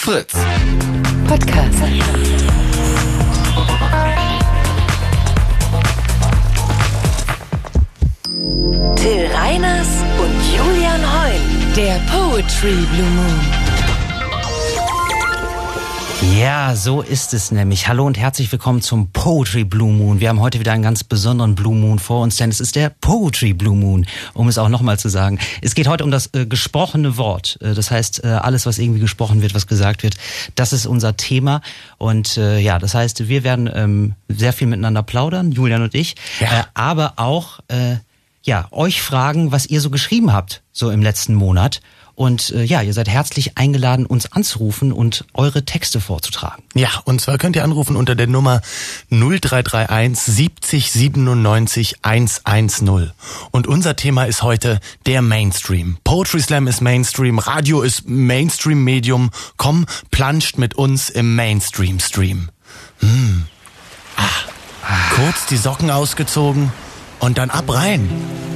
Fritz. Podcast. Till Reiners und Julian Heun. Der Poetry Blue Moon. Ja, so ist es nämlich. Hallo und herzlich willkommen zum Poetry Blue Moon. Wir haben heute wieder einen ganz besonderen Blue Moon vor uns, denn es ist der Poetry Blue Moon, um es auch nochmal zu sagen. Es geht heute um das gesprochene Wort. Das heißt, alles, was irgendwie gesprochen wird, was gesagt wird, das ist unser Thema. Und das heißt, wir werden sehr viel miteinander plaudern, Julian und ich, aber auch euch fragen, was ihr so geschrieben habt, so im letzten Monat. Und ihr seid herzlich eingeladen, uns anzurufen und eure Texte vorzutragen. Ja, und zwar könnt ihr anrufen unter der Nummer 0331 70 97 110. Und unser Thema ist heute der Mainstream. Poetry Slam ist Mainstream, Radio ist Mainstream-Medium. Komm, planscht mit uns im Mainstream-Stream. Kurz die Socken ausgezogen und dann ab rein.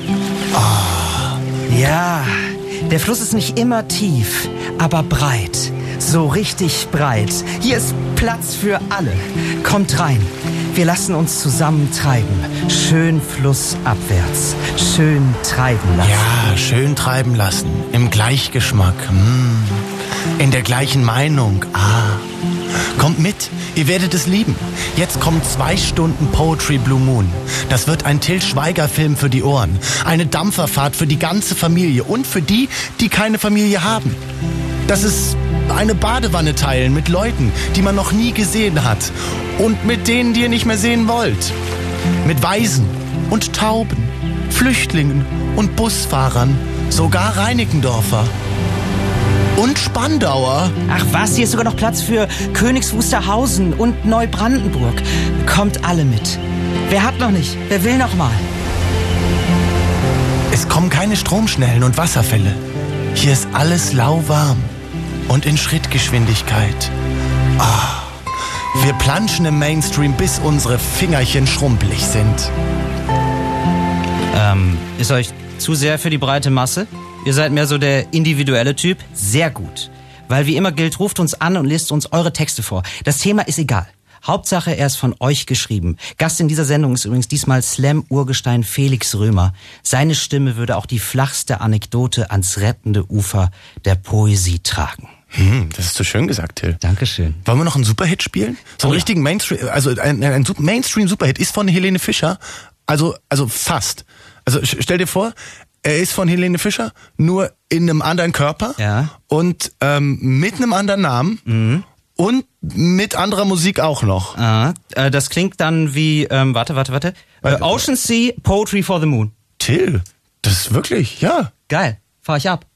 Ja, der Fluss ist nicht immer tief, aber breit. So richtig breit. Hier ist Platz für alle. Kommt rein. Wir lassen uns zusammen treiben. Schön flussabwärts. Schön treiben lassen. Ja, schön treiben lassen. Im Gleichgeschmack. In der gleichen Meinung. Kommt mit, ihr werdet es lieben. Jetzt kommen 2 Stunden Poetry Blue Moon. Das wird ein Till Schweiger-Film für die Ohren. Eine Dampferfahrt für die ganze Familie und für die, die keine Familie haben. Das ist eine Badewanne teilen mit Leuten, die man noch nie gesehen hat. Und mit denen, die ihr nicht mehr sehen wollt. Mit Waisen und Tauben, Flüchtlingen und Busfahrern, sogar Reinickendorfer. Und Spandauer. Ach was, hier ist sogar noch Platz für Königs Wusterhausen und Neubrandenburg. Kommt alle mit. Wer hat noch nicht? Wer will noch mal? Es kommen keine Stromschnellen und Wasserfälle. Hier ist alles lauwarm und in Schrittgeschwindigkeit. Wir planschen im Mainstream, bis unsere Fingerchen schrumpelig sind. Ist euch zu sehr für die breite Masse? Ihr seid mehr so der individuelle Typ? Sehr gut. Weil wie immer gilt, ruft uns an und lest uns eure Texte vor. Das Thema ist egal. Hauptsache, er ist von euch geschrieben. Gast in dieser Sendung ist übrigens diesmal Slam-Urgestein Felix Römer. Seine Stimme würde auch die flachste Anekdote ans rettende Ufer der Poesie tragen. Das ist so schön gesagt, Till. Dankeschön. Wollen wir noch einen Superhit spielen? So einen richtigen Mainstream, also ein Mainstream-Superhit ist von Helene Fischer. Also fast. Also stell dir vor, er ist von Helene Fischer, nur in einem anderen Körper und mit einem anderen Namen und mit anderer Musik auch noch. Das klingt dann wie, warte. Ocean Sea, Poetry for the Moon. Till, das ist wirklich, ja. Geil, fahr ich ab.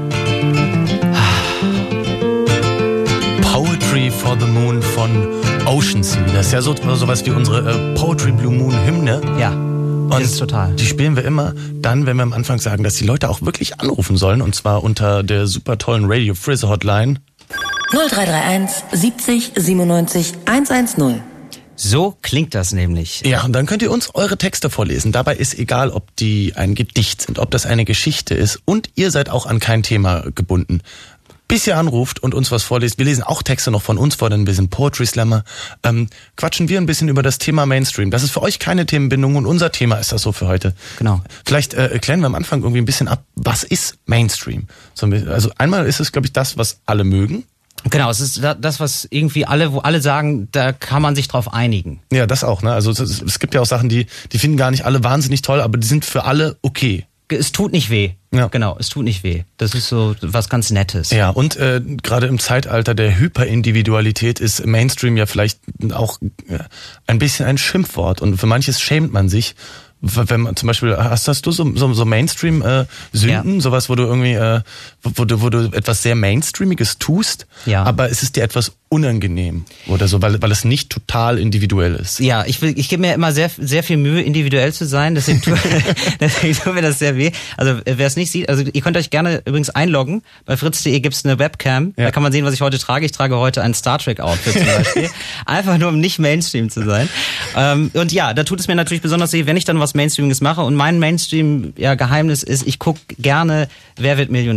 Poetry for the Moon von Ocean Sea. Das ist ja sowas wie unsere Poetry Blue Moon Hymne. Ja. Und ist total. Die spielen wir immer dann, wenn wir am Anfang sagen, dass die Leute auch wirklich anrufen sollen. Und zwar unter der super tollen Radio Frizz Hotline 0331 70 97 110. So klingt das nämlich. Ja, und dann könnt ihr uns eure Texte vorlesen. Dabei ist egal, ob die ein Gedicht sind, ob das eine Geschichte ist. Und ihr seid auch an kein Thema gebunden. Bis ihr anruft und uns was vorlest, wir lesen auch Texte noch von uns vor, denn wir sind Poetry Slammer, quatschen wir ein bisschen über das Thema Mainstream. Das ist für euch keine Themenbindung und unser Thema ist das so für heute. Genau. Vielleicht erklären wir am Anfang irgendwie ein bisschen ab, was ist Mainstream? Also einmal ist es, glaube ich, das, was alle mögen. Genau, es ist das, was irgendwie wo alle sagen, da kann man sich drauf einigen. Ja, das auch, ne? Also es gibt ja auch Sachen, die finden gar nicht alle wahnsinnig toll, aber die sind für alle okay. Es tut nicht weh. Ja. Genau, es tut nicht weh. Das ist so was ganz Nettes. Ja, und gerade im Zeitalter der Hyperindividualität ist Mainstream ja vielleicht auch ein bisschen ein Schimpfwort. Und für manches schämt man sich. Wenn man zum Beispiel, hast du so Mainstream-Sünden, sowas, wo du irgendwie, wo du etwas sehr Mainstreamiges tust, aber es ist dir etwas unangenehm oder so, weil es nicht total individuell ist. Ja, ich gebe mir immer sehr, sehr viel Mühe, individuell zu sein, deswegen tut mir das sehr weh. Also wer es nicht sieht, also ihr könnt euch gerne übrigens einloggen. Bei fritz.de gibt's eine Webcam, da kann man sehen, was ich heute trage. Ich trage heute ein Star Trek Outfit zum Beispiel. Einfach nur, um nicht Mainstream zu sein. Und ja, da tut es mir natürlich besonders weh, wenn ich dann was Mainstreamiges mache. Und mein Mainstream-Geheimnis ist, ich gucke gerne Wer wird Millionär.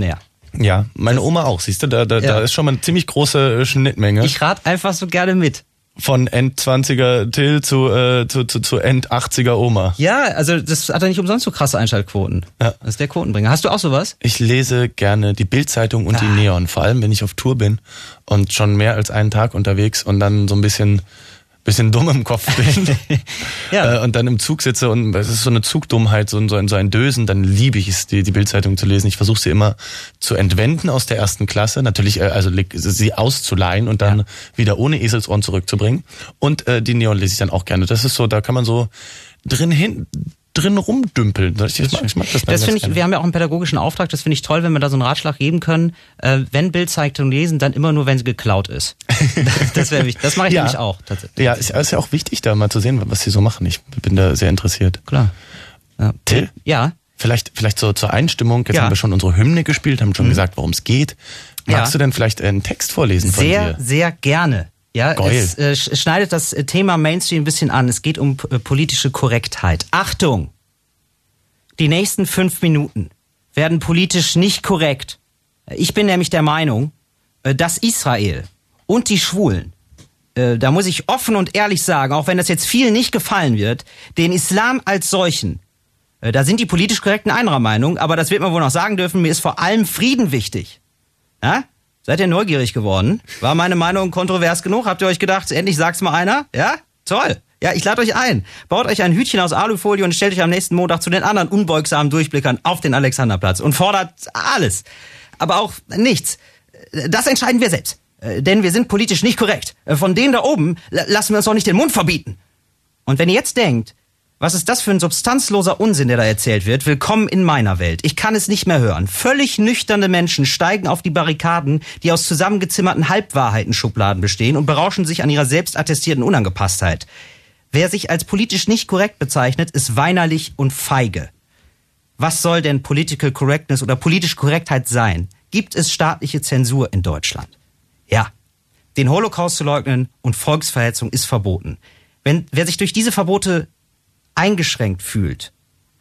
Ja, meine Oma auch, siehst du, da ist schon mal eine ziemlich große Schnittmenge. Ich rate einfach so gerne mit. Von End-20er Till zu End-80er Oma. Ja, also das hat ja nicht umsonst so krasse Einschaltquoten. Ja. Das ist der Quotenbringer. Hast du auch sowas? Ich lese gerne die Bild-Zeitung und die Neon, vor allem wenn ich auf Tour bin und schon mehr als einen Tag unterwegs und dann so ein bisschen dumm im Kopf bin Ja. Und dann im Zug sitze und es ist so eine Zugdummheit, so ein Dösen, dann liebe ich es, die Bild-Zeitung zu lesen. Ich versuche sie immer zu entwenden aus der ersten Klasse, natürlich also sie auszuleihen und dann wieder ohne Eselsohren zurückzubringen. Und die Neon lese ich dann auch gerne. Das ist so, da kann man so drin rumdümpeln. Ich mag das dann. Das finde ich, wir haben ja auch einen pädagogischen Auftrag, das finde ich toll, wenn wir da so einen Ratschlag geben können. Wenn Bild-Zeitung lesen, dann immer nur, wenn sie geklaut ist. Das wäre wichtig. Das mache ich nämlich auch tatsächlich. Ja, ist ja auch wichtig, da mal zu sehen, was sie so machen. Ich bin da sehr interessiert. Klar. Ja. Till? Ja. Vielleicht so zur Einstimmung. Jetzt haben wir schon unsere Hymne gespielt, haben schon gesagt, worum es geht. Magst du denn vielleicht einen Text vorlesen von dir? Sehr, sehr gerne. Ja, Geil. Es schneidet das Thema Mainstream ein bisschen an. Es geht um politische Korrektheit. Achtung! Die nächsten 5 Minuten werden politisch nicht korrekt. Ich bin nämlich der Meinung, dass Israel und die Schwulen, da muss ich offen und ehrlich sagen, auch wenn das jetzt vielen nicht gefallen wird, den Islam als solchen, da sind die politisch Korrekten anderer Meinung, aber das wird man wohl noch sagen dürfen, mir ist vor allem Frieden wichtig. Ja? Seid ihr neugierig geworden? War meine Meinung kontrovers genug? Habt ihr euch gedacht, endlich sagt's mal einer? Ja? Toll. Ja, ich lade euch ein. Baut euch ein Hütchen aus Alufolie und stellt euch am nächsten Montag zu den anderen unbeugsamen Durchblickern auf den Alexanderplatz und fordert alles. Aber auch nichts. Das entscheiden wir selbst. Denn wir sind politisch nicht korrekt. Von denen da oben lassen wir uns doch nicht den Mund verbieten. Und wenn ihr jetzt denkt, was ist das für ein substanzloser Unsinn, der da erzählt wird? Willkommen in meiner Welt. Ich kann es nicht mehr hören. Völlig nüchterne Menschen steigen auf die Barrikaden, die aus zusammengezimmerten Halbwahrheiten-Schubladen bestehen und berauschen sich an ihrer selbst attestierten Unangepasstheit. Wer sich als politisch nicht korrekt bezeichnet, ist weinerlich und feige. Was soll denn Political Correctness oder politische Korrektheit sein? Gibt es staatliche Zensur in Deutschland? Ja. Den Holocaust zu leugnen und Volksverhetzung ist verboten. Wer sich durch diese Verbote eingeschränkt fühlt,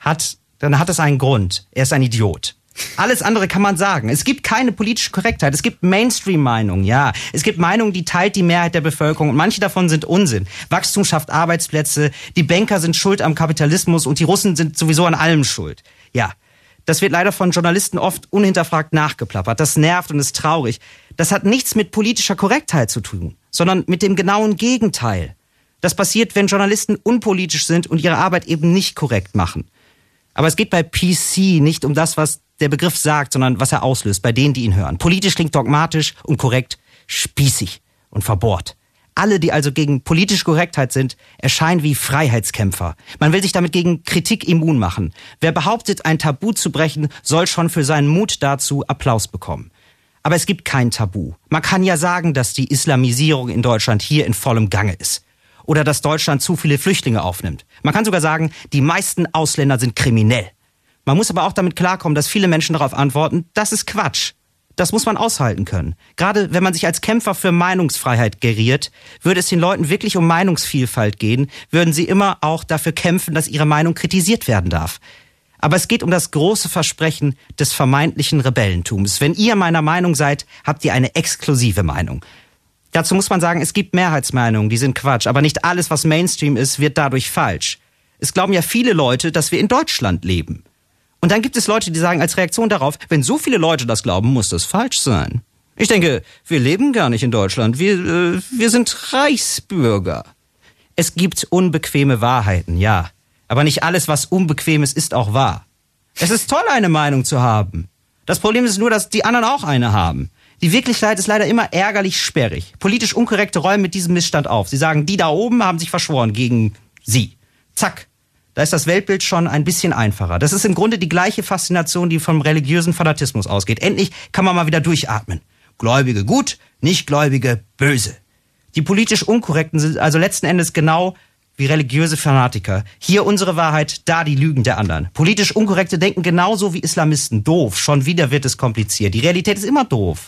dann hat es einen Grund. Er ist ein Idiot. Alles andere kann man sagen. Es gibt keine politische Korrektheit. Es gibt Mainstream-Meinungen, ja. Es gibt Meinungen, die teilt die Mehrheit der Bevölkerung und manche davon sind Unsinn. Wachstum schafft Arbeitsplätze, die Banker sind schuld am Kapitalismus und die Russen sind sowieso an allem schuld. Ja, das wird leider von Journalisten oft unhinterfragt nachgeplappert. Das nervt und ist traurig. Das hat nichts mit politischer Korrektheit zu tun, sondern mit dem genauen Gegenteil. Das passiert, wenn Journalisten unpolitisch sind und ihre Arbeit eben nicht korrekt machen. Aber es geht bei PC nicht um das, was der Begriff sagt, sondern was er auslöst bei denen, die ihn hören. Politisch klingt dogmatisch und korrekt spießig und verbohrt. Alle, die also gegen politische Korrektheit sind, erscheinen wie Freiheitskämpfer. Man will sich damit gegen Kritik immun machen. Wer behauptet, ein Tabu zu brechen, soll schon für seinen Mut dazu Applaus bekommen. Aber es gibt kein Tabu. Man kann ja sagen, dass die Islamisierung in Deutschland hier in vollem Gange ist. Oder dass Deutschland zu viele Flüchtlinge aufnimmt. Man kann sogar sagen, die meisten Ausländer sind kriminell. Man muss aber auch damit klarkommen, dass viele Menschen darauf antworten, das ist Quatsch. Das muss man aushalten können. Gerade wenn man sich als Kämpfer für Meinungsfreiheit geriert, würde es den Leuten wirklich um Meinungsvielfalt gehen, würden sie immer auch dafür kämpfen, dass ihre Meinung kritisiert werden darf. Aber es geht um das große Versprechen des vermeintlichen Rebellentums. Wenn ihr meiner Meinung seid, habt ihr eine exklusive Meinung. Dazu muss man sagen, es gibt Mehrheitsmeinungen, die sind Quatsch. Aber nicht alles, was Mainstream ist, wird dadurch falsch. Es glauben ja viele Leute, dass wir in Deutschland leben. Und dann gibt es Leute, die sagen als Reaktion darauf, wenn so viele Leute das glauben, muss das falsch sein. Ich denke, wir leben gar nicht in Deutschland. Wir sind Reichsbürger. Es gibt unbequeme Wahrheiten, ja. Aber nicht alles, was unbequem ist, ist auch wahr. Es ist toll, eine Meinung zu haben. Das Problem ist nur, dass die anderen auch eine haben. Die Wirklichkeit ist leider immer ärgerlich sperrig. Politisch Unkorrekte räumen mit diesem Missstand auf. Sie sagen, die da oben haben sich verschworen gegen sie. Zack. Da ist das Weltbild schon ein bisschen einfacher. Das ist im Grunde die gleiche Faszination, die vom religiösen Fanatismus ausgeht. Endlich kann man mal wieder durchatmen. Gläubige gut, Nichtgläubige böse. Die politisch Unkorrekten sind also letzten Endes genau wie religiöse Fanatiker. Hier unsere Wahrheit, da die Lügen der anderen. Politisch Unkorrekte denken genauso wie Islamisten. Doof, schon wieder wird es kompliziert. Die Realität ist immer doof.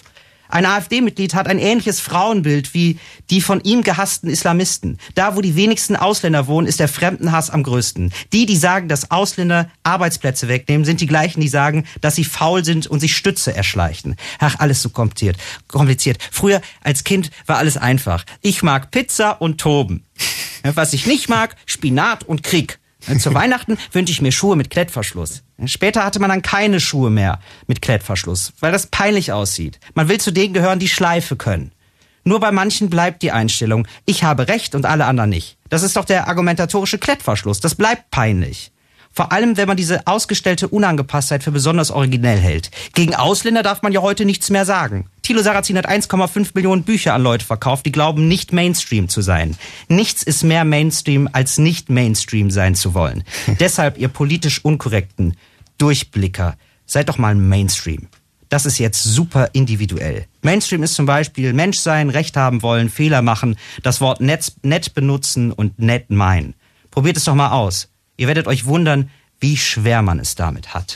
Ein AfD-Mitglied hat ein ähnliches Frauenbild wie die von ihm gehassten Islamisten. Da, wo die wenigsten Ausländer wohnen, ist der Fremdenhass am größten. Die sagen, dass Ausländer Arbeitsplätze wegnehmen, sind die gleichen, die sagen, dass sie faul sind und sich Stütze erschleichen. Ach, alles so kompliziert. Früher als Kind war alles einfach. Ich mag Pizza und Toben. Was ich nicht mag, Spinat und Krieg. Zu Weihnachten wünsche ich mir Schuhe mit Klettverschluss. Später hatte man dann keine Schuhe mehr mit Klettverschluss, weil das peinlich aussieht. Man will zu denen gehören, die Schleife können. Nur bei manchen bleibt die Einstellung, ich habe Recht und alle anderen nicht. Das ist doch der argumentatorische Klettverschluss. Das bleibt peinlich. Vor allem, wenn man diese ausgestellte Unangepasstheit für besonders originell hält. Gegen Ausländer darf man ja heute nichts mehr sagen. Thilo Sarrazin hat 1,5 Millionen Bücher an Leute verkauft, die glauben, nicht Mainstream zu sein. Nichts ist mehr Mainstream, als nicht Mainstream sein zu wollen. Deshalb, ihr politisch unkorrekten Durchblicker, seid doch mal Mainstream. Das ist jetzt super individuell. Mainstream ist zum Beispiel Mensch sein, Recht haben wollen, Fehler machen, das Wort nett benutzen und nett meinen. Probiert es doch mal aus. Ihr werdet euch wundern, wie schwer man es damit hat.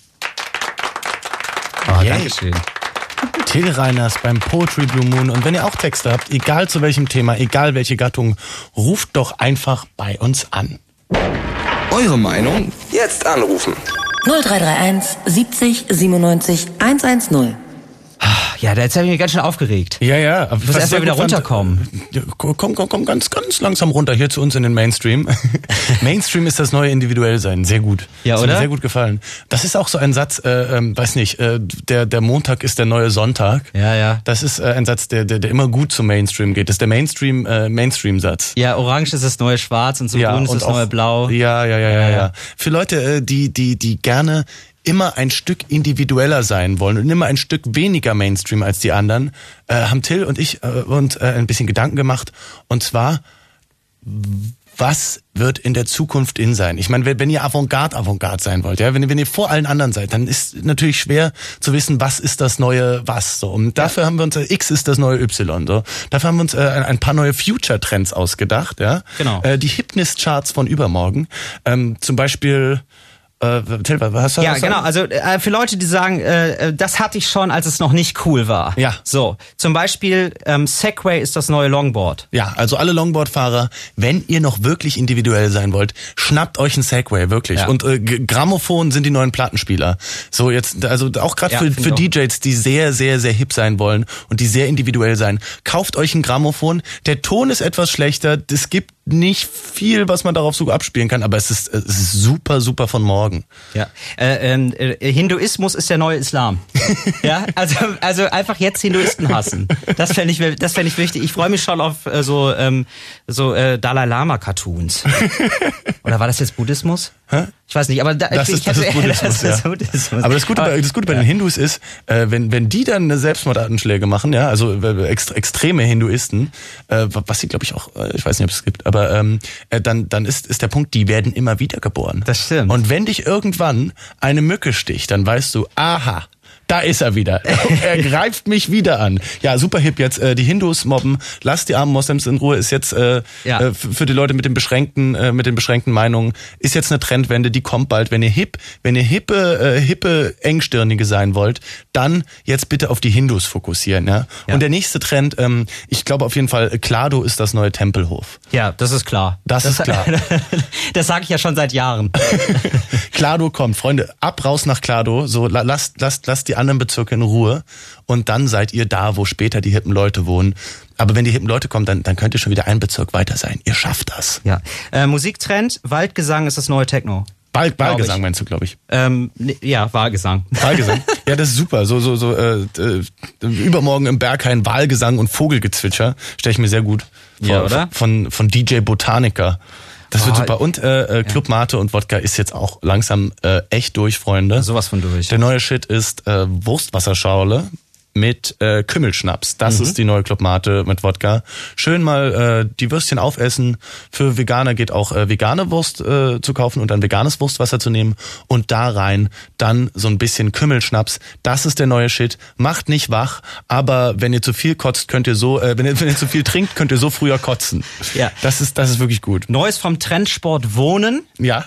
Oh, Dankeschön. Till Reiners beim Poetry Blue Moon. Und wenn ihr auch Texte habt, egal zu welchem Thema, egal welche Gattung, ruft doch einfach bei uns an. Eure Meinung? Jetzt anrufen. 0331 70 97 110. Ja, jetzt habe ich mich ganz schön aufgeregt. Ja. Ich muss erst mal wieder runterkommen. Komm ganz langsam runter hier zu uns in den Mainstream. Mainstream ist das neue Individuellsein. Sehr gut. Ja, das oder? Hat mir sehr gut gefallen. Das ist auch so ein Satz, weiß nicht, der Montag ist der neue Sonntag. Ja. Das ist ein Satz, der immer gut zum Mainstream geht. Das ist der Mainstream-Satz. Ja, orange ist das neue Schwarz und so grün ist das neue Blau. Ja. Für Leute, die gerne immer ein Stück individueller sein wollen und immer ein Stück weniger Mainstream als die anderen, haben Till und ich uns ein bisschen Gedanken gemacht. Und zwar, was wird in der Zukunft in sein? Ich meine, wenn ihr Avantgarde sein wollt, ja, wenn ihr vor allen anderen seid, dann ist natürlich schwer zu wissen, was ist das neue was. So. Und dafür haben wir uns, X ist das neue Y. So. Dafür haben wir uns ein paar neue Future-Trends ausgedacht. Ja? Genau. Die Hipness-Charts von übermorgen. Zum Beispiel... Till, was hast du? Ja, genau. Also für Leute, die sagen, das hatte ich schon, als es noch nicht cool war. Ja. So, zum Beispiel Segway ist das neue Longboard. Ja, also alle Longboard-Fahrer, wenn ihr noch wirklich individuell sein wollt, schnappt euch ein Segway, wirklich. Ja. Und Grammophon sind die neuen Plattenspieler. So jetzt, also auch gerade für DJs, die sehr, sehr, sehr hip sein wollen und die sehr individuell sein, kauft euch ein Grammophon. Der Ton ist etwas schlechter, es gibt nicht viel, was man darauf so abspielen kann, aber es ist super, super von morgen. Ja. Hinduismus ist der neue Islam. Ja, also einfach jetzt Hinduisten hassen. Das fände ich wichtig. Ich freue mich schon auf so Dalai Lama Cartoons. Oder war das jetzt Buddhismus? Hä? Ich weiß nicht, aber das ist Buddhismus. Aber das Gute bei den Hindus ist, wenn die dann Selbstmordattenschläge machen, ja, also extreme Hinduisten, was sie glaube ich auch, ich weiß nicht, ob es gibt, aber dann ist der Punkt, die werden immer wieder geboren. Das stimmt. Und wenn dich irgendwann eine Mücke sticht, dann weißt du, aha, da ist er wieder. Er greift mich wieder an. Ja, super hip jetzt. Die Hindus mobben. Lasst die armen Moslems in Ruhe. Ist jetzt für die Leute mit den beschränkten Meinungen, ist jetzt eine Trendwende, die kommt bald. Wenn ihr hippe Engstirnige sein wollt, dann jetzt bitte auf die Hindus fokussieren. Ja? Und der nächste Trend, ich glaube auf jeden Fall, Klado ist das neue Tempelhof. Ja, das ist klar. Das ist klar. Das sage ich ja schon seit Jahren. Klado kommt. Freunde, ab raus nach Klado. So, lasst die anderen Bezirke in Ruhe und dann seid ihr da, wo später die hippen Leute wohnen. Aber wenn die hippen Leute kommen, dann könnt ihr schon wieder einen Bezirk weiter sein. Ihr schafft das. Ja. Musiktrend, Waldgesang ist das neue Techno. Wahlgesang meinst du, glaube ich. Ja, Wahlgesang. Wahlgesang? Ja, das ist super. So übermorgen im Berghain Wahlgesang und Vogelgezwitscher stelle ich mir sehr gut vor. Ja, oder? Von DJ Botaniker. Das wird super. Und Club Mate und Wodka ist jetzt auch langsam echt durch, Freunde. Sowas von durch. Der neue Shit ist Wurstwasserschorle mit Kümmelschnaps. Das ist die neue Club Mate mit Wodka. Schön mal die Würstchen aufessen. Für Veganer geht auch vegane Wurst zu kaufen und dann veganes Wurstwasser zu nehmen. Und da rein dann so ein bisschen Kümmelschnaps. Das ist der neue Shit. Macht nicht wach, aber wenn ihr zu viel kotzt, könnt ihr so, wenn ihr zu viel trinkt, könnt ihr so früher kotzen. Ja. Das ist wirklich gut. Neues vom Trendsport Wohnen. Ja.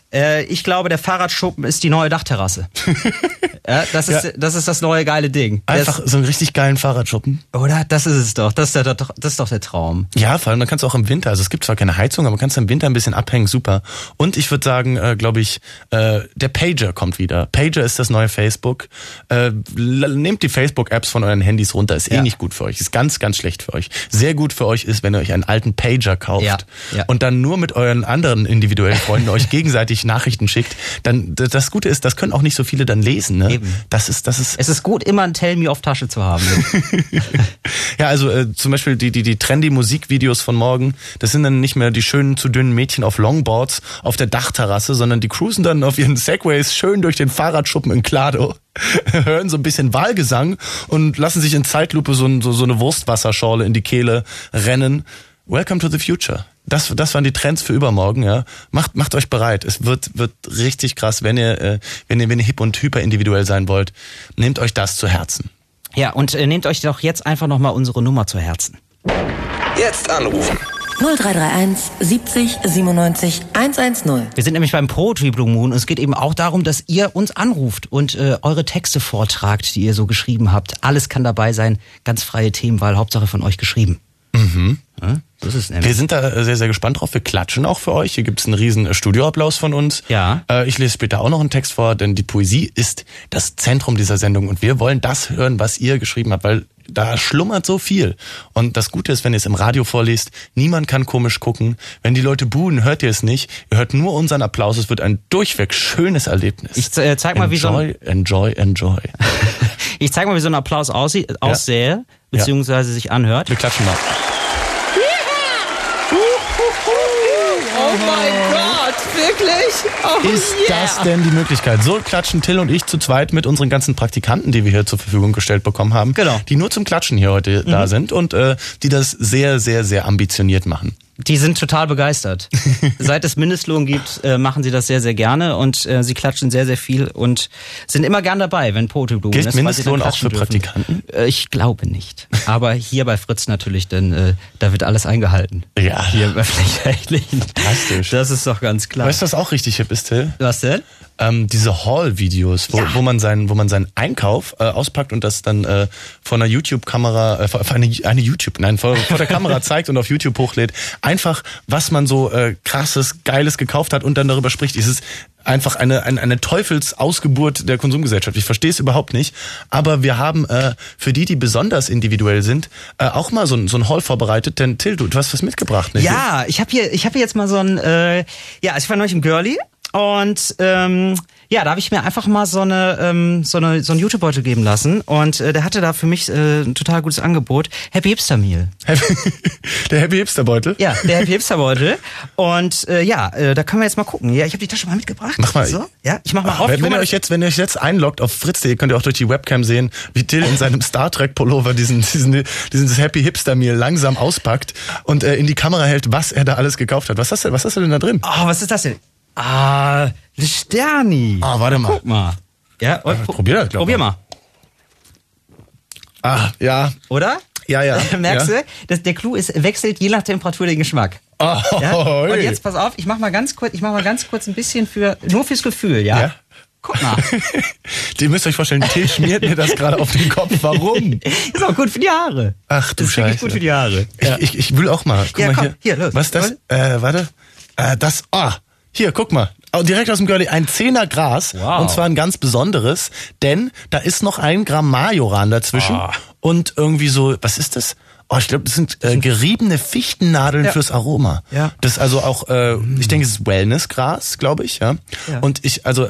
Ich glaube, der Fahrradschuppen ist die neue Dachterrasse. Ja, das ist das neue geile Ding. Einfach so einen richtig geilen Fahrradschuppen. Oder? Das ist es doch. Das ist doch der Traum. Ja, vor allem, dann kannst du auch im Winter, also es gibt zwar keine Heizung, aber kannst du im Winter ein bisschen abhängen, super. Und ich würde sagen, glaube ich, der Pager kommt wieder. Pager ist das neue Facebook. Nehmt die Facebook-Apps von euren Handys runter, ist nicht gut für euch, ist ganz, ganz schlecht für euch. Sehr gut für euch ist, wenn ihr euch einen alten Pager kauft und dann nur mit euren anderen individuellen Freunden euch gegenseitig Nachrichten schickt. Dann das Gute ist, das können auch nicht so viele dann lesen. Ne? Eben. Das ist. Es ist gut, immer ein Tell Me auf Tasche zu haben. Ja, also zum Beispiel die trendy Musikvideos von morgen, das sind dann nicht mehr die schönen zu dünnen Mädchen auf Longboards auf der Dachterrasse, sondern die cruisen dann auf ihren Segways schön durch den Fahrradschuppen in Klado, hören so ein bisschen Wahlgesang und lassen sich in Zeitlupe so eine Wurstwasserschorle in die Kehle rennen. Welcome to the future. Das waren die Trends für übermorgen, ja. Macht euch bereit. Es wird richtig krass, wenn ihr hip und hyper individuell sein wollt. Nehmt euch das zu Herzen. Ja, und nehmt euch doch jetzt einfach nochmal unsere Nummer zu Herzen. Jetzt anrufen. 0331 70 97 110. Wir sind nämlich beim Poetry Blue Moon und es geht eben auch darum, dass ihr uns anruft und eure Texte vortragt, die ihr so geschrieben habt. Alles kann dabei sein, ganz freie Themenwahl, Hauptsache von euch geschrieben. Mhm. Ja, so ist es nämlich. Wir sind da sehr, sehr gespannt drauf. Wir klatschen auch für euch. Hier gibt's einen riesen Studioapplaus von uns. Ja. Ich lese später auch noch einen Text vor, denn die Poesie ist das Zentrum dieser Sendung und wir wollen das hören, was ihr geschrieben habt, weil da schlummert so viel. Und das Gute ist, wenn ihr es im Radio vorliest, niemand kann komisch gucken. Wenn die Leute buhen, hört ihr es nicht. Ihr hört nur unseren Applaus. Es wird ein durchweg schönes Erlebnis. Ich zeig mal, Enjoy. Ich zeig mal, wie so ein Applaus aussähe, beziehungsweise sich anhört. Wir klatschen mal. Oh mein Gott, wirklich? Oh, ist das denn die Möglichkeit? So klatschen Till und ich zu zweit mit unseren ganzen Praktikanten, die wir hier zur Verfügung gestellt bekommen haben. Genau. Die nur zum Klatschen hier heute da sind und die das sehr, sehr, sehr ambitioniert machen. Die sind total begeistert. Seit es Mindestlohn gibt, machen sie das sehr, sehr gerne und sie klatschen sehr, sehr viel und sind immer gern dabei, wenn Poetry Blue Gilt ist. Mindestlohn auch für Praktikanten? Ich glaube nicht. Aber hier bei Fritz natürlich, denn da wird alles eingehalten. Ja. Hier bei Öffentlich-Rechtlichen. Fantastisch. Das ist doch ganz klar. Weißt du, was auch richtig hip ist, Till? Was denn? Diese Haul-Videos, wo man seinen Einkauf auspackt und das dann von einer YouTube-Kamera, vor der Kamera zeigt und auf YouTube hochlädt. Einfach, was man so krasses, geiles gekauft hat und dann darüber spricht. Es ist einfach eine Teufelsausgeburt der Konsumgesellschaft. Ich verstehe es überhaupt nicht. Aber wir haben für die besonders individuell sind, auch mal so ein Haul vorbereitet. Denn Till, du hast was mitgebracht, ne? Ja, ich habe hier jetzt mal so ein, ich war neulich im Girlie. Und da habe ich mir einfach mal so einen YouTube-Beutel geben lassen und der hatte da für mich ein total gutes Angebot. Happy Hipster Meal. Der Happy Hipster Beutel? Ja, der Happy Hipster Beutel. Und da können wir jetzt mal gucken. Ja, ich habe die Tasche mal mitgebracht. Mach mal. So, ja, ich mach mal auf. Wenn ihr euch jetzt einloggt auf Fritz.de, könnt ihr auch durch die Webcam sehen, wie Till in seinem Star Trek Pullover diesen Happy Hipster Meal langsam auspackt und in die Kamera hält, was er da alles gekauft hat. Was hast du denn da drin? Oh, was ist das denn? Eine Sterni. Warte mal. Guck mal. Ja, probier mal. Ja. Oder? Ja. Merkst du? Der Clou wechselt je nach Temperatur den Geschmack. Ja? Und jetzt pass auf, ich mach mal ganz kurz ein bisschen nur fürs Gefühl, ja? Guck mal. Ihr müsst euch vorstellen, Till schmiert mir das gerade auf den Kopf. Warum? Ist auch gut für die Haare. Ach du Scheiße. Das ist wirklich gut für die Haare. Ich will auch mal. Guck mal hier. Los. Was ist das? Warte. Hier, guck mal. Direkt aus dem Girlie, ein 10er Gras. Wow. Und zwar ein ganz besonderes, denn da ist noch 1 Gramm Majoran dazwischen. Und irgendwie so, was ist das? Ich glaube, das sind geriebene Fichtennadeln fürs Aroma. Ja. Das ist also auch, ich denke, es ist Wellnessgras, glaube ich. Ja. Und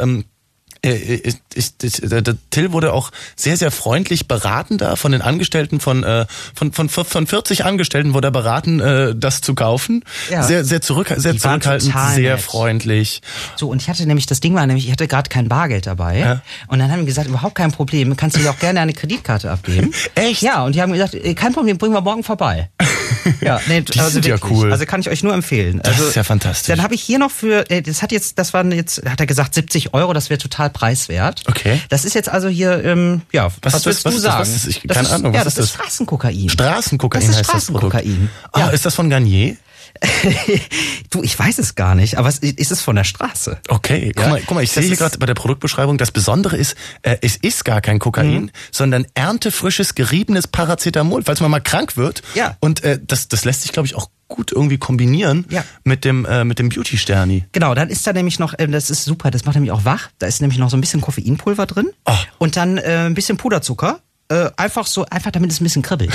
der Till wurde auch sehr, sehr freundlich beraten da von den Angestellten von 40 Angestellten wurde er beraten, das zu kaufen. Ja. Sehr zurückhaltend, sehr freundlich. So, und ich hatte gerade kein Bargeld dabei. Ja. Und dann haben die gesagt, überhaupt kein Problem, kannst du dir auch gerne eine Kreditkarte abgeben. Echt? Ja, und die haben gesagt, kein Problem, bringen wir morgen vorbei. Ja, nee, die sind ja cool. Also kann ich euch nur empfehlen. Das ist ja fantastisch. Dann habe ich hier noch hat er gesagt 70 €, das wäre total preiswert. Okay. Das ist jetzt also hier, was willst du sagen? Keine Ahnung, was ist das? Das ist Straßenkokain. Straßenkokain Das ist heißt Straßenkokain. Das Produkt. Ist das von Garnier? Du, ich weiß es gar nicht, aber es ist von der Straße. Okay, Ja? guck mal, ich sehe hier gerade bei der Produktbeschreibung, das Besondere ist, es ist gar kein Kokain, sondern erntefrisches, geriebenes Paracetamol, falls man mal krank wird. Ja. Und das lässt sich, glaube ich, auch gut irgendwie kombinieren mit dem Beauty-Sterni. Genau, dann ist da nämlich noch, das ist super, das macht nämlich auch wach, da ist nämlich noch so ein bisschen Koffeinpulver drin und dann ein bisschen Puderzucker. Einfach damit es ein bisschen kribbelt.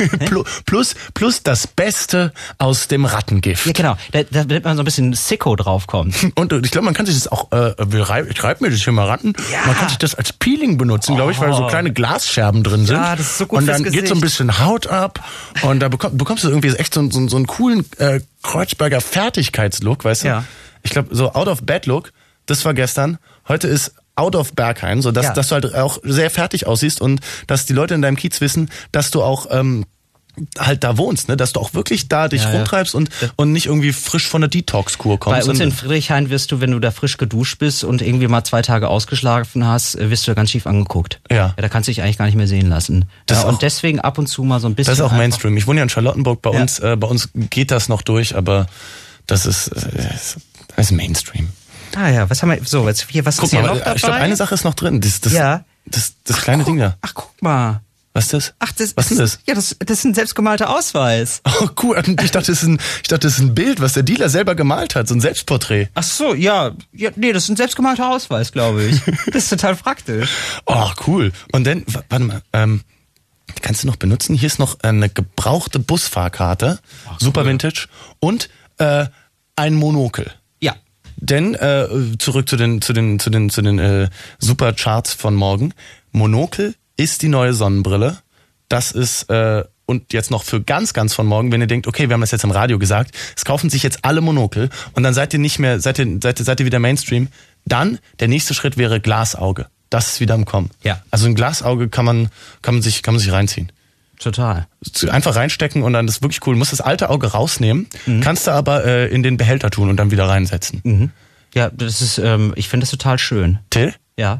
plus das Beste aus dem Rattengift. Ja, genau. Damit man so ein bisschen Sicko draufkommt. Und ich glaube, man kann sich das auch, ich reibe mir das hier mal ran. Ja. Man kann sich das als Peeling benutzen, glaube ich, weil so kleine Glasscherben drin sind. Ja, das ist so gut und dann fürs geht so ein bisschen Haut ab und da bekommst du irgendwie echt so einen coolen Kreuzberger Fertigkeitslook, weißt du? Ja. Ich glaube, so Out-of-Bed-Look, das war gestern. Heute ist out of Berghain, so dass du halt auch sehr fertig aussiehst und dass die Leute in deinem Kiez wissen, dass du auch halt da wohnst, ne, dass du auch wirklich da dich rumtreibst und nicht irgendwie frisch von der Detox-Kur kommst. Bei uns in Friedrichshain wirst du, wenn du da frisch geduscht bist und irgendwie mal 2 Tage ausgeschlafen hast, wirst du ganz schief angeguckt. Ja, da kannst du dich eigentlich gar nicht mehr sehen lassen. Und deswegen ab und zu mal so ein bisschen. Das ist auch Mainstream. Ich wohne ja in Charlottenburg, bei uns geht das noch durch, aber das ist Mainstream. Ah ja, was haben wir, so, was ist hier noch dabei? Ich glaube, eine Sache ist noch drin, das kleine Ding da. Ach, guck mal. Was ist das? Ach, was ist denn das? Ja, das ist ein selbstgemalter Ausweis. Oh, cool. Ich dachte, das ist ein Bild, was der Dealer selber gemalt hat, so ein Selbstporträt. Ach so, nee, das ist ein selbstgemalter Ausweis, glaube ich. Das ist total praktisch. Oh, cool. Und dann, warte mal, kannst du noch benutzen? Hier ist noch eine gebrauchte Busfahrkarte, super Vintage, und ein Monokel. Ja. Denn zurück zu den Supercharts von morgen. Monokel ist die neue Sonnenbrille. Das ist und jetzt noch für ganz von morgen, wenn ihr denkt, okay, wir haben das jetzt im Radio gesagt, es kaufen sich jetzt alle Monokel und dann seid ihr nicht mehr, seid ihr wieder Mainstream. Dann der nächste Schritt wäre Glasauge. Das ist wieder im Kommen. Ja. Also ein Glasauge kann man sich reinziehen. Total. Einfach reinstecken und dann ist wirklich cool. Du musst das alte Auge rausnehmen, kannst du aber in den Behälter tun und dann wieder reinsetzen. Mhm. Ja, das ist, ich finde das total schön. Till? Ja.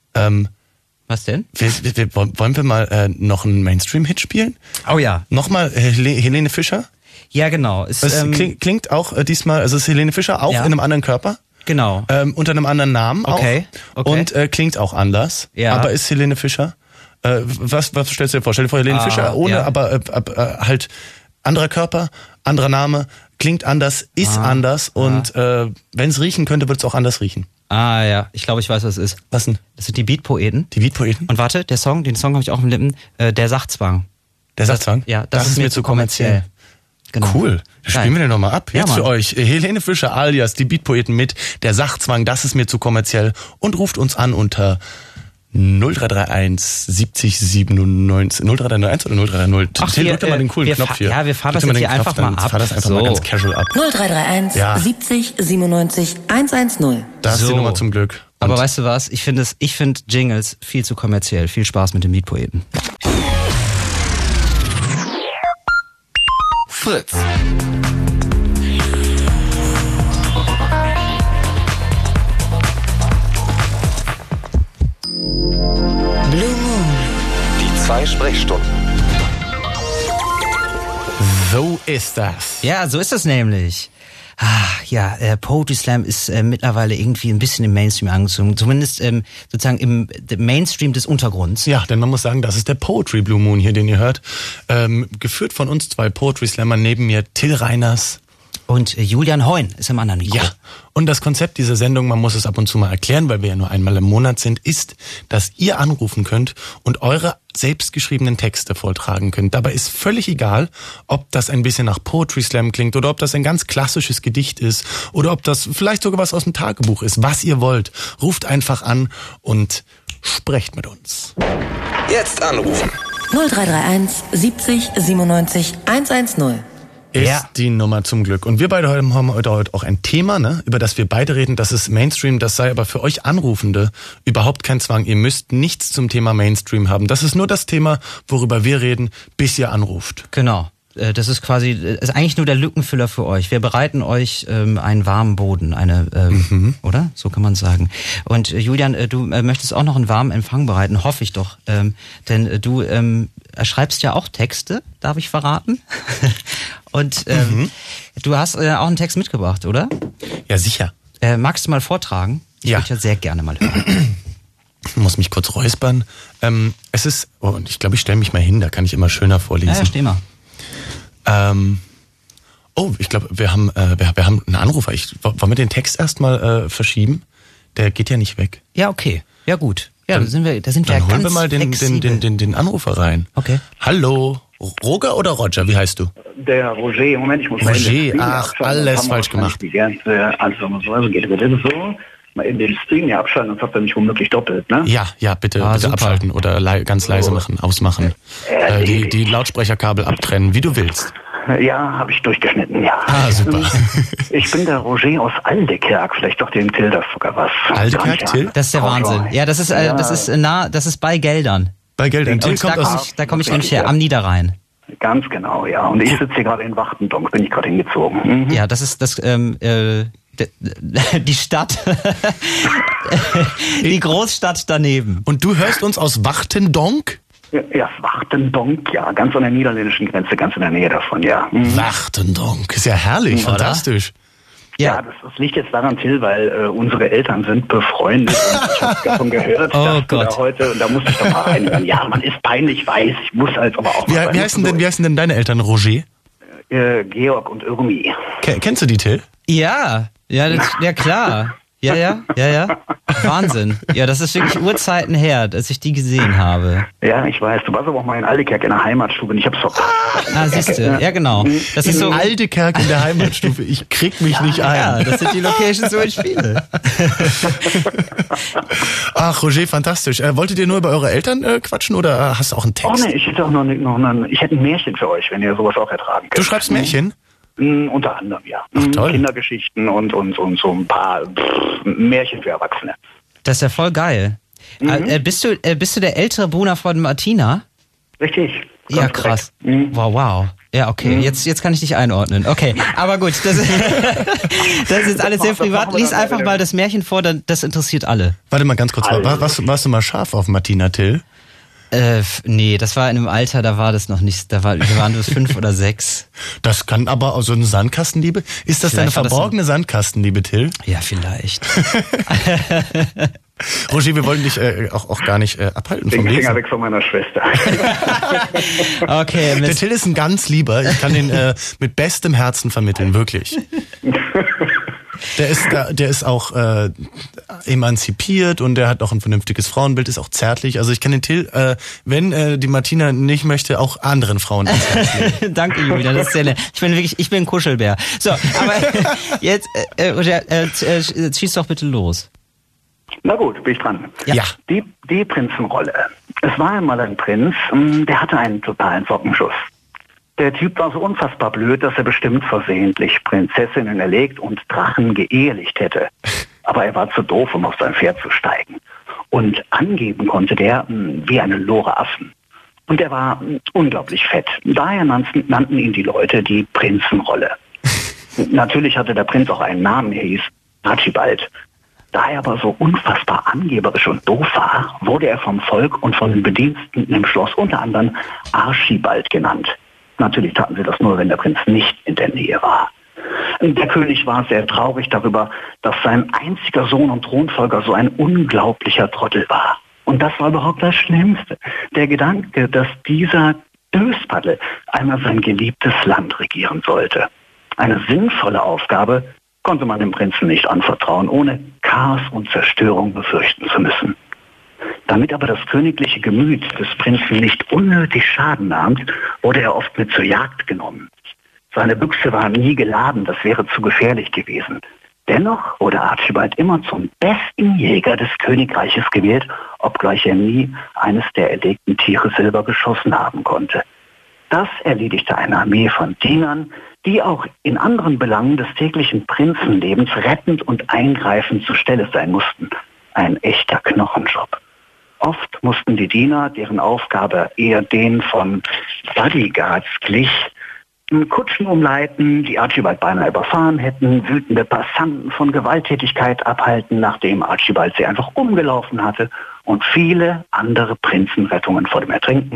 Was denn? Wollen wir mal noch einen Mainstream-Hit spielen? Oh ja. Nochmal Helene Fischer? Ja, genau. Es klingt auch diesmal, also es ist Helene Fischer auch in einem anderen Körper. Genau. Unter einem anderen Namen auch. Okay. Und klingt auch anders. Ja. Aber ist Helene Fischer. Was stellst du dir vor? Stell dir vor, Helene Fischer ohne, aber halt anderer Körper, anderer Name, klingt anders, ist anders und wenn es riechen könnte, wird es auch anders riechen. Ah ja, ich glaube, ich weiß, was es ist. Was denn? Das sind die Beatpoeten. Die Beatpoeten? Und warte, den Song habe ich auch im Lippen, der Sachzwang. Der Sachzwang? Ja, das ist mir zu kommerziell. Genau. Cool. Das spielen wir den nochmal ab. Jetzt für euch. Helene Fischer alias die Beatpoeten mit der Sachzwang, das ist mir zu kommerziell und ruft uns an unter 0331 70 97 0331 oder 0330. Ach, drück doch mal den coolen Knopf hier. Ja, wir fahren das jetzt hier einfach mal ab. Fahr das einfach mal ganz casual ab. 0331 70 97 110. Da ist die Nummer zum Glück. Aber weißt du was? Ich finde Jingles viel zu kommerziell. Viel Spaß mit den Beatpoeten. Fritz. Blue Moon. Die 2 Sprechstunden. So ist das. Ja, so ist das nämlich. Poetry Slam ist mittlerweile irgendwie ein bisschen im Mainstream angezogen. Zumindest sozusagen im Mainstream des Untergrunds. Ja, denn man muss sagen, das ist der Poetry Blue Moon hier, den ihr hört. Geführt von uns 2 Poetry Slammern, neben mir Till Reiners. Und Julian Heun ist im anderen Mikro. Ja, und das Konzept dieser Sendung, man muss es ab und zu mal erklären, weil wir ja nur einmal im Monat sind, ist, dass ihr anrufen könnt und eure selbstgeschriebenen Texte vortragen könnt. Dabei ist völlig egal, ob das ein bisschen nach Poetry Slam klingt oder ob das ein ganz klassisches Gedicht ist oder ob das vielleicht sogar was aus dem Tagebuch ist. Was ihr wollt, ruft einfach an und sprecht mit uns. Jetzt anrufen. 0331 70 97 110. Ist die Nummer zum Glück. Und wir beide haben heute auch ein Thema, ne, über das wir beide reden. Das ist Mainstream. Das sei aber für euch Anrufende überhaupt kein Zwang. Ihr müsst nichts zum Thema Mainstream haben. Das ist nur das Thema, worüber wir reden, bis ihr anruft. Genau. Das ist eigentlich nur der Lückenfüller für euch. Wir bereiten euch einen warmen Boden, oder? So kann man sagen. Und Julian, du möchtest auch noch einen warmen Empfang bereiten, hoffe ich doch. Denn du schreibst ja auch Texte, darf ich verraten. Und du hast auch einen Text mitgebracht, oder? Ja, sicher. Magst du mal vortragen? Ich Ja. würde ja sehr gerne mal hören. Ich muss mich kurz räuspern. Es ist, und ich glaube, ich stelle mich mal hin, da kann ich immer schöner vorlesen. Ja, steh mal. Ich glaube, wir haben einen Anrufer. Wollen wir den Text erstmal verschieben? Der geht ja nicht weg. Ja, okay. Ja, gut. Ja, da sind wir ja Dann ganz holen wir mal den Anrufer rein. Okay. Hallo, Roger oder Roger? Wie heißt du? Der Roger, Moment, ich muss Roger, mal in den Stream ach, abschalten. alles Das haben wir falsch gemacht. Die ganze also geht bitte so. Mal in den Stream hier abschalten, sonst habt ihr mich womöglich doppelt, ne? Ja, bitte super. abschalten oder ganz leise machen, ausmachen. Die Lautsprecherkabel abtrennen, wie du willst. Ja, habe ich durchgeschnitten, ja. Ah, super. Ich bin der Roger aus Aldekerk, vielleicht doch dem Till das sogar was. Aldekerk, Till? Das ist der Wahnsinn. Ja, das ist bei Geldern. Bei Geldern. Till Und kommt aus... da komme ich nämlich her, am Niederrhein. Ganz genau, ja. Und ich sitze hier gerade in Wachtendonk, bin ich gerade hingezogen. Mhm. Ja, das ist die Stadt, die Großstadt daneben. Und du hörst uns aus Wachtendonk? Ja, Wachtendonk, ja, ganz an der niederländischen Grenze, ganz in der Nähe davon, ja. Mhm. Wachtendonk, ist ja herrlich, Oder? Fantastisch. Ja, das liegt jetzt daran, Till, weil unsere Eltern sind befreundet und ich habe davon gehört, Oh dass du Gott. da heute, und da muss ich doch mal reinhören. Ja, man ist peinlich, weiß, ich muss halt aber auch Wie heißen denn deine Eltern, Roger? Georg und Irmi. Kennst du die, Till? Ja, klar. Ja. Wahnsinn. Ja, das ist wirklich Urzeiten her, dass ich die gesehen habe. Ja, ich weiß, du warst aber auch mal in Aldekerk in der Heimatstube und ich hab's verpasst. Ah, siehste, ja genau. Das ist so. Aldekerk in der Heimatstufe, ich krieg mich nicht ein. Ja, das sind die Locations, wo ich spiele. Ach, Roger, fantastisch. Wolltet ihr nur über eure Eltern quatschen oder hast du auch einen Oh Text? ne, ich hätte auch ich hätte ein Märchen für euch, wenn ihr sowas auch ertragen könnt. Du schreibst Märchen? Unter anderem, ja. Ach, toll. Kindergeschichten und so ein paar Märchen für Erwachsene. Das ist ja voll geil. Bist du der ältere Bruder von Martina? Richtig. Ja, Ganz krass. korrekt. Wow. Ja, okay. Jetzt kann ich dich einordnen. Okay, aber gut, das ist jetzt alles sehr privat. Lies einfach mal das Märchen vor, das interessiert alle. Warte mal ganz kurz. Warst du mal scharf auf Martina, Till? Nee, das war in einem Alter, da war das noch nicht, wir waren bis 5 oder 6. Das kann aber auch so eine Sandkastenliebe. Ist das deine Vielleicht war das verborgene Sandkastenliebe, Till? Ja, vielleicht. Roger, wir wollen dich auch gar nicht abhalten vom Den Finger Lesen. weg von meiner Schwester. Okay, Der Till ist ein ganz lieber. Ich kann den mit bestem Herzen vermitteln, wirklich. Der ist auch emanzipiert und der hat auch ein vernünftiges Frauenbild, ist auch zärtlich. Also ich kann den Till, wenn die Martina nicht möchte, auch anderen Frauen ans Herz legen. Danke, Julia, das ist sehr nett. Ich bin ein Kuschelbär. So, aber jetzt, schieß doch bitte los. Na gut, bin ich dran. Ja. Die Prinzenrolle. Es war einmal ein Prinz, der hatte einen totalen Sockenschuss. Der Typ war so unfassbar blöd, dass er bestimmt versehentlich Prinzessinnen erlegt und Drachen geehelicht hätte. Aber er war zu doof, um auf sein Pferd zu steigen. Und angeben konnte der wie eine Lore Affen. Und er war unglaublich fett. Daher nannten ihn die Leute die Prinzenrolle. Natürlich hatte der Prinz auch einen Namen, er hieß Archibald. Da er aber so unfassbar angeberisch und doof war, wurde er vom Volk und von den Bediensteten im Schloss unter anderem Archibald genannt. Natürlich taten sie das nur, wenn der Prinz nicht in der Nähe war. Der König war sehr traurig darüber, dass sein einziger Sohn und Thronfolger so ein unglaublicher Trottel war. Und das war überhaupt das Schlimmste. Der Gedanke, dass dieser Döspaddel einmal sein geliebtes Land regieren sollte. Eine sinnvolle Aufgabe konnte man dem Prinzen nicht anvertrauen, ohne Chaos und Zerstörung befürchten zu müssen. Damit aber das königliche Gemüt des Prinzen nicht unnötig Schaden nahm, wurde er oft mit zur Jagd genommen. Seine Büchse war nie geladen, das wäre zu gefährlich gewesen. Dennoch wurde Archibald immer zum besten Jäger des Königreiches gewählt, obgleich er nie eines der erlegten Tiere selber geschossen haben konnte. Das erledigte eine Armee von Dienern, die auch in anderen Belangen des täglichen Prinzenlebens rettend und eingreifend zur Stelle sein mussten. Ein echter Knochenjob. Oft mussten die Diener, deren Aufgabe eher den von Bodyguards glich, Kutschen umleiten, die Archibald beinahe überfahren hätten, wütende Passanten von Gewalttätigkeit abhalten, nachdem Archibald sie einfach umgelaufen hatte, und viele andere Prinzenrettungen vor dem Ertrinken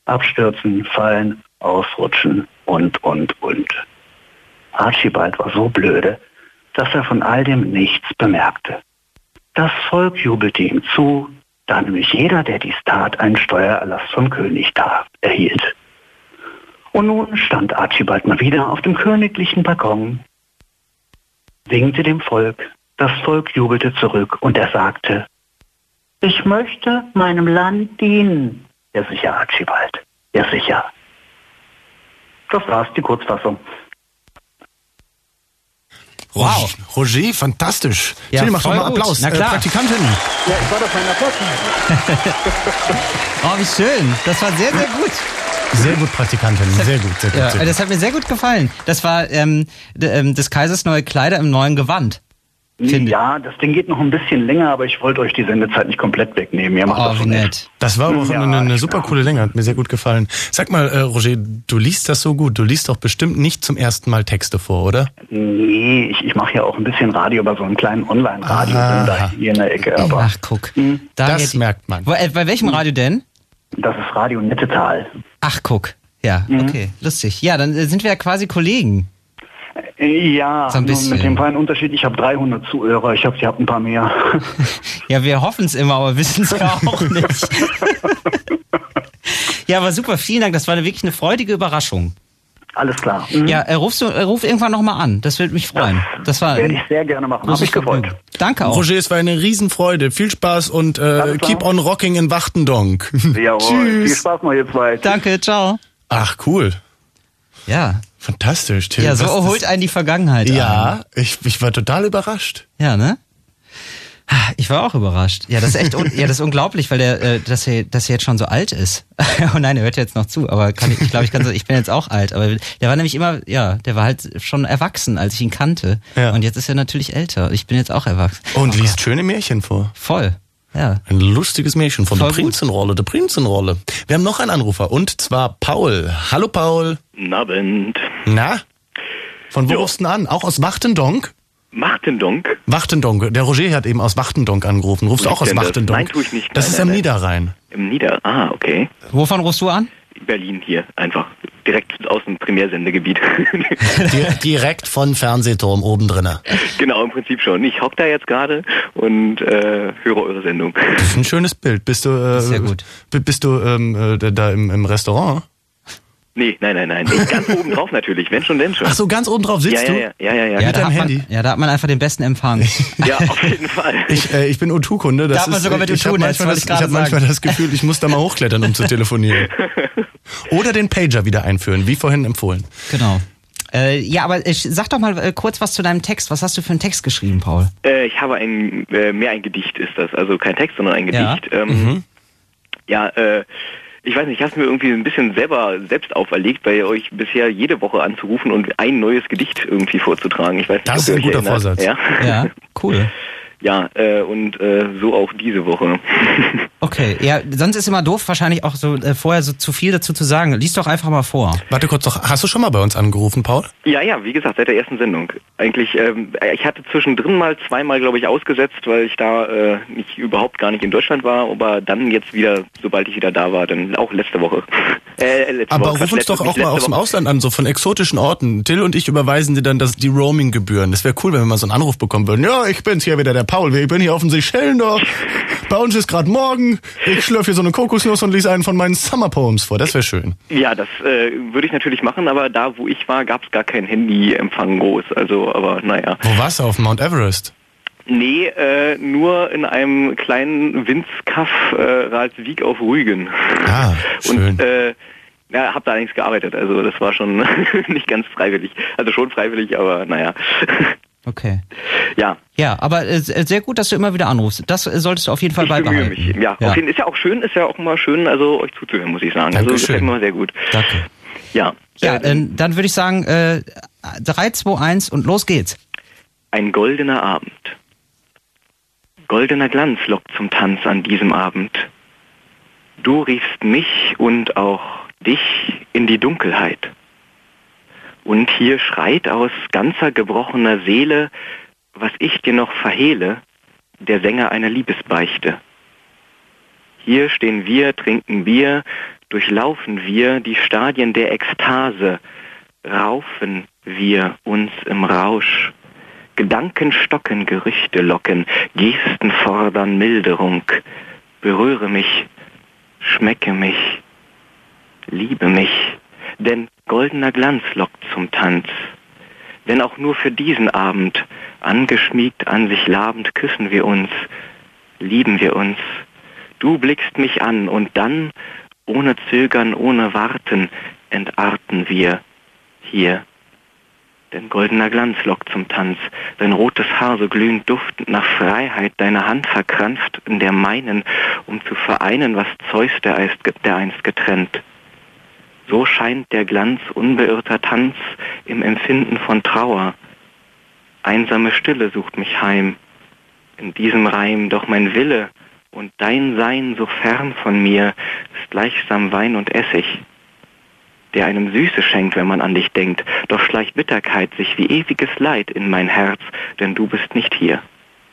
abstürzen, fallen, ausrutschen und. Archibald war so blöde, dass er von all dem nichts bemerkte. Das Volk jubelte ihm zu, da nämlich jeder, der dies tat, einen Steuererlass vom König erhielt. Und nun stand Archibald mal wieder auf dem königlichen Balkon, winkte dem Volk, das Volk jubelte zurück und er sagte: Ich möchte meinem Land dienen. Ja sicher, Archibald, ja sicher. Das war's, die Kurzfassung. Wow. Roger, fantastisch. Ja, Till, mach doch voll mal gut. Applaus. Na klar. Praktikantin. Ja, ich war doch mein Applaus. Oh, wie schön. Das war sehr, sehr gut. Sehr gut, Praktikantin. Sehr gut, sehr gut. Ja, sehr gut. das hat mir sehr gut gefallen. Das war des Kaisers neue Kleider im neuen Gewand. Finde. Ja, das Ding geht noch ein bisschen länger, aber ich wollte euch die Sendezeit nicht komplett wegnehmen. Ihr macht das Oh, so wie nett. nett. Das war aber auch Ja, eine genau. super coole Länge, hat mir sehr gut gefallen. Sag mal, Roger, du liest das so gut. Du liest doch bestimmt nicht zum ersten Mal Texte vor, oder? Nee, ich mache ja auch ein bisschen Radio bei so einem kleinen Online-Radio hier in der Ecke. Aber Ach, guck. Das merkt man. Bei welchem Radio denn? das ist Radio Nettetal. Ach, guck. Ja, okay. Lustig. Ja, dann sind wir ja quasi Kollegen. Ja, So ein nur bisschen. mit dem kleinen Unterschied, ich habe 300 Zuhörer, ich hoffe, ihr habt ein paar mehr. Ja, wir hoffen es immer, aber wissen es ja auch nicht. Ja, aber super, vielen Dank. Das war wirklich eine freudige Überraschung. Alles klar. Ja, ruf irgendwann nochmal an. Das würde mich freuen. Das war Werde ich sehr gerne machen. Habe großes ich gefreut. Vergnügen. Danke auch. Roger, es war eine Riesenfreude. Viel Spaß und klar. keep on rocking in Wachtendonk. Jawohl. Viel Spaß noch, ihr zwei. Danke, ciao. Ach, cool. Ja. Fantastisch, Till. Ja, so Was- erholt einen die Vergangenheit an. Ja, ich war total überrascht. Ja, ne? Ich war auch überrascht. Ja, das ist echt, das ist unglaublich, weil dass er jetzt schon so alt ist. Oh nein, er hört jetzt noch zu, aber ich bin jetzt auch alt. Aber der war nämlich immer, der war halt schon erwachsen, als ich ihn kannte. Ja. Und jetzt ist er natürlich älter. Ich bin jetzt auch erwachsen. Und liest schöne Märchen vor. Voll. Ja. Ein lustiges Märchen von Voll der gut. Prinzenrolle, der Prinzenrolle. Wir haben noch einen Anrufer und zwar Paul. Hallo Paul. Guten Abend. Na? Von wo Jo. rufst du denn an? Auch aus Wachtendonk? Machtendonk? Wachtendonk. Der Roger hat eben aus Wachtendonk angerufen. Rufst du Wo auch aus liegt denn das? Wachtendonk? Nein, tue ich nicht. Das Nein, ist nein, am nein. Niederrhein. Im okay. Wovon rufst du an? Berlin hier, einfach. Direkt aus dem Primärsendegebiet. Direkt von Fernsehturm oben drinne. Genau, im Prinzip schon. Ich hock da jetzt gerade und höre eure Sendung. Das ist ein schönes Bild. Bist du, Sehr gut. Bist du da im Restaurant? Nee, nein. Nee, ganz oben drauf natürlich. Wenn schon, denn schon. Ach so, ganz oben drauf sitzt du? Ja. Mit deinem Handy? Da hat man einfach den besten Empfang. Ja, auf jeden Fall. Ich bin O2-Kunde. Da hat man sogar mit ich habe O2 Netz, wollte ich gerade manchmal sagen. das Gefühl, ich muss da mal hochklettern, um zu telefonieren. Oder den Pager wieder einführen, wie vorhin empfohlen. Genau. Ja, aber sag doch mal kurz was zu deinem Text. Was hast du für einen Text geschrieben, Paul? Ich habe mehr ein Gedicht ist das. Also kein Text, sondern ein Ja. Gedicht. Ich weiß nicht, ich habe es mir irgendwie ein bisschen selbst auferlegt, bei euch bisher jede Woche anzurufen und ein neues Gedicht irgendwie vorzutragen. Ich weiß nicht, Das ob ist ihr ein euch guter erinnert. Vorsatz. Ja, Ja, cool. ja und so auch diese Woche. Okay, ja, sonst ist immer doof, wahrscheinlich auch so vorher so zu viel dazu zu sagen. Lies doch einfach mal vor. Warte kurz noch, hast du schon mal bei uns angerufen, Paul? Ja, wie gesagt, seit der ersten Sendung. Eigentlich, ich hatte zwischendrin zweimal, glaube ich, ausgesetzt, weil ich da überhaupt gar nicht in Deutschland war, aber dann jetzt wieder, sobald ich wieder da war, dann auch letzte Woche. Aber ruf uns doch auch mal aus dem Ausland an, so von exotischen Orten. Till und ich überweisen dir dann die Roaming-Gebühren. Das wäre cool, wenn wir mal so einen Anruf bekommen würden. Ja, ich bin's hier wieder, der Paul. Ich bin hier auf den Seychellen da. Bei uns ist gerade morgen. Ich schlürfe hier so eine Kokosnuss und lese einen von meinen Summer Poems vor. Das wäre schön. Ja, das würde ich natürlich machen, aber da, wo ich war, gab es gar keinen Handyempfang groß. Also, aber naja. Wo warst du? Auf Mount Everest? Nee, nur in einem kleinen Winzkaff Ralswiek auf Rügen. Ah, schön. Und hab da allerdings gearbeitet, also das war schon nicht ganz freiwillig. Also schon freiwillig, aber naja. Okay. Ja. Ja, aber sehr gut, dass du immer wieder anrufst. Das solltest du auf jeden Fall Ich bemühe beibehalten. mich. Ja, auf jeden Fall. Ist ja auch immer schön, also euch zuzuhören, muss ich sagen. Also das gefällt mir sehr gut. Danke. Ja. Ja, dann würde ich sagen, 3, 2, 1 und los geht's. Ein goldener Abend. Goldener Glanz lockt zum Tanz an diesem Abend. Du riefst mich und auch dich in die Dunkelheit. Und hier schreit aus ganzer gebrochener Seele, was ich dir noch verhehle, der Sänger einer Liebesbeichte. Hier stehen wir, trinken Bier, durchlaufen wir die Stadien der Ekstase, raufen wir uns im Rausch. Gedanken stocken, Gerüchte locken, Gesten fordern Milderung. Berühre mich, schmecke mich, liebe mich, denn goldener Glanz lockt zum Tanz. Wenn auch nur für diesen Abend, angeschmiegt, an sich labend, küssen wir uns, lieben wir uns. Du blickst mich an und dann, ohne Zögern, ohne Warten, entarten wir hier. Denn goldener Glanz lockt zum Tanz, dein rotes Haar so glühend duftend nach Freiheit, deine Hand verkrampft in der meinen, um zu vereinen, was Zeus der einst getrennt. So scheint der Glanz unbeirrter Tanz im Empfinden von Trauer. Einsame Stille sucht mich heim, in diesem Reim, doch mein Wille und dein Sein so fern von mir ist gleichsam Wein und Essig, der einem Süße schenkt, wenn man an dich denkt, doch schleicht Bitterkeit sich wie ewiges Leid in mein Herz, denn du bist nicht hier.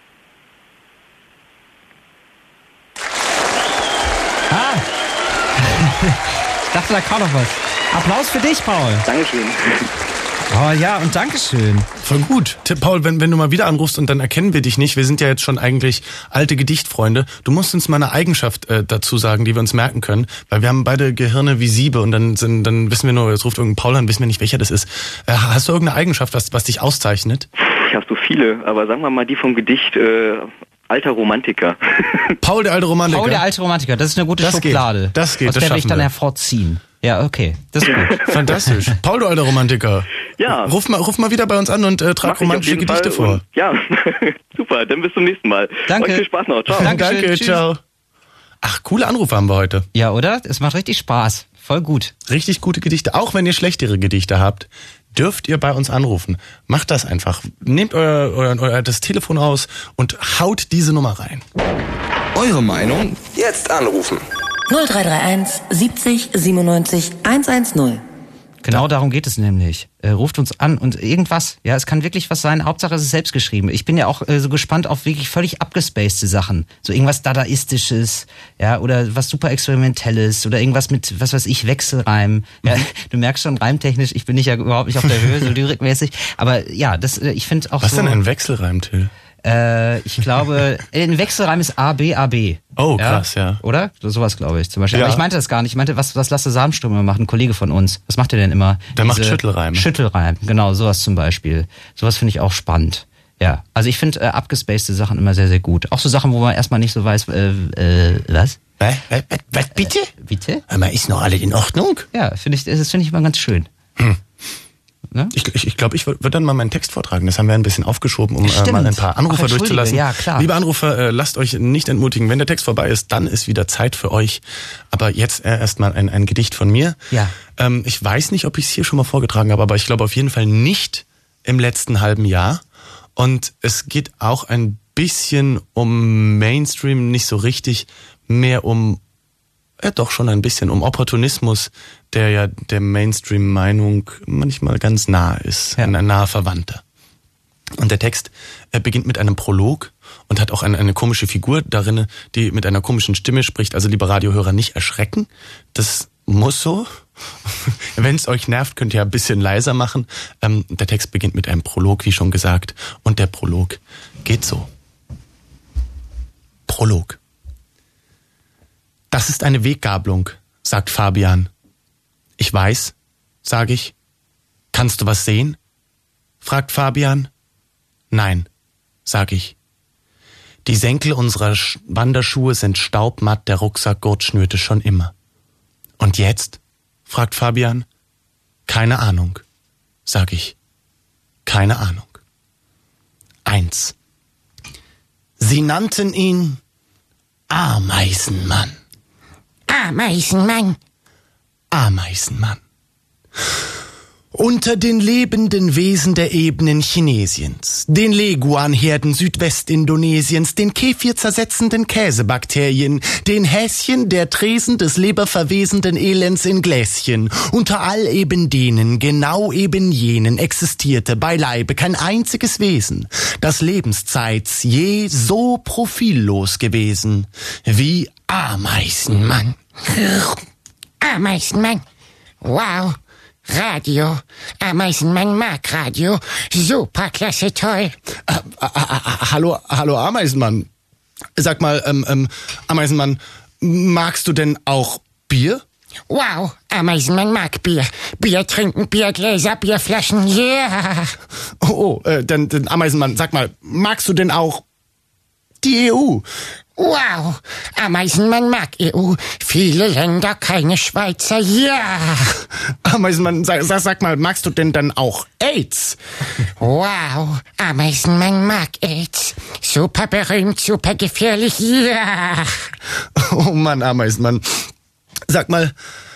Ich dachte, da kam noch was. Applaus für dich, Paul. Dankeschön. Oh ja, und Dankeschön. Voll gut. Paul, wenn du mal wieder anrufst und dann erkennen wir dich nicht, wir sind ja jetzt schon eigentlich alte Gedichtfreunde, du musst uns mal eine Eigenschaft dazu sagen, die wir uns merken können, weil wir haben beide Gehirne wie Siebe und dann wissen wir nur, jetzt ruft irgendein Paul an, wissen wir nicht, welcher das ist. Hast du irgendeine Eigenschaft, was dich auszeichnet? Ich habe so viele, aber sagen wir mal die vom Gedicht alter Romantiker. Paul, der alte Romantiker. Paul, der alte Romantiker, das ist eine gute Schublade. Das geht, aus das der will ich schaffen dann wir. hervorziehen. Ja, okay, das ist gut. Fantastisch. Paul, du alter Romantiker. Ja. Ruf mal wieder bei uns an und trag romantische Gedichte vor. Und, ja, super, dann bis zum nächsten Mal. Danke. Euch viel Spaß noch. Ciao. Dankeschön, Danke, tschüss. ciao. Ach, coole Anrufe haben wir heute. Ja, oder? Es macht richtig Spaß. Voll gut. Richtig gute Gedichte. Auch wenn ihr schlechtere Gedichte habt, dürft ihr bei uns anrufen. Macht das einfach. Nehmt euer das Telefon raus und haut diese Nummer rein. Eure Meinung? Jetzt anrufen. 0331 70 97 110. Genau darum geht es nämlich. Ruft uns an und irgendwas, ja, es kann wirklich was sein, Hauptsache es ist selbst geschrieben. Ich bin ja auch so gespannt auf wirklich völlig abgespacede Sachen. So irgendwas Dadaistisches, ja, oder was super Experimentelles oder irgendwas mit, was weiß ich, Wechselreim. Ja, du merkst schon, reimtechnisch, ich bin nicht ja überhaupt nicht auf der Höhe, so lyrikmäßig. Aber ja, das, ich finde auch Was so... denn ein Wechselreim, Till? Ich glaube, ein Wechselreim ist A, B, A, B. Oh, krass, ja. Oder? Sowas, glaube ich, zum Beispiel. Ja. Aber ich meinte das gar nicht. Ich meinte, was Lasse Samstrom immer macht, ein Kollege von uns. Was macht der denn immer? Der macht Schüttelreim. Schüttelreim, genau, sowas zum Beispiel. Sowas finde ich auch spannend. Ja, also ich finde abgespacede Sachen immer sehr, sehr gut. Auch so Sachen, wo man erstmal nicht so weiß, was? Was bitte? Bitte? Hör mal, ist noch alles in Ordnung? Ja, das finde ich immer ganz schön. Ne? Ich glaube, ich würde dann mal meinen Text vortragen. Das haben wir ein bisschen aufgeschoben, um Stimmt. mal ein paar Anrufer Ach, entschuldige. durchzulassen. Ja, klar. Liebe Anrufer, lasst euch nicht entmutigen. Wenn der Text vorbei ist, dann ist wieder Zeit für euch. Aber jetzt erstmal ein Gedicht von mir. Ja. Ich weiß nicht, ob ich es hier schon mal vorgetragen habe, aber ich glaube auf jeden Fall nicht im letzten halben Jahr. Und es geht auch ein bisschen um Mainstream, nicht so richtig, mehr um doch schon ein bisschen um Opportunismus, der ja der Mainstream-Meinung manchmal ganz nah ist, ein naher Verwandter. Und der Text beginnt mit einem Prolog und hat auch eine komische Figur darin, die mit einer komischen Stimme spricht. Also liebe Radiohörer, nicht erschrecken. Das muss so. Wenn es euch nervt, könnt ihr ein bisschen leiser machen. Der Text beginnt mit einem Prolog, wie schon gesagt. Und der Prolog geht so. Prolog. Das ist eine Weggabelung, sagt Fabian. Ich weiß, sage ich. Kannst du was sehen? Fragt Fabian. Nein, sag ich. Die Senkel unserer Wanderschuhe sind staubmatt, der Rucksackgurt schnürte schon immer. Und jetzt? Fragt Fabian. Keine Ahnung, sag ich. Keine Ahnung. 1. Sie nannten ihn Ameisenmann. Ameisenmann. Ameisenmann. Unter den lebenden Wesen der Ebenen Chinesiens, den Leguanherden Südwestindonesiens, den kefirzersetzenden Käsebakterien, den Häschen der Tresen des leberverwesenden Elends in Gläschen, unter all eben denen, genau eben jenen, existierte beileibe kein einziges Wesen, das lebenszeits je so profillos gewesen wie Ameisenmann. Ameisenmann. Wow. Radio. Ameisenmann mag Radio. Super, klasse, toll. Hallo Ameisenmann. Sag mal, Ameisenmann, magst du denn auch Bier? Wow, Ameisenmann mag Bier. Bier trinken, Biergläser, Bierflaschen, yeah. Dann Ameisenmann, sag mal, magst du denn auch die EU? Wow, Ameisenmann mag EU. Viele Länder, keine Schweizer, yeah. Ameisenmann, sag mal, magst du denn dann auch AIDS? Wow, Ameisenmann mag AIDS. Super berühmt, super gefährlich, yeah. Oh Mann, Ameisenmann. Sag mal,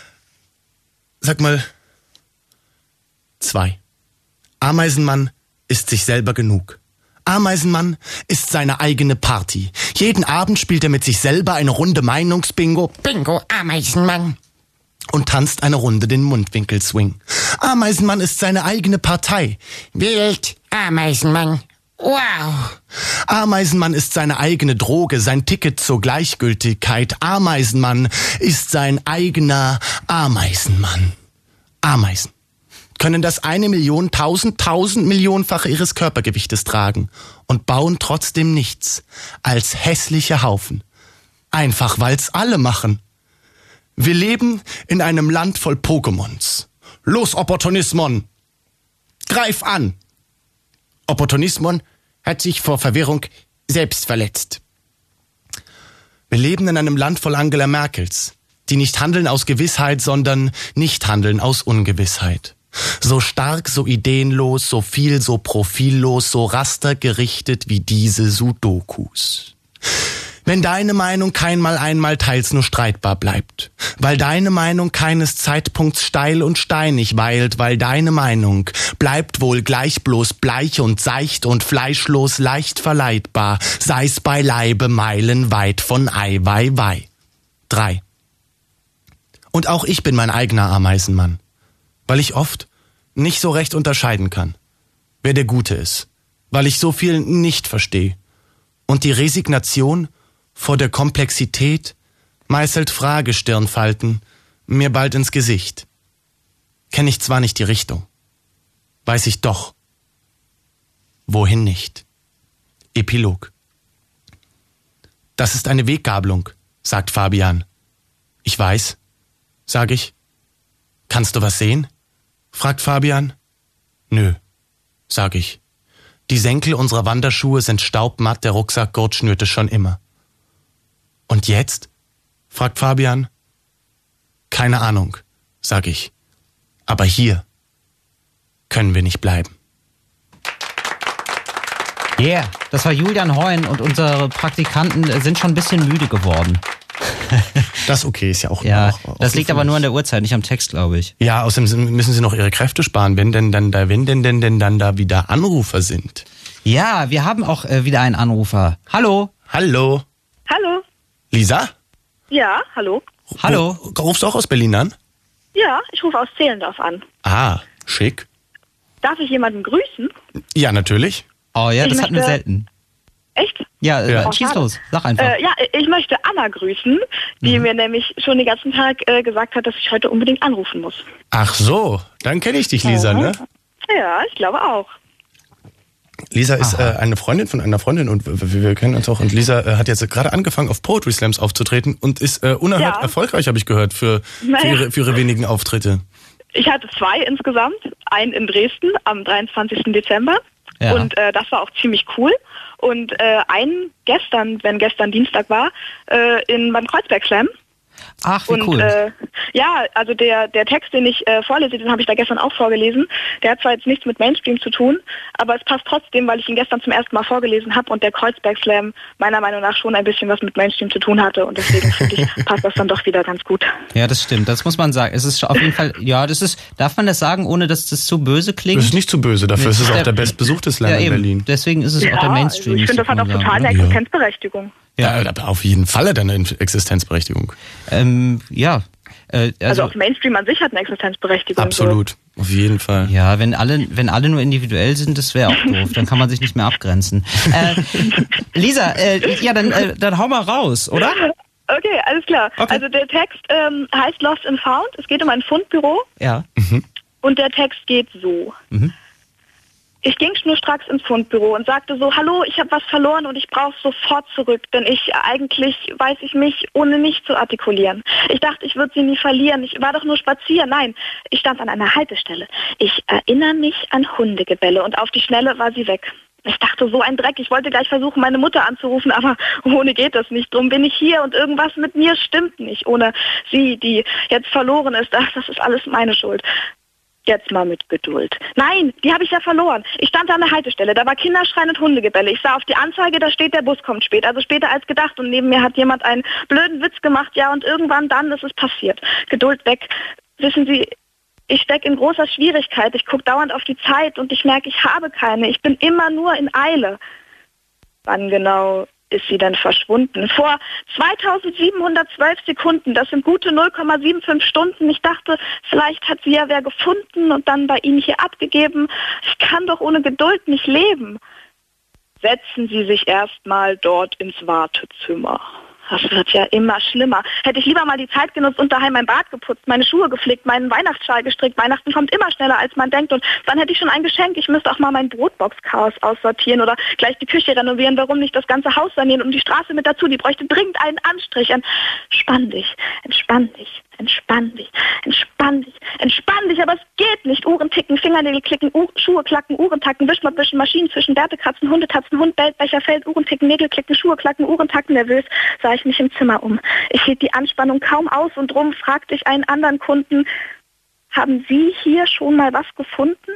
2. Ameisenmann ist sich selber genug. Ameisenmann ist seine eigene Party. Jeden Abend spielt er mit sich selber eine Runde Meinungsbingo. Bingo, Ameisenmann. Und tanzt eine Runde den Mundwinkel-Swing. Ameisenmann ist seine eigene Partei. Wild, Ameisenmann. Wow. Ameisenmann ist seine eigene Droge, sein Ticket zur Gleichgültigkeit. Ameisenmann ist sein eigener Ameisenmann. Ameisen können das 1 Million, 1000 Millionenfache ihres Körpergewichtes tragen und bauen trotzdem nichts als hässliche Haufen. Einfach weil's alle machen. Wir leben in einem Land voll Pokémons. Los, Opportunismon! Greif an! Opportunismon hat sich vor Verwirrung selbst verletzt. Wir leben in einem Land voll Angela Merkels, die nicht handeln aus Gewissheit, sondern nicht handeln aus Ungewissheit. So stark, so ideenlos, so viel, so profillos, so rastergerichtet wie diese Sudokus. Wenn deine Meinung keinmal einmal teils nur streitbar bleibt, weil deine Meinung keines Zeitpunkts steil und steinig weilt, weil deine Meinung bleibt wohl gleich bloß bleich und seicht und fleischlos leicht verleitbar, sei's beileibe meilenweit von Eiweiwei. 3. Und auch ich bin mein eigener Ameisenmann, weil ich oft nicht so recht unterscheiden kann, wer der Gute ist, weil ich so viel nicht verstehe und die Resignation vor der Komplexität meißelt Fragestirnfalten mir bald ins Gesicht. Kenn ich zwar nicht die Richtung, weiß ich doch, wohin nicht. Epilog. Das ist eine Weggabelung, sagt Fabian. Ich weiß, sag ich. Kannst du was sehen? Fragt Fabian. Nö, sag ich. Die Senkel unserer Wanderschuhe sind staubmatt, der Rucksackgurt schnürte schon immer. Und jetzt? Fragt Fabian. Keine Ahnung, sag ich. Aber hier können wir nicht bleiben. Yeah, das war Julian Heun und unsere Praktikanten sind schon ein bisschen müde geworden. Das okay, ist ja auch. Ja, auch das liegt aber nur an der Uhrzeit, nicht am Text, glaube ich. Ja, außerdem müssen sie noch ihre Kräfte sparen, wenn denn dann da wieder Anrufer sind. Ja, wir haben auch wieder einen Anrufer. Hallo. Hallo. Hallo. Lisa? Ja, hallo. Hallo. Rufst du auch aus Berlin an? Ja, ich rufe aus Zehlendorf an. Ah, schick. Darf ich jemanden grüßen? Ja, natürlich. Oh ja, das hatten wir selten. Echt? Ja, Ja. Schieß los, sag einfach. Ja, ich möchte Anna grüßen, die mir nämlich schon den ganzen Tag gesagt hat, dass ich heute unbedingt anrufen muss. Ach so, dann kenne ich dich, Lisa, ne? Ja, ich glaube auch. Lisa ist eine Freundin von einer Freundin und wir kennen uns auch. Und Lisa hat jetzt gerade angefangen, auf Poetry Slams aufzutreten und ist unerhört erfolgreich, habe ich gehört, für ihre wenigen Auftritte. Ich hatte 2 insgesamt, einen in Dresden am 23. Dezember und das war auch ziemlich cool. Und einen gestern, wenn gestern Dienstag war, beim Kreuzberg Slam. Ach, wie cool. Ja, also der Text, den ich vorlese, den habe ich da gestern auch vorgelesen. Der hat zwar jetzt nichts mit Mainstream zu tun, aber es passt trotzdem, weil ich ihn gestern zum ersten Mal vorgelesen habe und der Kreuzberg Slam meiner Meinung nach schon ein bisschen was mit Mainstream zu tun hatte und deswegen finde ich, passt das dann doch wieder ganz gut. Ja, das stimmt, das muss man sagen. Es ist auf jeden Fall, ja, das ist, darf man das sagen, ohne dass das zu böse klingt? Das ist nicht zu böse, dafür ist es auch der bestbesuchte Slam in Berlin. Deswegen ist es auch der Mainstream. Also ich finde, das hat auch total eine Existenzberechtigung. Ja, auf jeden Fall hat er eine Existenzberechtigung. Also auch Mainstream an sich hat eine Existenzberechtigung. Absolut, so. Auf jeden Fall. Ja, wenn alle nur individuell sind, das wäre auch doof. Dann kann man sich nicht mehr abgrenzen. Lisa, dann hau mal raus, oder? Okay, alles klar. Okay. Also der Text heißt Lost and Found. Es geht um ein Fundbüro. Ja. Und der Text geht so. Ich ging schnurstracks ins Fundbüro und sagte so, hallo, ich habe was verloren und ich brauche sofort zurück, denn eigentlich weiß ich mich, ohne nicht zu artikulieren. Ich dachte, ich würde sie nie verlieren. Ich war doch nur spazieren. Nein, ich stand an einer Haltestelle. Ich erinnere mich an Hundegebelle und auf die Schnelle war sie weg. Ich dachte, so ein Dreck. Ich wollte gleich versuchen, meine Mutter anzurufen, aber ohne geht das nicht. Drum bin ich hier und irgendwas mit mir stimmt nicht. Ohne sie, die jetzt verloren ist, ach, das ist alles meine Schuld. Jetzt mal mit Geduld. Nein, die habe ich ja verloren. Ich stand an der Haltestelle, da war Kinderschreien und Hundegebelle. Ich sah auf die Anzeige, da steht, der Bus kommt spät. Also später als gedacht. Und neben mir hat jemand einen blöden Witz gemacht. Ja, und irgendwann dann ist es passiert. Geduld weg. Wissen Sie, ich stecke in großer Schwierigkeit. Ich gucke dauernd auf die Zeit und ich merke, ich habe keine. Ich bin immer nur in Eile. Wann genau ist sie denn verschwunden? Vor 2712 Sekunden. Das sind gute 0,75 Stunden. Ich dachte, vielleicht hat sie ja wer gefunden und dann bei Ihnen hier abgegeben. Ich kann doch ohne Geduld nicht leben. Setzen Sie sich erstmal dort ins Wartezimmer. Das wird ja immer schlimmer. Hätte ich lieber mal die Zeit genutzt und daheim mein Bad geputzt, meine Schuhe geflickt, meinen Weihnachtsschal gestrickt. Weihnachten kommt immer schneller, als man denkt. Und dann hätte ich schon ein Geschenk. Ich müsste auch mal mein Brotbox-Chaos aussortieren oder gleich die Küche renovieren. Warum nicht das ganze Haus sanieren und die Straße mit dazu? Die bräuchte dringend einen Anstrich. Entspann dich, entspann dich, entspann dich, entspann dich, entspann dich. Aber es geht nicht. Uhren ticken, Fingernägel klicken, Schuhe klacken, Uhren tacken, Wischmopp wischen, Maschinen zwischen, Bärte kratzen, Hunde tatzen, Hund bellt, Becher fällt, Uhren ticken, Nägel klicken, Schuhe klacken, Uhren tacken. Nervös sah ich mich im Zimmer um. Ich hielt die Anspannung kaum aus und drum fragte ich einen anderen Kunden, haben Sie hier schon mal was gefunden?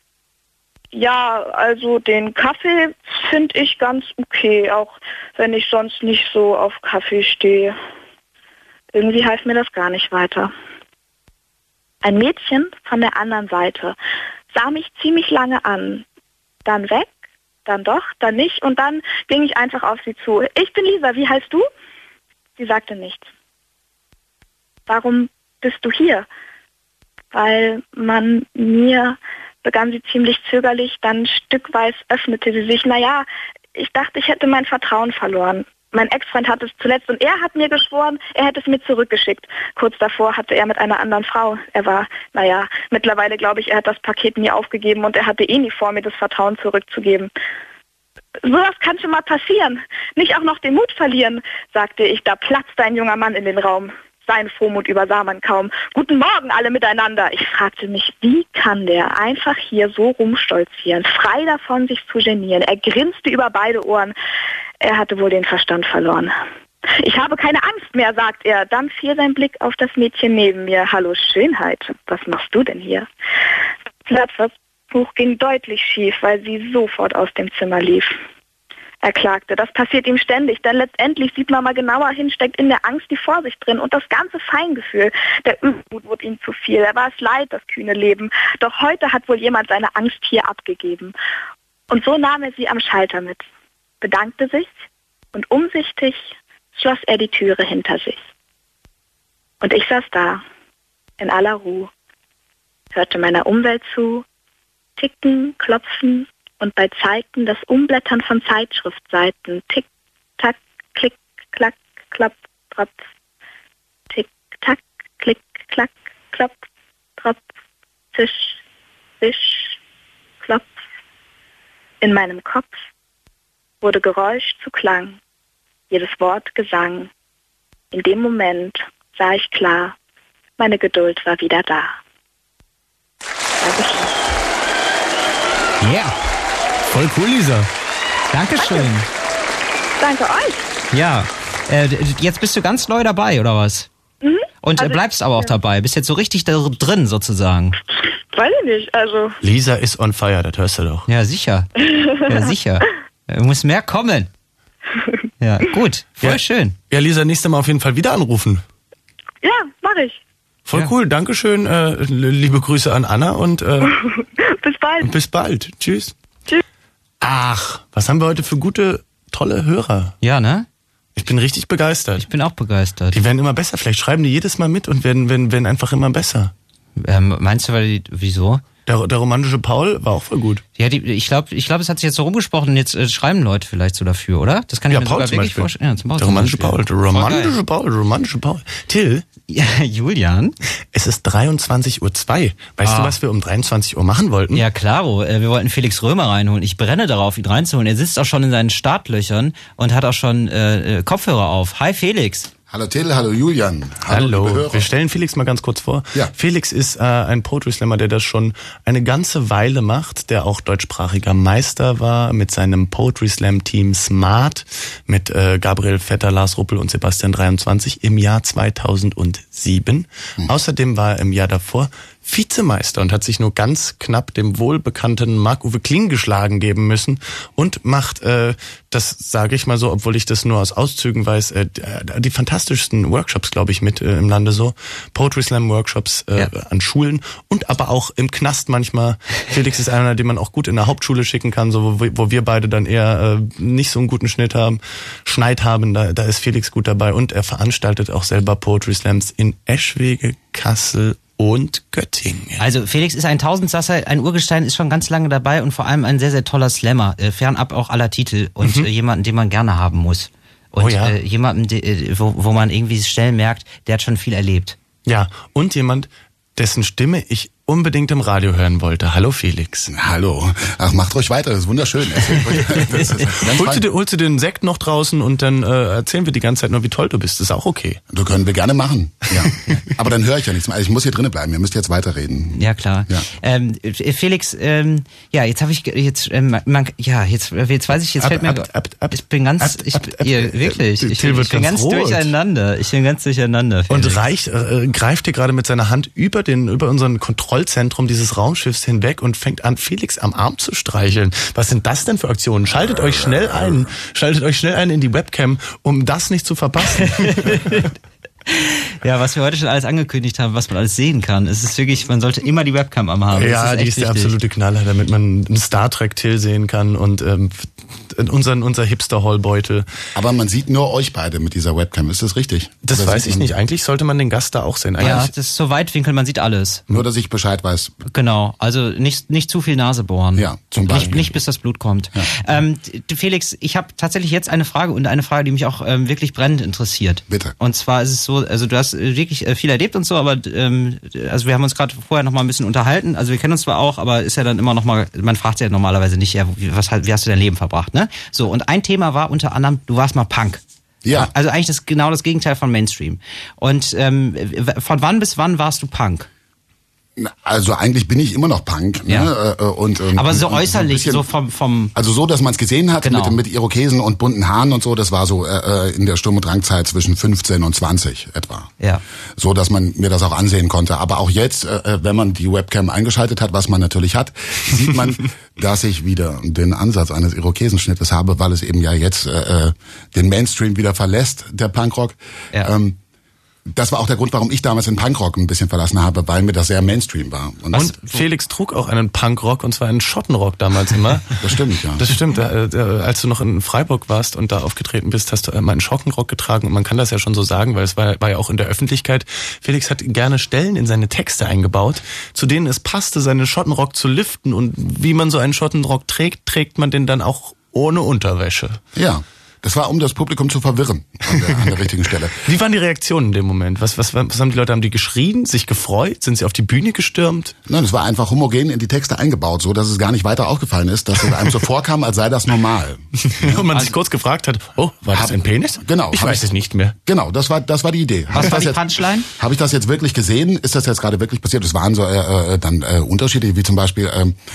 Ja, also den Kaffee finde ich ganz okay, auch wenn ich sonst nicht so auf Kaffee stehe. Irgendwie half mir das gar nicht weiter. Ein Mädchen von der anderen Seite sah mich ziemlich lange an, dann weg, dann doch, dann nicht und dann ging ich einfach auf sie zu. Ich bin Lisa, wie heißt du? Sie sagte nichts. Warum bist du hier? Weil man mir, begann sie ziemlich zögerlich, dann stückweise öffnete sie sich. Naja, ich dachte, ich hätte mein Vertrauen verloren. Mein Ex-Freund hat es zuletzt und er hat mir geschworen, er hätte es mir zurückgeschickt. Kurz davor hatte er mit einer anderen Frau. Er war, mittlerweile glaube ich, er hat das Paket mir aufgegeben und er hatte nie vor, mir das Vertrauen zurückzugeben. Sowas kann schon mal passieren. Nicht auch noch den Mut verlieren, sagte ich. Da platzte ein junger Mann in den Raum. Sein Frohmut übersah man kaum. Guten Morgen alle miteinander. Ich fragte mich, wie kann der einfach hier so rumstolzieren, frei davon, sich zu genieren. Er grinste über beide Ohren. Er hatte wohl den Verstand verloren. Ich habe keine Angst mehr, sagt er. Dann fiel sein Blick auf das Mädchen neben mir. Hallo Schönheit, was machst du denn hier? Das Buch ging deutlich schief, weil sie sofort aus dem Zimmer lief. Er klagte, das passiert ihm ständig, denn letztendlich sieht man mal genauer hin, steckt in der Angst die Vorsicht drin und das ganze Feingefühl. Der Übermut wurde ihm zu viel, er war es leid, das kühne Leben. Doch heute hat wohl jemand seine Angst hier abgegeben. Und so nahm er sie am Schalter mit, bedankte sich und umsichtig schloss er die Türe hinter sich. Und ich saß da, in aller Ruhe, hörte meiner Umwelt zu, ticken, klopfen, und bei Zeiten das Umblättern von Zeitschriftseiten. Tick, tack, klick, klack, klapp, tropf. Tick, tack, klick, klack, klopp, tropf. Zisch, wisch, klopf. In meinem Kopf wurde Geräusch zu Klang, jedes Wort Gesang. In dem Moment sah ich klar, meine Geduld war wieder da. Ja. Yeah. Voll cool, Lisa. Dankeschön. Danke euch. Ja, jetzt bist du ganz neu dabei, oder was? Mhm. Und also, bleibst aber auch dabei. Bist jetzt so richtig da drin, sozusagen. Weiß ich nicht, also... Lisa ist on fire, das hörst du doch. Ja, sicher. Ja, sicher. Muss mehr kommen. Ja, gut. Voll schön. Ja, Lisa, nächstes Mal auf jeden Fall wieder anrufen. Ja, mach ich. Voll cool, Dankeschön. Liebe Grüße an Anna und bis bald. Bis bald. Tschüss. Tschüss. Ach, was haben wir heute für gute, tolle Hörer. Ja, ne? Ich bin richtig begeistert. Ich bin auch begeistert. Die werden immer besser. Vielleicht schreiben die jedes Mal mit und werden einfach immer besser. Meinst du, wieso? Der romantische Paul war auch voll gut. Ja, ich glaube, es hat sich jetzt so rumgesprochen und jetzt schreiben Leute vielleicht so dafür, oder? Das kann ich mir sogar wirklich vorstellen. Ja, der romantische Paul. Till? Ja, Julian? Es ist 23:02 Uhr. Weißt du, was wir um 23 Uhr machen wollten? Ja, klaro. Wir wollten Felix Römer reinholen. Ich brenne darauf, ihn reinzuholen. Er sitzt auch schon in seinen Startlöchern und hat auch schon Kopfhörer auf. Hi, Felix. Hallo Till, hallo Julian. Hallo. Wir stellen Felix mal ganz kurz vor. Ja. Felix ist ein Poetry Slammer, der das schon eine ganze Weile macht, der auch deutschsprachiger Meister war mit seinem Poetry Slam Team Smart, mit Gabriel Vetter, Lars Ruppel und Sebastian 23 im Jahr 2007. Außerdem war er im Jahr davor Vizemeister und hat sich nur ganz knapp dem wohlbekannten Marc-Uwe Kling geschlagen geben müssen und macht, das sage ich mal so, obwohl ich das nur aus Auszügen weiß, die fantastischsten Workshops, glaube ich, mit im Lande so. Poetry Slam Workshops an Schulen und aber auch im Knast manchmal. Felix ist einer, den man auch gut in der Hauptschule schicken kann, so wo wir beide dann eher nicht so einen guten Schneid haben, da ist Felix gut dabei und er veranstaltet auch selber Poetry Slams in Eschwege, Kassel und Göttingen. Also Felix ist ein Tausendsasser, ein Urgestein, ist schon ganz lange dabei und vor allem ein sehr, sehr toller Slammer, fernab auch aller Titel und jemanden, den man gerne haben muss. Und jemanden, wo man irgendwie schnell merkt, der hat schon viel erlebt. Ja, und jemand, dessen Stimme ich unbedingt im Radio hören wollte. Hallo Felix. Hallo. Ach, macht ruhig weiter, das ist wunderschön. Holst du den Sekt noch draußen und dann erzählen wir die ganze Zeit nur, wie toll du bist. Das ist auch okay. Das können wir gerne machen. Ja. Aber dann höre ich ja nichts mehr. Also ich muss hier drinnen bleiben, ihr müsst jetzt weiterreden. Ja, klar. Ja. Felix, jetzt habe ich, jetzt weiß ich, jetzt fällt mir, ich bin ganz durcheinander. Ich bin ganz durcheinander. Felix. Und greift dir gerade mit seiner Hand über unseren Kontrollzentrum dieses Raumschiffs hinweg und fängt an, Felix am Arm zu streicheln. Was sind das denn für Aktionen? Schaltet euch schnell ein in die Webcam, um das nicht zu verpassen. Ja, was wir heute schon alles angekündigt haben, was man alles sehen kann. Es ist wirklich, man sollte immer die Webcam am haben. Ja, die ist der absolute Knaller, damit man einen Star Trek Till sehen kann und unser Hipster-Hallbeutel. Aber man sieht nur euch beide mit dieser Webcam, ist das richtig? Das oder weiß ich nicht. Eigentlich sollte man den Gast da auch sehen. Ja, das ist so Weitwinkel, man sieht alles. Nur, dass ich Bescheid weiß. Genau, also nicht zu viel Nase bohren. Ja, zum Beispiel. Nicht bis das Blut kommt. Ja. Felix, ich habe tatsächlich jetzt eine Frage und eine Frage, die mich auch wirklich brennend interessiert. Bitte. Und zwar ist es so, also du hast wirklich viel erlebt und so, aber also wir haben uns gerade vorher noch mal ein bisschen unterhalten. Also wir kennen uns zwar auch, aber ist ja dann immer noch mal, man fragt ja normalerweise nicht, ja, wie hast du dein Leben verbracht, ne? So, und ein Thema war unter anderem, du warst mal Punk. Ja. Also eigentlich genau das Gegenteil von Mainstream. Und von wann bis wann warst du Punk? Also eigentlich bin ich immer noch Punk. Ja. Ne? Aber so äußerlich, so vom... Also so, dass man es gesehen hat, genau. mit Irokesen und bunten Haaren und so, das war so in der Sturm- und Drangzeit zwischen 15 und 20 etwa. Ja. So, dass man mir das auch ansehen konnte. Aber auch jetzt, wenn man die Webcam eingeschaltet hat, was man natürlich hat, sieht man, dass ich wieder den Ansatz eines Irokesenschnittes habe, weil es eben ja jetzt den Mainstream wieder verlässt, der Punkrock. Ja. Das war auch der Grund, warum ich damals den Punkrock ein bisschen verlassen habe, weil mir das sehr Mainstream war. Und Felix trug auch einen Punkrock, und zwar einen Schottenrock damals immer. Das stimmt, ja. Das stimmt. Als du noch in Freiburg warst und da aufgetreten bist, hast du immer einen Schottenrock getragen. Und man kann das ja schon so sagen, weil es war ja auch in der Öffentlichkeit. Felix hat gerne Stellen in seine Texte eingebaut, zu denen es passte, seinen Schottenrock zu liften. Und wie man so einen Schottenrock trägt man den dann auch ohne Unterwäsche. Ja. Das war, um das Publikum zu verwirren an der richtigen Stelle. Wie waren die Reaktionen in dem Moment? Was haben die Leute? Haben die geschrien, sich gefreut? Sind sie auf die Bühne gestürmt? Nein, es war einfach homogen in die Texte eingebaut, so dass es gar nicht weiter aufgefallen ist, dass es einem so vorkam, als sei das normal. Und man sich kurz gefragt hat, war das ein Penis? Genau. Ich weiß es nicht mehr. Genau, das war die Idee. Was war die Punchline? Habe ich das jetzt wirklich gesehen? Ist das jetzt gerade wirklich passiert? Es waren so dann Unterschiede, wie zum Beispiel...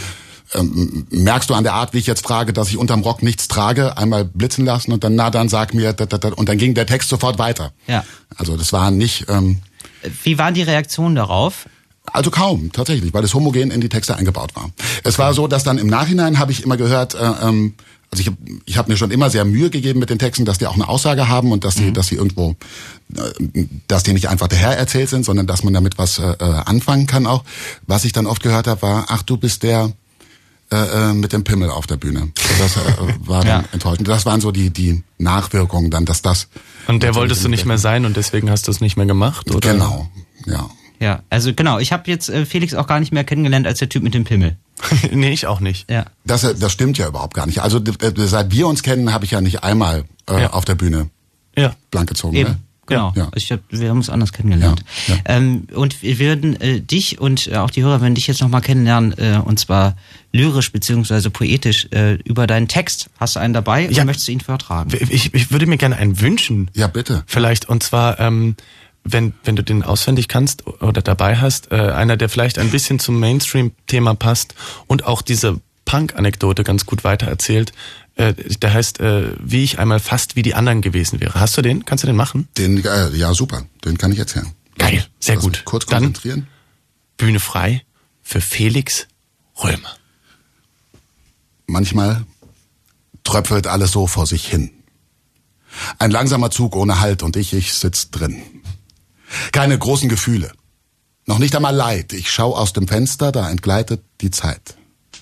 merkst du an der Art, wie ich jetzt frage, dass ich unterm Rock nichts trage, einmal blitzen lassen und dann, dann sag mir, und dann ging der Text sofort weiter. Ja. Also das war nicht... Wie waren die Reaktionen darauf? Also kaum, tatsächlich, weil es homogen in die Texte eingebaut war. Es war so, dass dann im Nachhinein habe ich immer gehört, also ich habe mir schon immer sehr Mühe gegeben mit den Texten, dass die auch eine Aussage haben und dass die irgendwo, dass die nicht einfach daher erzählt sind, sondern dass man damit was anfangen kann auch. Was ich dann oft gehört habe, war, ach, du bist der mit dem Pimmel auf der Bühne. Das war dann enttäuschend. Das waren so die Nachwirkungen dann, dass das... Und der wolltest du nicht mehr sein und deswegen hast du es nicht mehr gemacht, oder? Genau, ja. Ja, also genau, ich habe jetzt Felix auch gar nicht mehr kennengelernt als der Typ mit dem Pimmel. Nee, ich auch nicht. Ja. Das stimmt ja überhaupt gar nicht. Also seit wir uns kennen, habe ich ja nicht einmal auf der Bühne blank gezogen. Eben. Ne? Genau. Ja. Wir haben uns anders kennengelernt. Ja. Und wir würden dich und auch die Hörer werden dich jetzt nochmal kennenlernen, und zwar lyrisch beziehungsweise poetisch über deinen Text. Hast du einen dabei oder möchtest du ihn vortragen? Ich würde mir gerne einen wünschen. Ja, bitte. Vielleicht, und zwar, wenn du den auswendig kannst oder dabei hast, einer, der vielleicht ein bisschen zum Mainstream-Thema passt und auch diese Punk-Anekdote ganz gut weitererzählt. Der heißt, wie ich einmal fast wie die anderen gewesen wäre. Hast du den? Kannst du den machen? Den, ja, super. Den kann ich erzählen. Geil, sehr gut. Kurz Dann konzentrieren. Bühne frei für Felix Römer. Manchmal tröpfelt alles so vor sich hin. Ein langsamer Zug ohne Halt und ich sitz drin. Keine großen Gefühle. Noch nicht einmal Leid. Ich schau aus dem Fenster, da entgleitet die Zeit.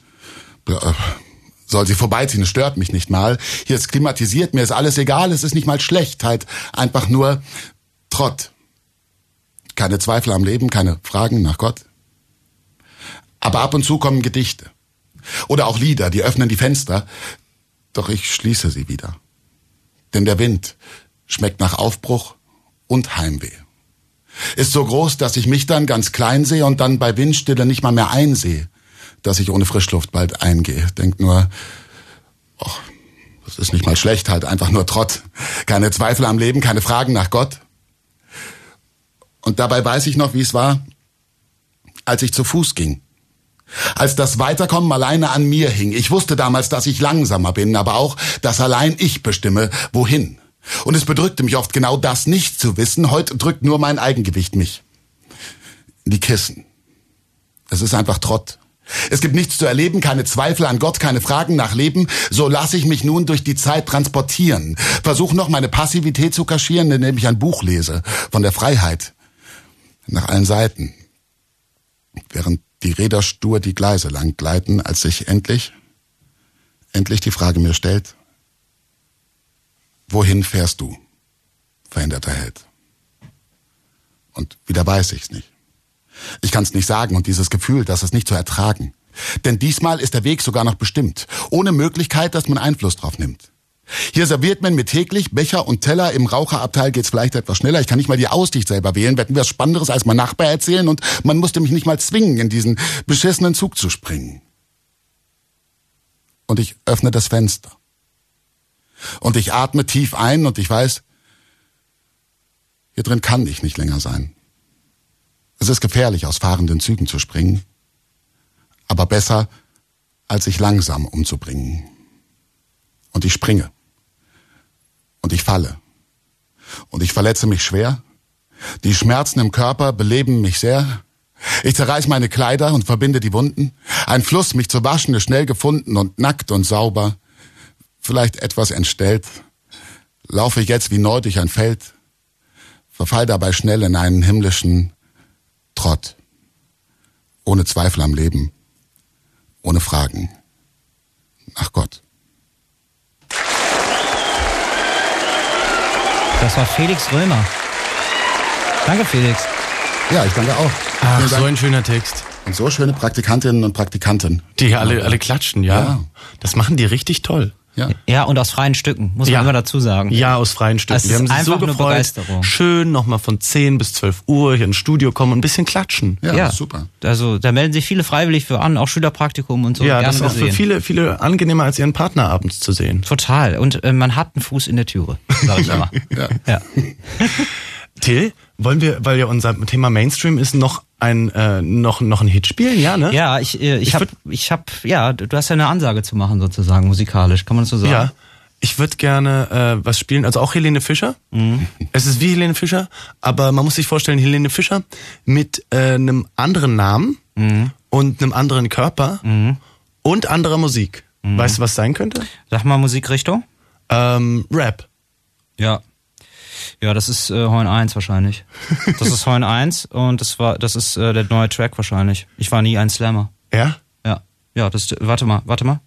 Soll sie vorbeiziehen, es stört mich nicht mal. Hier ist klimatisiert, mir ist alles egal, es ist nicht mal Schlechtheit, einfach nur Trott. Keine Zweifel am Leben, keine Fragen nach Gott. Aber ab und zu kommen Gedichte. Oder auch Lieder, die öffnen die Fenster. Doch ich schließe sie wieder. Denn der Wind schmeckt nach Aufbruch und Heimweh. Ist so groß, dass ich mich dann ganz klein sehe und dann bei Windstille nicht mal mehr einsehe, dass ich ohne Frischluft bald eingehe. Denk nur, das ist nicht mal Schlechtheit, einfach nur Trott. Keine Zweifel am Leben, keine Fragen nach Gott. Und dabei weiß ich noch, wie es war, als ich zu Fuß ging. Als das Weiterkommen alleine an mir hing. Ich wusste damals, dass ich langsamer bin, aber auch, dass allein ich bestimme, wohin. Und es bedrückte mich oft, genau das nicht zu wissen. Heute drückt nur mein Eigengewicht mich in die Kissen. Es ist einfach Trott. Es gibt nichts zu erleben, keine Zweifel an Gott, keine Fragen nach Leben. So lasse ich mich nun durch die Zeit transportieren. Versuche noch meine Passivität zu kaschieren, indem ich ein Buch lese von der Freiheit nach allen Seiten. Während die Räder stur die Gleise lang gleiten, als sich endlich die Frage mir stellt: Wohin fährst du, veränderter Held? Und wieder weiß ich's nicht. Ich kann's nicht sagen und dieses Gefühl, das ist nicht zu ertragen. Denn diesmal ist der Weg sogar noch bestimmt, ohne Möglichkeit, dass man Einfluss drauf nimmt. Hier serviert man mir täglich Becher und Teller, im Raucherabteil geht's vielleicht etwas schneller, ich kann nicht mal die Aussicht selber wählen, wetten wir was Spannenderes als mein Nachbar erzählen und man musste mich nicht mal zwingen, in diesen beschissenen Zug zu springen. Und ich öffne das Fenster. Und ich atme tief ein und ich weiß, hier drin kann ich nicht länger sein. Es ist gefährlich, aus fahrenden Zügen zu springen, aber besser, als sich langsam umzubringen. Und ich springe. Und ich falle. Und ich verletze mich schwer. Die Schmerzen im Körper beleben mich sehr. Ich zerreiß meine Kleider und verbinde die Wunden. Ein Fluss, mich zu waschen, ist schnell gefunden und nackt und sauber. Vielleicht etwas entstellt. Laufe ich jetzt wie neu durch ein Feld. Verfall dabei schnell in einen himmlischen Trott. Ohne Zweifel am Leben. Ohne Fragen nach Gott. Das war Felix Römer. Danke, Felix. Ja, ich danke auch. Ach, so ein schöner Text. Und so schöne Praktikantinnen und Praktikanten. Die hier alle klatschen, ja. Das machen die richtig toll. Ja, und aus freien Stücken, muss man immer dazu sagen. Ja, aus freien Stücken. Es Wir haben ist sich so einfach nur gefreut. Begeisterung. Schön nochmal von 10 bis 12 Uhr hier ins Studio kommen und ein bisschen klatschen. Ja, super. Also da melden sich viele freiwillig für an, auch Schülerpraktikum und so. Ja, gerne das ist auch gesehen. für viele angenehmer, als ihren Partner abends zu sehen. Total. Und man hat einen Fuß in der Türe, sag ich immer. Ja. Till, wollen wir, weil ja unser Thema Mainstream ist, noch ein Hit spielen, ja, ne? Ja, ich hab, du hast ja eine Ansage zu machen sozusagen, musikalisch, kann man das so sagen? Ja. Ich würde gerne was spielen, also auch Helene Fischer. Mhm. Es ist wie Helene Fischer, aber man muss sich vorstellen, Helene Fischer mit einem anderen Namen und einem anderen Körper und anderer Musik. Weißt du, was sein könnte? Sag mal Musikrichtung. Rap. Ja. Ja, das ist Horn 1 wahrscheinlich. Das ist Horn 1 und das ist der neue Track wahrscheinlich. Ich war nie ein Slammer. Ja? Ja. Ja, warte mal.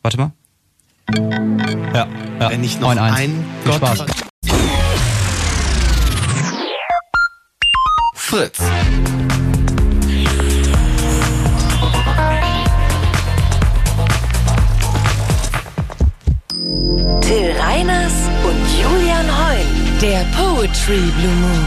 Ja. Wenn ich noch ein Viel Spaß. Fritz. Poetry Blue Moon.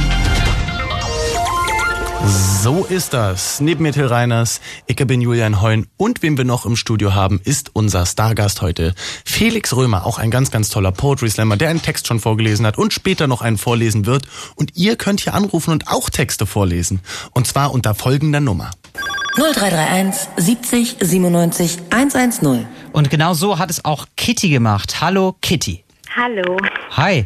So ist das. Neben mir Till Reiners, ich bin Julian Heun und wen wir noch im Studio haben, ist unser Stargast heute. Felix Römer, auch ein ganz, ganz toller Poetry Slammer, der einen Text schon vorgelesen hat und später noch einen vorlesen wird. Und ihr könnt hier anrufen und auch Texte vorlesen. Und zwar unter folgender Nummer. 0331 70 97 110. Und genau so hat es auch Kitty gemacht. Hallo Kitty. Hallo. Hi.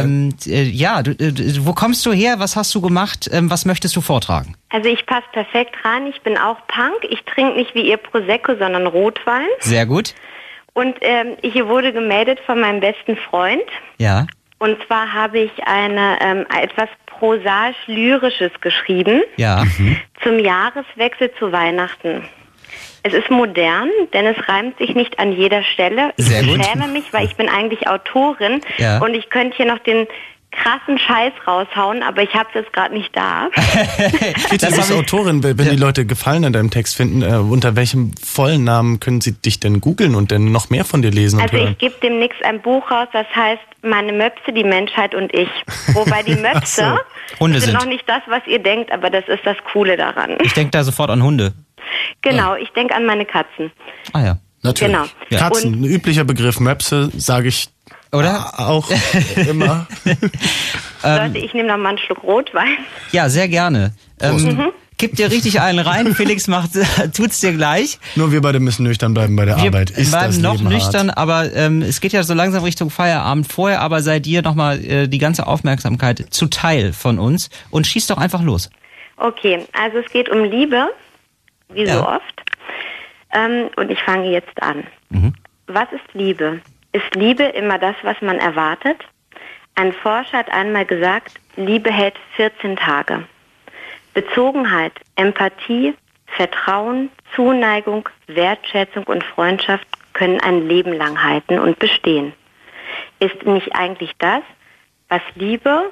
Wo kommst du her? Was hast du gemacht? Was möchtest du vortragen? Also ich passe perfekt rein. Ich bin auch Punk. Ich trinke nicht wie ihr Prosecco, sondern Rotwein. Sehr gut. Und ich wurde gemeldet von meinem besten Freund. Ja. Und zwar habe ich etwas prosaisch-lyrisches geschrieben. Ja. Zum Jahreswechsel zu Weihnachten. Es ist modern, denn es reimt sich nicht an jeder Stelle. Sehr gut. Ich schäme mich, weil ich bin eigentlich Autorin und ich könnte hier noch den krassen Scheiß raushauen, aber ich habe es jetzt gerade nicht da. Kitty, du bist Autorin. Wenn die Leute Gefallen an deinem Text finden, unter welchem vollen Namen können sie dich denn googeln und denn noch mehr von dir lesen und hören? Also ich gebe demnächst ein Buch raus, das heißt Meine Möpse, die Menschheit und ich. Wobei die Möpse Hunde sind noch nicht das, was ihr denkt, aber das ist das Coole daran. Ich denke da sofort an Hunde. Genau, ich denke an meine Katzen. Ah ja. Natürlich. Genau. Ja. Katzen, ein üblicher Begriff. Möpse sage ich auch immer. Leute, ich nehme noch mal einen Schluck Rotwein. Ja, sehr gerne. Gib dir richtig einen rein. Felix tut's dir gleich. Nur wir beide müssen nüchtern bleiben bei der Arbeit. Wir bleiben das noch Leben nüchtern, hart. aber es geht ja so langsam Richtung Feierabend. Vorher aber sei dir nochmal die ganze Aufmerksamkeit zuteil von uns und schieß doch einfach los. Okay, also es geht um Liebe, wie so oft. Und ich fange jetzt an. Was ist Liebe? Ist Liebe immer das, was man erwartet? Ein Forscher hat einmal gesagt, Liebe hält 14 Tage. Bezogenheit, Empathie, Vertrauen, Zuneigung, Wertschätzung und Freundschaft können ein Leben lang halten und bestehen. Ist nicht eigentlich das, was Liebe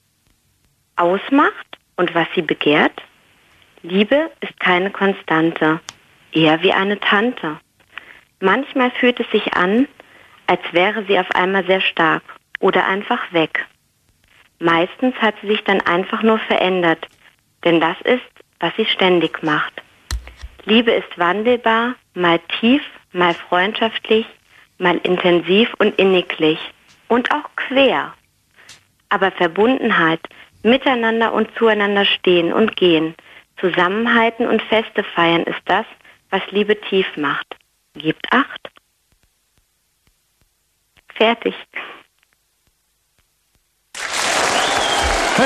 ausmacht und was sie begehrt? Liebe ist keine Konstante, eher wie eine Tante. Manchmal fühlt es sich an, als wäre sie auf einmal sehr stark oder einfach weg. Meistens hat sie sich dann einfach nur verändert, denn das ist, was sie ständig macht. Liebe ist wandelbar, mal tief, mal freundschaftlich, mal intensiv und inniglich und auch quer. Aber Verbundenheit, miteinander und zueinander stehen und gehen, Zusammenhalten und Feste feiern ist das, was Liebe tief macht. Gebt Acht. Fertig. Hey.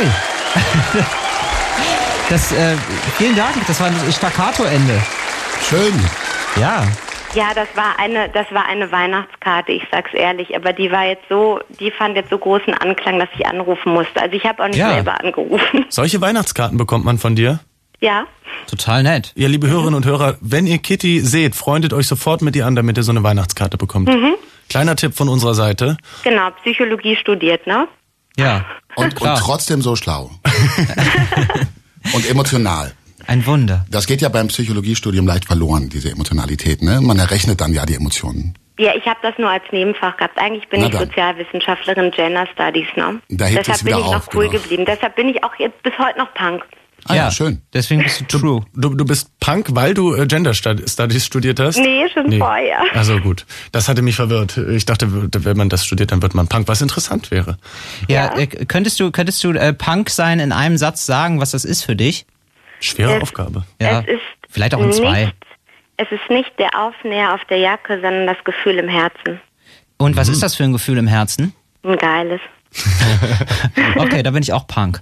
Vielen Dank, das war ein Staccato-Ende. Schön. Ja. Ja, das war eine Weihnachtskarte, ich sag's ehrlich, aber die fand jetzt so großen Anklang, dass ich anrufen musste. Also ich habe auch nicht selber angerufen. Solche Weihnachtskarten bekommt man von dir? Ja. Total nett. Ja, liebe Hörerinnen und Hörer, wenn ihr Kitty seht, freundet euch sofort mit ihr an, damit ihr so eine Weihnachtskarte bekommt. Kleiner Tipp von unserer Seite. Genau, Psychologie studiert, ne? Ja. Und trotzdem so schlau. Und emotional. Ein Wunder. Das geht ja beim Psychologiestudium leicht verloren, diese Emotionalität, ne? Man errechnet dann ja die Emotionen. Ja, ich habe das nur als Nebenfach gehabt. Eigentlich bin ich Sozialwissenschaftlerin, Gender Studies, ne? Da hebt Deshalb es wieder bin ich auf, noch cool genau. geblieben. Deshalb bin ich auch jetzt bis heute noch Punk. Ah ja, schön. Deswegen bist du true. Du bist Punk, weil du Gender Studies studiert hast? Nee, schon vorher. Also gut, das hatte mich verwirrt. Ich dachte, wenn man das studiert, dann wird man Punk, was interessant wäre. Ja, könntest du Punk sein in einem Satz sagen, was das ist für dich? Schwere Aufgabe. Ja, es ist vielleicht auch in zwei. Es ist nicht der Aufnäher auf der Jacke, sondern das Gefühl im Herzen. Und was ist das für ein Gefühl im Herzen? Ein geiles. Okay, da bin ich auch Punk.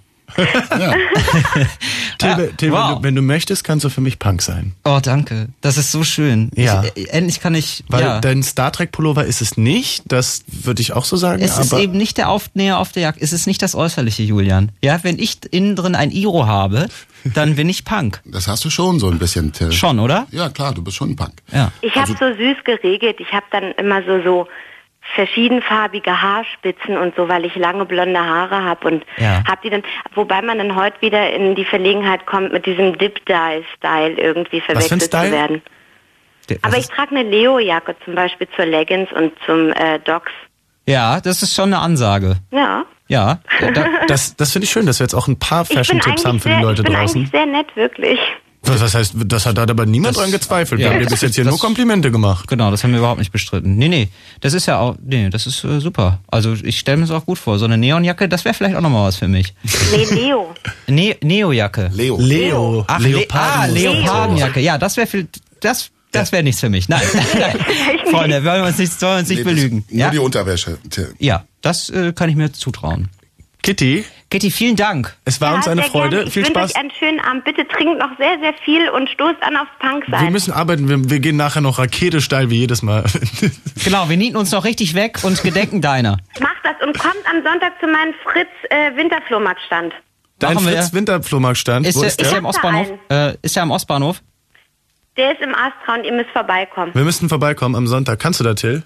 Till, wow. wenn du möchtest, kannst du für mich Punk sein. Oh, danke. Das ist so schön. Ja. Endlich kann ich... Weil dein Star Trek Pullover ist es nicht, das würde ich auch so sagen. Es ist eben nicht der Aufnäher auf der Jacke, es ist nicht das Äußerliche, Julian. Ja, wenn ich innen drin ein Iro habe, dann bin ich Punk. Das hast du schon so ein bisschen, Till. Schon, oder? Ja, klar, du bist schon ein Punk. Ja. Ich habe so süß geregelt. Ich habe dann immer so verschiedenfarbige Haarspitzen und so, weil ich lange blonde Haare habe und habe die dann, wobei man dann heute wieder in die Verlegenheit kommt, mit diesem Dip-Dye-Style irgendwie verwechselt zu werden. Aber ich trage eine Leo-Jacke zum Beispiel zur Leggings und zum Docs. Ja, das ist schon eine Ansage. Ja. Ja. Das finde ich schön, dass wir jetzt auch ein paar Fashion-Tipps haben für die Leute draußen. Ich bin draußen. eigentlich sehr nett, wirklich. Was heißt, das hat aber niemand dran gezweifelt. Wir haben dir bis jetzt hier nur Komplimente gemacht. Genau, das haben wir überhaupt nicht bestritten. Nee, das ist ja auch, das ist super. Also ich stelle mir das auch gut vor. So eine Neonjacke, das wäre vielleicht auch nochmal was für mich. Nee, Leo. Neojacke. Leo. Ach, Leopardenjacke. Ja, das wäre das wäre nichts für mich. Nein. Freunde, wollen wir uns nicht belügen. Nur die Unterwäsche. Ja, das kann ich mir zutrauen. Kitty, vielen Dank. Es war uns eine Freude. Gerne. Viel Spaß. Ich wünsche euch einen schönen Abend. Bitte trinkt noch sehr, sehr viel und stoßt an aufs Punksein. Wir müssen arbeiten. Wir gehen nachher noch Rakete steil wie jedes Mal. Genau, wir nieten uns noch richtig weg und gedenken deiner. Macht das und kommt am Sonntag zu meinem Fritz Winterflohmarktstand. Dein Fritz Winterflohmarktstand? Wo ist der im Ostbahnhof? Ist der am Ostbahnhof? Der ist im Astra und ihr müsst vorbeikommen. Wir müssen vorbeikommen am Sonntag. Kannst du da, Till?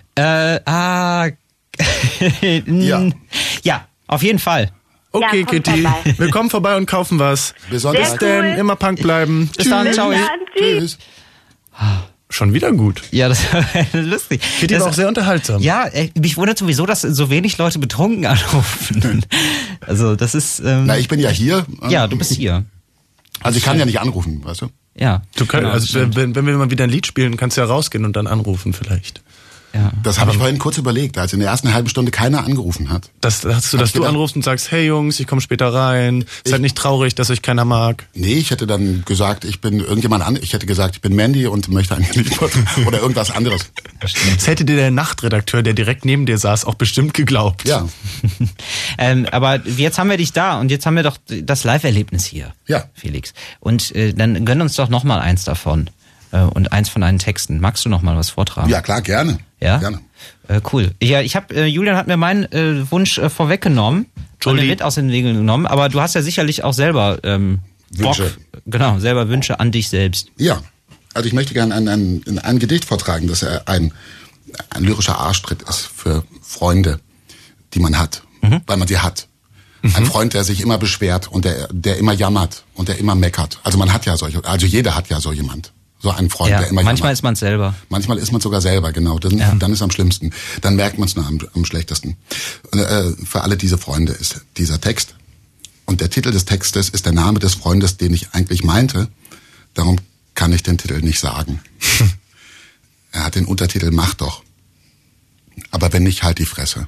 Ja, auf jeden Fall. Okay, ja, Kitty. vorbei. Wir kommen vorbei und kaufen was. Bis Sonntag. Bis denn. Immer Punk bleiben. Bis dann. Ciao. Tschüss. Schon wieder gut. Ja, das ist lustig. Kitty war auch sehr unterhaltsam. Ja, mich wundert sowieso, dass so wenig Leute betrunken anrufen. Also das ist... Na, ich bin ja hier. Ja, du bist hier. Also ich kann ja nicht anrufen, weißt du? Ja. Du kannst, genau, also wenn wir mal wieder ein Lied spielen, kannst du ja rausgehen und dann anrufen vielleicht. Ja. Das habe ich vorhin kurz überlegt, als in der ersten halben Stunde keiner angerufen hat. Dass du anrufst und sagst, hey Jungs, ich komme später rein. Seid nicht traurig, dass euch keiner mag. Nee, ich hätte dann gesagt, ich bin irgendjemand an. Ich hätte gesagt, ich bin Mandy und möchte ein Lied oder irgendwas anderes. Das hätte dir der Nachtredakteur, der direkt neben dir saß, auch bestimmt geglaubt. Ja. Aber jetzt haben wir dich da und jetzt haben wir doch das Live-Erlebnis hier, ja. Felix. Und dann gönn uns doch noch mal eins davon. Und eins von deinen Texten. Magst du noch mal was vortragen? Ja, klar, gerne. Ja? Gerne. Cool. Ja, Julian hat mir meinen Wunsch vorweggenommen, mit aus den Regeln genommen, aber du hast ja sicherlich auch selber Wünsche. Genau, selber Wünsche an dich selbst. Ja, also ich möchte gerne ein Gedicht vortragen, das ein lyrischer Arschtritt ist für Freunde, die man hat, weil man sie hat. Ein Freund, der sich immer beschwert und der immer jammert und der immer meckert. Also man hat ja solche, also jeder hat ja so jemand. So einen Freund, der immer manchmal jammert. ist man es selber. Manchmal ist man sogar selber, genau. Dann ist es am schlimmsten. Dann merkt man es nur am schlechtesten. Für alle diese Freunde ist dieser Text. Und der Titel des Textes ist der Name des Freundes, den ich eigentlich meinte. Darum kann ich den Titel nicht sagen. Er hat den Untertitel Mach doch. Aber wenn nicht, halt die Fresse.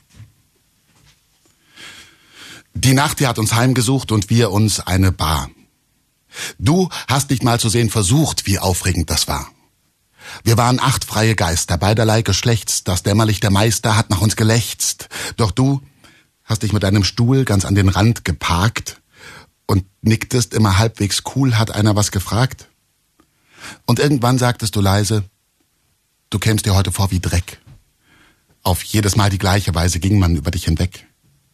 Die Nacht, die hat uns heimgesucht und wir uns eine Bar. Du hast nicht mal zu sehen versucht, wie aufregend das war. Wir waren 8 freie Geister, beiderlei Geschlechts, das Dämmerlicht der Meister hat nach uns gelächzt. Doch du hast dich mit deinem Stuhl ganz an den Rand geparkt und nicktest immer halbwegs cool, hat einer was gefragt. Und irgendwann sagtest du leise, du kämst dir heute vor wie Dreck. Auf jedes Mal die gleiche Weise ging man über dich hinweg.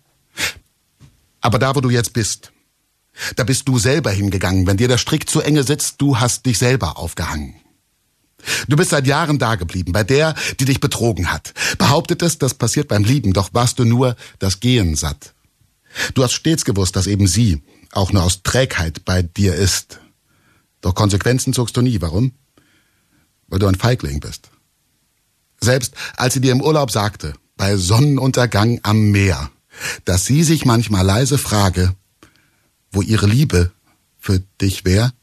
Aber da, wo du jetzt bist, da bist du selber hingegangen. Wenn dir der Strick zu enge sitzt, du hast dich selber aufgehangen. Du bist seit Jahren dageblieben, bei der, die dich betrogen hat. Behauptetest, das passiert beim Lieben, doch warst du nur das Gehen satt. Du hast stets gewusst, dass eben sie auch nur aus Trägheit bei dir ist. Doch Konsequenzen zogst du nie. Warum? Weil du ein Feigling bist. Selbst als sie dir im Urlaub sagte, bei Sonnenuntergang am Meer, dass sie sich manchmal leise frage, wo ihre Liebe für dich wär,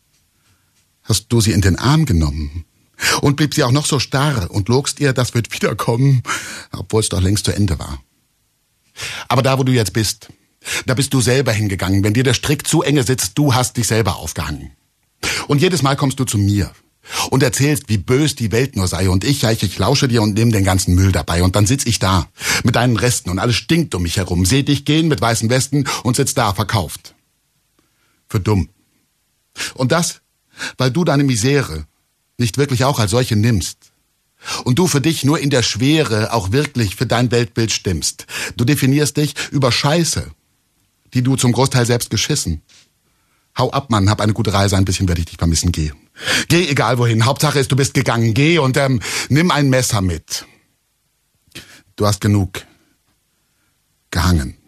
hast du sie in den Arm genommen und blieb sie auch noch so starr und logst ihr, das wird wiederkommen, obwohl es doch längst zu Ende war. Aber da, wo du jetzt bist, da bist du selber hingegangen. Wenn dir der Strick zu enge sitzt, du hast dich selber aufgehangen. Und jedes Mal kommst du zu mir und erzählst, wie bös die Welt nur sei. Und ich lausche dir und nehme den ganzen Müll dabei. Und dann sitz ich da mit deinen Resten und alles stinkt um mich herum. Seh dich gehen mit weißen Westen und sitz da, verkauft. Für dumm. Und das, weil du deine Misere nicht wirklich auch als solche nimmst. Und du für dich nur in der Schwere auch wirklich für dein Weltbild stimmst. Du definierst dich über Scheiße, die du zum Großteil selbst geschissen. Hau ab, Mann, hab eine gute Reise, ein bisschen werde ich dich vermissen, geh. Geh egal wohin, Hauptsache ist, du bist gegangen, geh und nimm ein Messer mit. Du hast genug gehangen.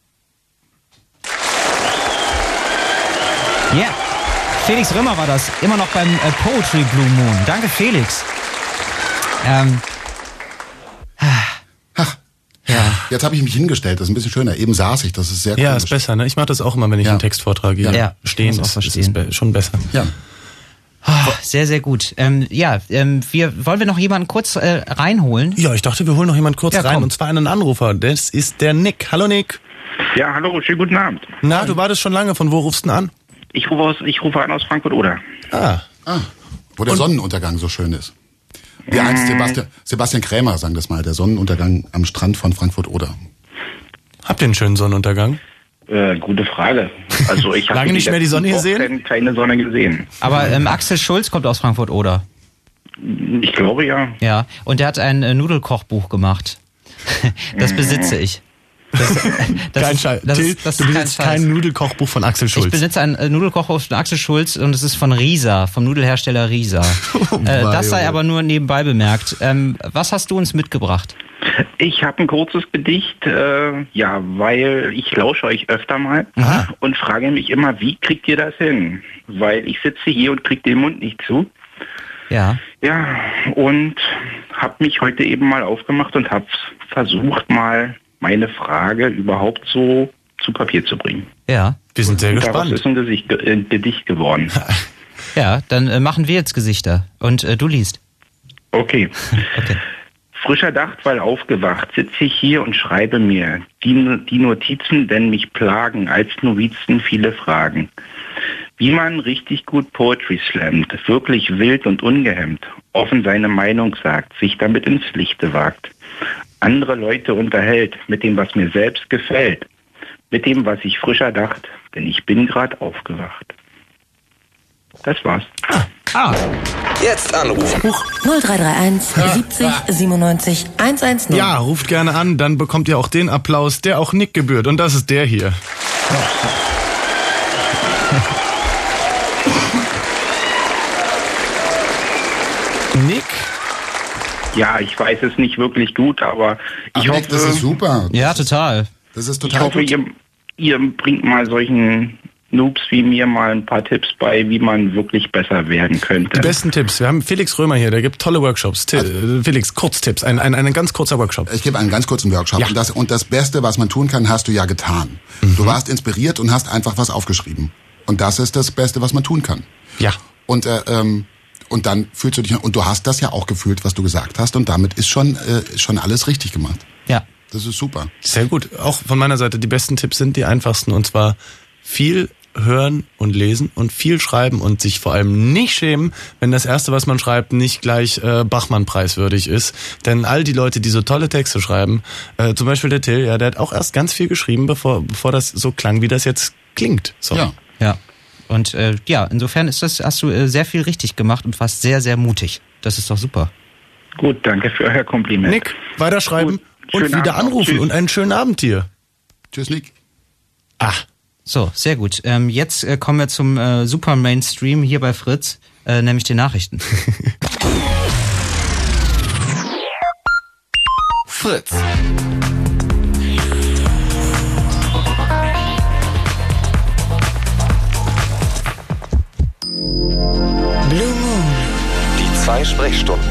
Ja, yeah. Felix Römer war das, immer noch beim Poetry Blue Moon. Danke, Felix. Ach, ja. Jetzt habe ich mich hingestellt, das ist ein bisschen schöner. Eben saß ich, das ist sehr komisch. Ja, ist besser, ne? Ich mache das auch immer, wenn ich einen Text vortrage. Ja. Stehen ist schon besser. Ja. Sehr, sehr gut. Wollen wir noch jemanden kurz reinholen? Ja, ich dachte, wir holen noch jemanden kurz rein. Komm. Und zwar einen Anrufer. Das ist der Nick. Hallo Nick. Ja, hallo, schönen guten Abend. Na, du wartest schon lange. Von wo rufst du denn an? Ich rufe an aus Frankfurt-Oder. Wo der Sonnenuntergang so schön ist. Wie einst Sebastian Krämer sang das mal, der Sonnenuntergang am Strand von Frankfurt-Oder. Habt ihr einen schönen Sonnenuntergang? Gute Frage. Also ich habe lange nicht mehr die Sonne gesehen? Keine Sonne gesehen. Aber Axel Schulz kommt aus Frankfurt-Oder. Ich glaube ja. Ja, und der hat ein Nudelkochbuch gemacht. Das besitze ich. Kein Scheiß. Till, du besitzt kein Nudelkochbuch von Axel Schulz. Ich besitze ein Nudelkochbuch von Axel Schulz und es ist von Risa, vom Nudelhersteller Risa. Das sei aber nur nebenbei bemerkt. Was hast du uns mitgebracht? Ich habe ein kurzes Gedicht, weil ich lausche euch öfter mal und frage mich immer, wie kriegt ihr das hin? Weil ich sitze hier und kriege den Mund nicht zu. Ja. Ja, und habe mich heute eben mal aufgemacht und habe versucht, mal meine Frage überhaupt so zu Papier zu bringen. Ja. Wir sind sehr gespannt. Daraus ist ein Gedicht geworden. Ja, dann machen wir jetzt Gesichter und du liest. Okay. Frisch erdacht, weil aufgewacht, sitze ich hier und schreibe mir die Notizen, denn mich plagen als Novizen viele Fragen. Wie man richtig gut Poetry slammt, wirklich wild und ungehemmt, offen seine Meinung sagt, sich damit ins Lichte wagt, andere Leute unterhält mit dem, was mir selbst gefällt, mit dem, was ich frisch erdacht, denn ich bin gerade aufgewacht. Das war's. Jetzt anrufen. 0331 70 97 110. Ja, ruft gerne an, dann bekommt ihr auch den Applaus, der auch Nick gebührt. Und das ist der hier. Nick? Ja, ich weiß es nicht wirklich gut, aber ich hoffe... Das ist super. Ja, total. Das ist total gut. Ich hoffe, ihr bringt mal solchen Noobs wie mir mal ein paar Tipps bei, wie man wirklich besser werden könnte. Die besten Tipps. Wir haben Felix Römer hier, der gibt tolle Workshops. Felix, Kurztipps, ein ganz kurzer Workshop. Ich gebe einen ganz kurzen Workshop. Ja. Und das Beste, was man tun kann, hast du ja getan. Du warst inspiriert und hast einfach was aufgeschrieben. Und das ist das Beste, was man tun kann. Ja. Und dann fühlst du dich, und du hast das ja auch gefühlt, was du gesagt hast, und damit ist schon alles richtig gemacht. Ja. Das ist super. Sehr gut. Auch von meiner Seite, die besten Tipps sind die einfachsten, und zwar viel hören und lesen und viel schreiben und sich vor allem nicht schämen, wenn das Erste, was man schreibt, nicht gleich Bachmann-preiswürdig ist. Denn all die Leute, die so tolle Texte schreiben, zum Beispiel der Till, ja, der hat auch erst ganz viel geschrieben, bevor das so klang, wie das jetzt klingt. So. Ja. Und insofern hast du sehr viel richtig gemacht und warst sehr, sehr mutig. Das ist doch super. Gut, danke für euer Kompliment. Nick, weiterschreiben und wieder anrufen und einen schönen Abend dir. Tschüss, Nick. So, sehr gut. Jetzt kommen wir zum Super Mainstream hier bei Fritz, nämlich den Nachrichten. Fritz. Blue Moon. Die 2 Sprechstunden.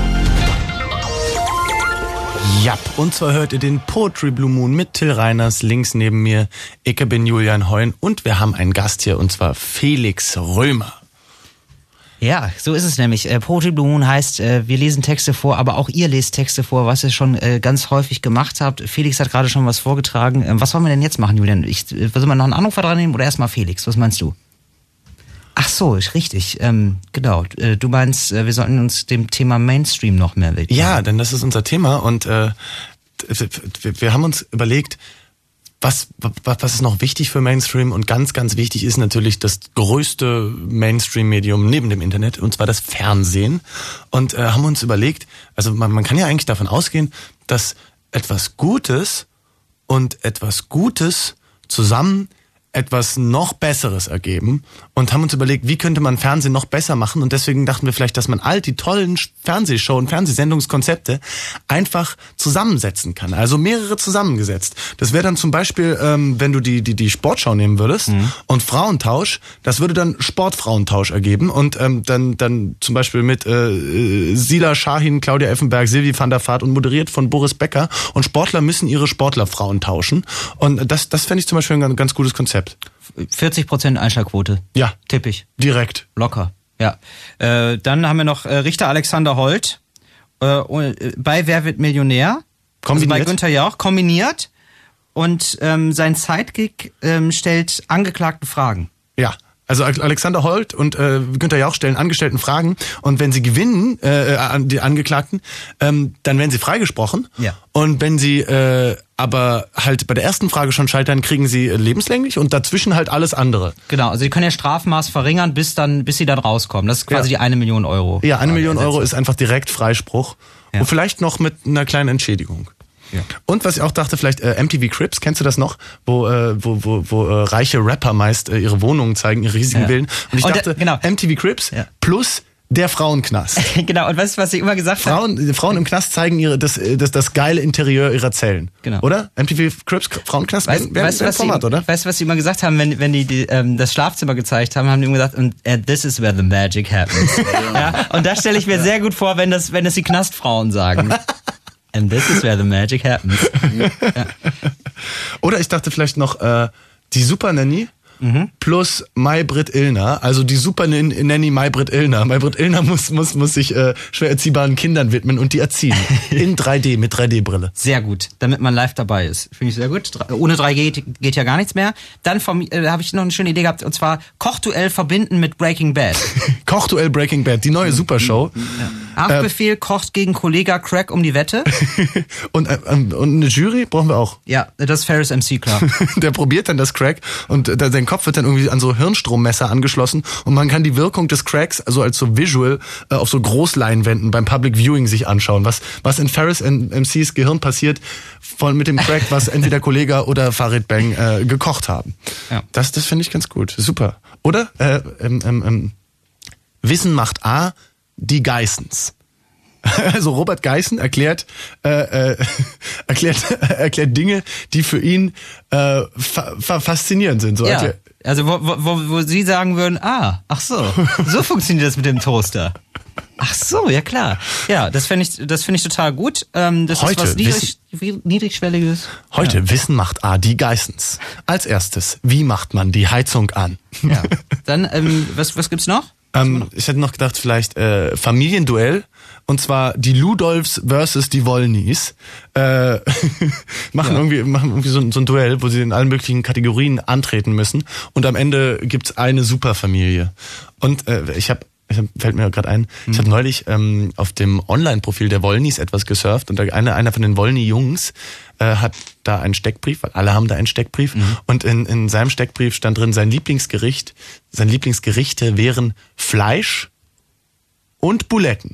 Ja, und zwar hört ihr den Poetry Blue Moon mit Till Reiners, links neben mir. Ich bin Julian Heun und wir haben einen Gast hier, und zwar Felix Römer. Ja, so ist es nämlich. Poetry Blue Moon heißt, wir lesen Texte vor, aber auch ihr lest Texte vor, was ihr schon ganz häufig gemacht habt. Felix hat gerade schon was vorgetragen. Was wollen wir denn jetzt machen, Julian? Soll man noch einen Anrufer dran nehmen oder erstmal Felix? Was meinst du? Ach so, ist richtig. Genau. Du meinst, wir sollten uns dem Thema Mainstream noch mehr widmen. Ja, denn das ist unser Thema, und wir haben uns überlegt, was ist noch wichtig für Mainstream, und ganz, ganz wichtig ist natürlich das größte Mainstream-Medium neben dem Internet, und zwar das Fernsehen, und haben uns überlegt, also man kann ja eigentlich davon ausgehen, dass etwas Gutes und etwas Gutes zusammen etwas noch Besseres ergeben und haben uns überlegt, wie könnte man Fernsehen noch besser machen, und deswegen dachten wir vielleicht, dass man all die tollen Fernsehshow- und Fernsehsendungskonzepte einfach zusammensetzen kann. Also mehrere zusammengesetzt. Das wäre dann zum Beispiel, wenn du die Sportschau nehmen würdest und Frauentausch, das würde dann Sportfrauentausch ergeben und dann zum Beispiel mit Sila Shahin, Claudia Effenberg, Silvi van der Vaart und moderiert von Boris Becker, und Sportler müssen ihre Sportlerfrauen tauschen, und das fände ich zum Beispiel ein ganz gutes Konzept. 40% Einschlagquote. Ja. Tipp ich. Direkt. Locker. Ja. Dann haben wir noch Richter Alexander Holt bei Wer wird Millionär? Kombiniert. Also bei Günther Jauch, kombiniert. Und sein Sidekick stellt Angeklagten Fragen. Ja. Also Alexander Holt und Günther Jauch stellen Angestellten Fragen, und wenn sie gewinnen, die Angeklagten, dann werden sie freigesprochen. Ja. Und wenn sie aber halt bei der ersten Frage schon scheitern, kriegen sie lebenslänglich und dazwischen halt alles andere. Genau, also sie können ja Strafmaß verringern, bis sie dann rauskommen. Das ist quasi die 1 Million Euro. Ja, 1 Million Euro ist einfach direkt Freispruch. Ja. Und vielleicht noch mit einer kleinen Entschädigung. Ja. Und was ich auch dachte, vielleicht MTV Cribs, kennst du das noch? Wo reiche Rapper meist ihre Wohnungen zeigen, ihre riesigen Villen. Und ich dachte, genau. MTV Cribs plus der Frauenknast. Genau, und weißt du, was ich immer gesagt habe? Frauen im Knast zeigen das geile Interieur ihrer Zellen. Genau. Oder? MTV Cribs, Frauenknast, weißt du, Format, oder? Weißt du, was sie immer gesagt haben, wenn die das Schlafzimmer gezeigt haben, haben die immer gesagt, and this is where the magic happens. Ja, und da stelle ich mir sehr gut vor, wenn das die Knastfrauen sagen. And this is where the magic happens. Ja. Oder ich dachte vielleicht noch die Super Nanny plus May-Britt Illner, also die Super Nanny May-Britt Illner. May-Britt Illner muss sich schwer erziehbaren Kindern widmen und die erziehen. In 3D, mit 3D-Brille. Sehr gut, damit man live dabei ist. Finde ich sehr gut. Ohne 3G geht ja gar nichts mehr. Dann habe ich noch eine schöne Idee gehabt, und zwar Kochduell verbinden mit Breaking Bad. Kochduell Breaking Bad, die neue Supershow. Ja. Haftbefehl kocht gegen Kollege Craig um die Wette. Und eine Jury brauchen wir auch. Ja, das ist Ferris MC, klar. Der probiert dann das Crack, und sein Kopf wird dann irgendwie an so Hirnstrommesser angeschlossen, und man kann die Wirkung des Cracks, also als so Visual, auf so Großleinwänden beim Public Viewing sich anschauen. Was in Ferris MCs Gehirn passiert, mit dem Crack, was entweder Kollega oder Farid Bang gekocht haben. Ja. Das finde ich ganz gut. Super. Oder? Wissen macht A, die Geissens. Also Robert Geissen erklärt Dinge, die für ihn faszinierend sind. So ja, also wo Sie sagen würden, ach so funktioniert das mit dem Toaster. Ach so, ja klar. Ja, das finde ich total gut. Das heute ist was Niedrigschwelliges. Heute Wissen macht A, die Geissens. Als erstes, wie macht man die Heizung an? Ja. Dann, was gibt's noch? Ich hätte noch gedacht, vielleicht Familienduell, und zwar die Ludolfs versus die Wollnys machen irgendwie so ein Duell, wo sie in allen möglichen Kategorien antreten müssen, und am Ende gibt's eine Superfamilie. Und fällt mir gerade ein, ich habe neulich auf dem Online-Profil der Wollnys etwas gesurft, und einer von den Wollny-Jungs hat da einen Steckbrief, weil alle haben da einen Steckbrief, und in seinem Steckbrief stand drin, seine Lieblingsgerichte wären Fleisch und Buletten.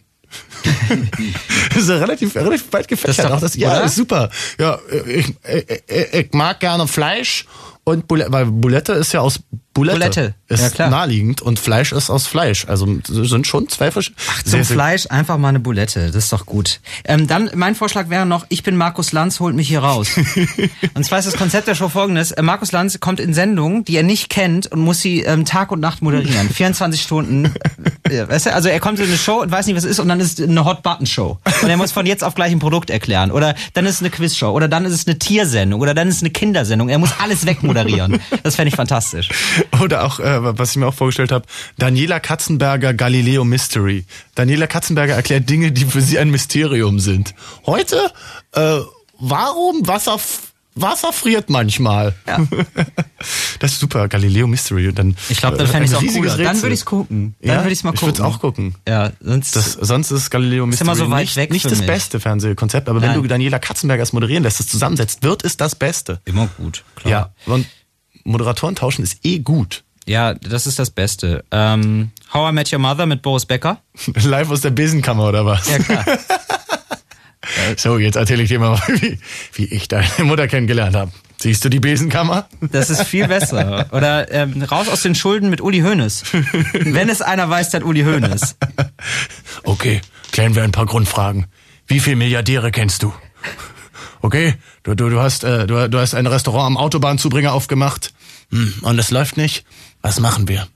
Das ist ja relativ weit gefächert. Das ist super. Ja, ich mag gerne Fleisch und Bulette, weil Bulette ist ja aus Bulette. Ist naheliegend, und Fleisch ist aus Fleisch. Also sind schon zwei verschiedene. Ach, zum Fleisch einfach mal eine Bulette. Das ist doch gut. Dann, mein Vorschlag wäre noch, ich bin Markus Lanz, holt mich hier raus. Und zwar ist das Konzept der Show folgendes. Markus Lanz kommt in Sendungen, die er nicht kennt, und muss sie Tag und Nacht moderieren. 24 Stunden. Weißt du? Also er kommt in eine Show und weiß nicht, was es ist, und dann ist es eine Hot-Button-Show. Und er muss von jetzt auf gleich ein Produkt erklären. Oder dann ist es eine Quizshow. Oder dann ist es eine Tiersendung. Oder dann ist es eine Kindersendung. Er muss alles wegmoderieren. Das fände ich fantastisch. Oder auch, was ich mir auch vorgestellt habe, Daniela Katzenberger Galileo Mystery. Daniela Katzenberger erklärt Dinge, die für sie ein Mysterium sind. Heute, warum Wasser friert manchmal. Ja. Das ist super, Galileo Mystery. Und dann, ich glaube, dann fände ich es auch cooler. Rätsel. Dann würde ich es gucken. Dann würde ich es mal gucken. Ich würde es auch gucken. Ja, sonst ist Galileo Mystery ist immer so weit weg nicht das beste Fernsehkonzept, aber wenn du Daniela Katzenberger es moderieren lässt, es zusammensetzt, wird es das Beste. Immer gut, klar. Ja, und Moderatoren tauschen ist gut. Ja, das ist das Beste. How I Met Your Mother mit Boris Becker. Live aus der Besenkammer, oder was? Ja, klar. So, jetzt erzähle ich dir mal, wie ich deine Mutter kennengelernt habe. Siehst du die Besenkammer? Das ist viel besser. Oder raus aus den Schulden mit Uli Hoeneß. Wenn es einer weiß, dann Uli Hoeneß. Okay, klären wir ein paar Grundfragen. Wie viele Milliardäre kennst du? Okay, du hast ein Restaurant am Autobahnzubringer aufgemacht. Und es läuft nicht. Was machen wir?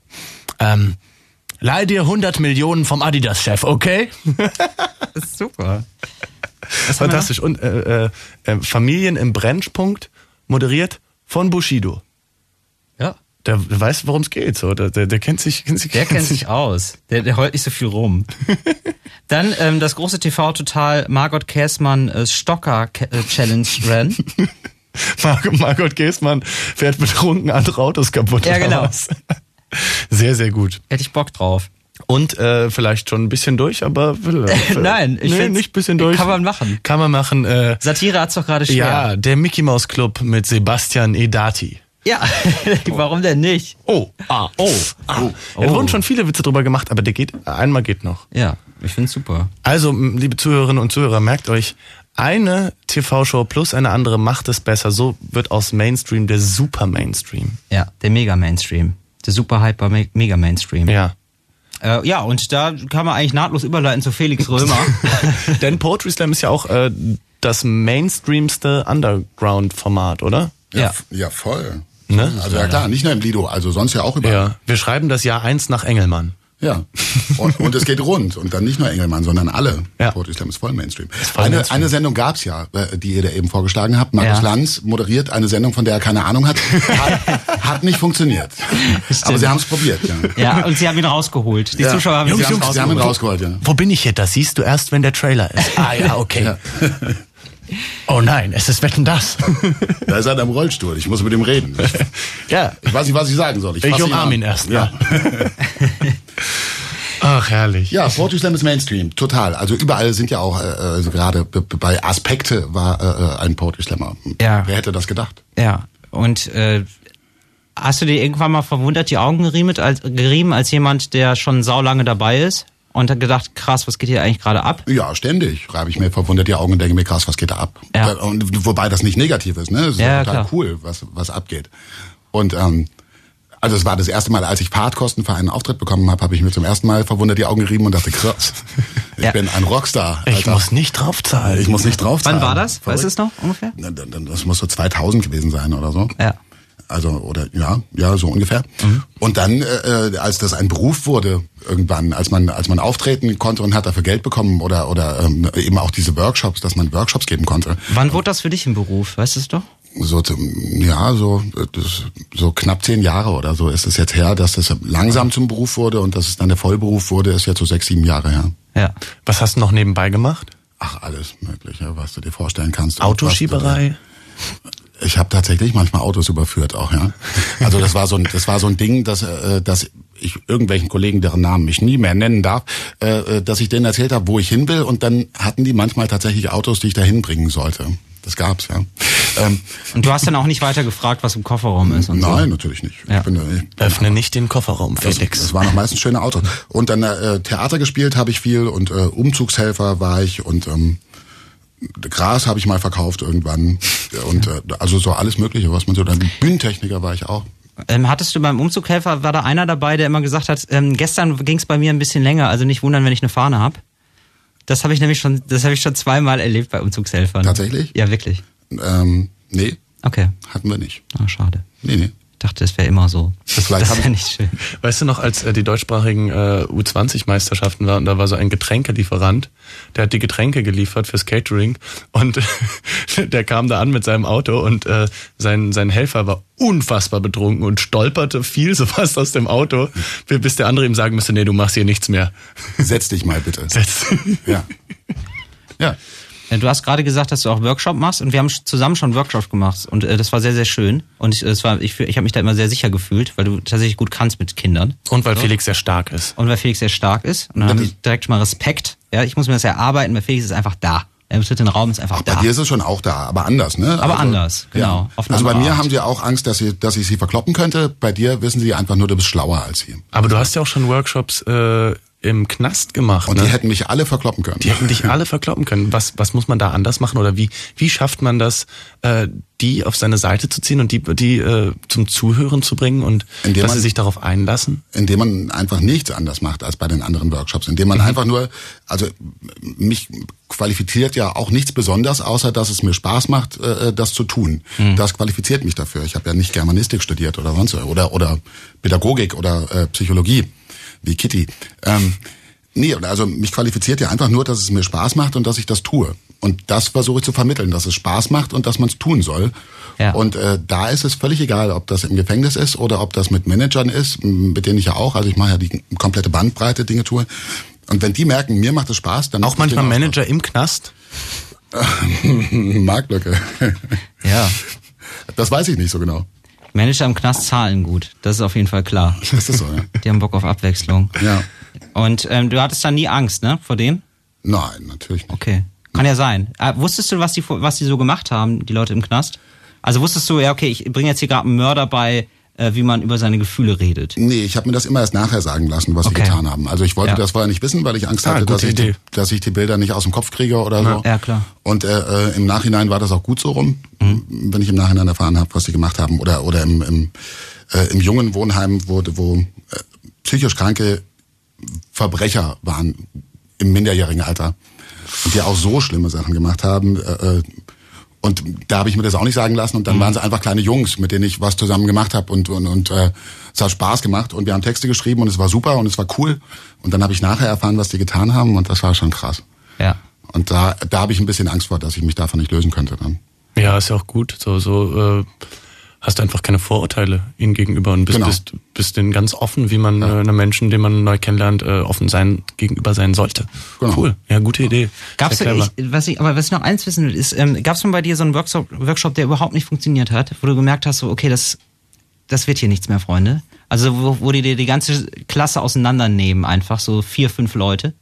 Leih dir 100 Millionen vom Adidas-Chef, okay? Das ist super. Fantastisch. Und Familien im Brennpunkt moderiert von Bushido. Ja. Der weiß, worum es geht. So. Der kennt sich aus. Der heult nicht so viel rum. Dann das große TV-Total Margot Käßmann Stocker-Challenge-Rennen. Margot Käßmann fährt betrunken andere Autos kaputt. Ja, genau. Sehr, sehr gut. Hätte ich Bock drauf. Und vielleicht schon ein bisschen durch, aber nein, ich finde nicht ein bisschen durch. Kann man machen. Kann man machen. Satire hat's doch gerade schwer. Ja, der Mickey Mouse Club mit Sebastian Edati. Ja, warum denn nicht? Da wurden schon viele Witze drüber gemacht, aber einmal geht noch. Ja, ich find's super. Also, liebe Zuhörerinnen und Zuhörer, merkt euch, eine TV-Show plus eine andere macht es besser. So wird aus Mainstream der Super-Mainstream. Ja, der Mega-Mainstream. Der Super-Hyper-Mega-Mainstream. Ja. Ja, und da kann man eigentlich nahtlos überleiten zu Felix Römer. Denn Poetry Slam ist ja auch das mainstreamste Underground-Format, oder? Ja, voll. Ne? Also ja klar, nicht nur im Lido, also sonst ja auch überall. Ja, wir schreiben das Jahr 1 nach Engelmann. Ja, und es geht rund. Und dann nicht nur Engelmann, sondern alle. Ja. Poetry Slam ist voll Mainstream. Mainstream. Eine Sendung gab's ja, die ihr da eben vorgeschlagen habt. Markus Lanz moderiert eine Sendung, von der er keine Ahnung hat. Hat nicht funktioniert. Aber sie haben es probiert. Ja, und sie haben ihn rausgeholt. Die Zuschauer haben ihn rausgeholt. Ja. Wo bin ich hier? Das siehst du erst, wenn der Trailer ist. Ah ja, okay. Ja. Oh nein, es ist Wetten, das. Da ist er am Rollstuhl, ich muss mit ihm reden. Ich weiß nicht, was ich sagen soll. Ich umarme ihn erst. Ja. Ach, herrlich. Ja, Poetry Slam ist Mainstream, total. Also überall sind ja auch, also gerade bei Aspekte war ein Poetry Slammer. Ja. Wer hätte das gedacht? Ja, und hast du dir irgendwann mal verwundert die Augen gerieben als jemand, der schon saulange dabei ist? Und hat gedacht, krass, was geht hier eigentlich gerade ab? Ja, ständig reibe ich mir verwundert die Augen und denke mir, krass, was geht da ab? Ja. Und wobei das nicht negativ ist, ne? Es ist ja total cool, was abgeht. Und also es war das erste Mal, als ich Fahrtkosten für einen Auftritt bekommen habe ich mir zum ersten Mal verwundert die Augen gerieben und dachte, krass, ich bin ein Rockstar. Alter. Ich muss nicht draufzahlen. Wann war das? Weißt du es noch ungefähr? Das muss so 2000 gewesen sein oder so. Ja. Also, oder ja, so ungefähr. Mhm. Und dann, als das ein Beruf wurde, irgendwann, als man auftreten konnte und hat dafür Geld bekommen oder eben auch diese Workshops, dass man Workshops geben konnte. Wann wurde das für dich ein Beruf? Weißt du es doch? So knapp 10 Jahre oder so ist es jetzt her, dass das langsam zum Beruf wurde und dass es dann der Vollberuf wurde, ist jetzt so 6, 7 Jahre her. Ja. Was hast du noch nebenbei gemacht? Ach, alles Mögliche, was du dir vorstellen kannst. Autoschieberei? Ich habe tatsächlich manchmal Autos überführt auch, ja. Also das war so ein Ding, dass ich irgendwelchen Kollegen, deren Namen ich nie mehr nennen darf, dass ich denen erzählt habe, wo ich hin will, und dann hatten die manchmal tatsächlich Autos, die ich da hinbringen sollte. Das gab's, ja. Und du hast dann auch nicht weiter gefragt, was im Kofferraum ist? Und nein, so? Natürlich nicht. Ja. Öffne nicht den Kofferraum, Felix. Das waren noch meistens schöne Autos. Und dann Theater gespielt habe ich viel und Umzugshelfer war ich und Gras habe ich mal verkauft irgendwann und also so alles Mögliche, was man so, dann Bühnentechniker war ich auch. Hattest du beim Umzughelfer, war da einer dabei, der immer gesagt hat, gestern ging es bei mir ein bisschen länger, also nicht wundern, wenn ich eine Fahne habe? Das habe ich nämlich schon 2-mal erlebt bei Umzugshelfern. Tatsächlich? Ja, wirklich. Nee. Okay. Hatten wir nicht. Ah, schade. Nee. Ich dachte, es wäre immer so. Das wäre nicht schön. Weißt du noch, als die deutschsprachigen U20-Meisterschaften waren, und da war so ein Getränkelieferant, der hat die Getränke geliefert fürs Catering und der kam da an mit seinem Auto und sein Helfer war unfassbar betrunken und stolperte viel so fast aus dem Auto, bis der andere ihm sagen müsste, nee, du machst hier nichts mehr. Setz dich mal bitte. Ja. Ja. Du hast gerade gesagt, dass du auch Workshop machst, und wir haben zusammen schon Workshops gemacht und das war sehr, sehr schön, und ich habe mich da immer sehr sicher gefühlt, weil du tatsächlich gut kannst mit Kindern. Und weil Felix sehr stark ist. Und dann habe ich direkt schon mal Respekt. Ja, ich muss mir das erarbeiten, weil Felix ist einfach da. Er betritt den Raum, ist einfach da. Bei dir ist es schon auch da, aber anders, ne? Aber anders, genau. Ja. Also bei mir haben sie auch Angst, dass ich sie verkloppen könnte. Bei dir wissen sie einfach nur, du bist schlauer als sie. Aber du hast ja auch schon Workshops im Knast gemacht. Und die hätten mich alle verkloppen können. Die hätten dich alle verkloppen können. Was muss man da anders machen? Oder wie schafft man das, die auf seine Seite zu ziehen und die zum Zuhören zu bringen und dass sie sich darauf einlassen? Indem man einfach nichts anders macht als bei den anderen Workshops. Indem man einfach nur, also mich qualifiziert ja auch nichts Besonderes, außer dass es mir Spaß macht, das zu tun. Das qualifiziert mich dafür. Ich habe ja nicht Germanistik studiert oder sonst oder Pädagogik oder Psychologie wie Kitty. Nee, also mich qualifiziert ja einfach nur, dass es mir Spaß macht und dass ich das tue. Und das versuche ich zu vermitteln, dass es Spaß macht und dass man es tun soll. Ja. Und da ist es völlig egal, ob das im Gefängnis ist oder ob das mit Managern ist, mit denen ich ja auch, also ich mache ja die komplette Bandbreite Dinge tue. Und wenn die merken, mir macht es Spaß, dann... Auch manchmal Manager im Knast? Marktlücke. Ja. Das weiß ich nicht so genau. Manager im Knast zahlen gut, das ist auf jeden Fall klar. Das ist so, ja. Die haben Bock auf Abwechslung. Ja. Und du hattest da nie Angst, ne, vor denen? Nein, natürlich nicht. Okay, kann ja sein. Wusstest du, was die so gemacht haben, die Leute im Knast? Also wusstest du, ja okay, ich bringe jetzt hier gerade einen Mörder bei, wie man über seine Gefühle redet? Nee, ich habe mir das immer erst nachher sagen lassen, was sie getan haben. Also ich wollte das vorher nicht wissen, weil ich Angst hatte, dass ich die Bilder nicht aus dem Kopf kriege oder so. Ja, klar. Und im Nachhinein war das auch gut so rum, wenn ich im Nachhinein erfahren habe, was sie gemacht haben. Oder im jungen Wohnheim, wo psychisch kranke Verbrecher waren im minderjährigen Alter und die auch so schlimme Sachen gemacht haben. Und da habe ich mir das auch nicht sagen lassen. Und dann waren sie einfach kleine Jungs, mit denen ich was zusammen gemacht habe. Und es hat Spaß gemacht. Und wir haben Texte geschrieben und es war super und es war cool. Und dann habe ich nachher erfahren, was die getan haben. Und das war schon krass. Ja. Und da habe ich ein bisschen Angst vor, dass ich mich davon nicht lösen könnte dann. Ja, ist ja auch gut. So hast du einfach keine Vorurteile ihnen gegenüber und bist denen ganz offen, wie man einem Menschen, den man neu kennenlernt, offen gegenüber sein sollte. Genau. Cool, ja, gute Idee. Was ich noch eins wissen will, ist, gab es mal bei dir so einen Workshop, der überhaupt nicht funktioniert hat, wo du gemerkt hast, so, okay, das wird hier nichts mehr, Freunde? Also wo die dir die ganze Klasse auseinandernehmen, einfach so 4, 5 Leute?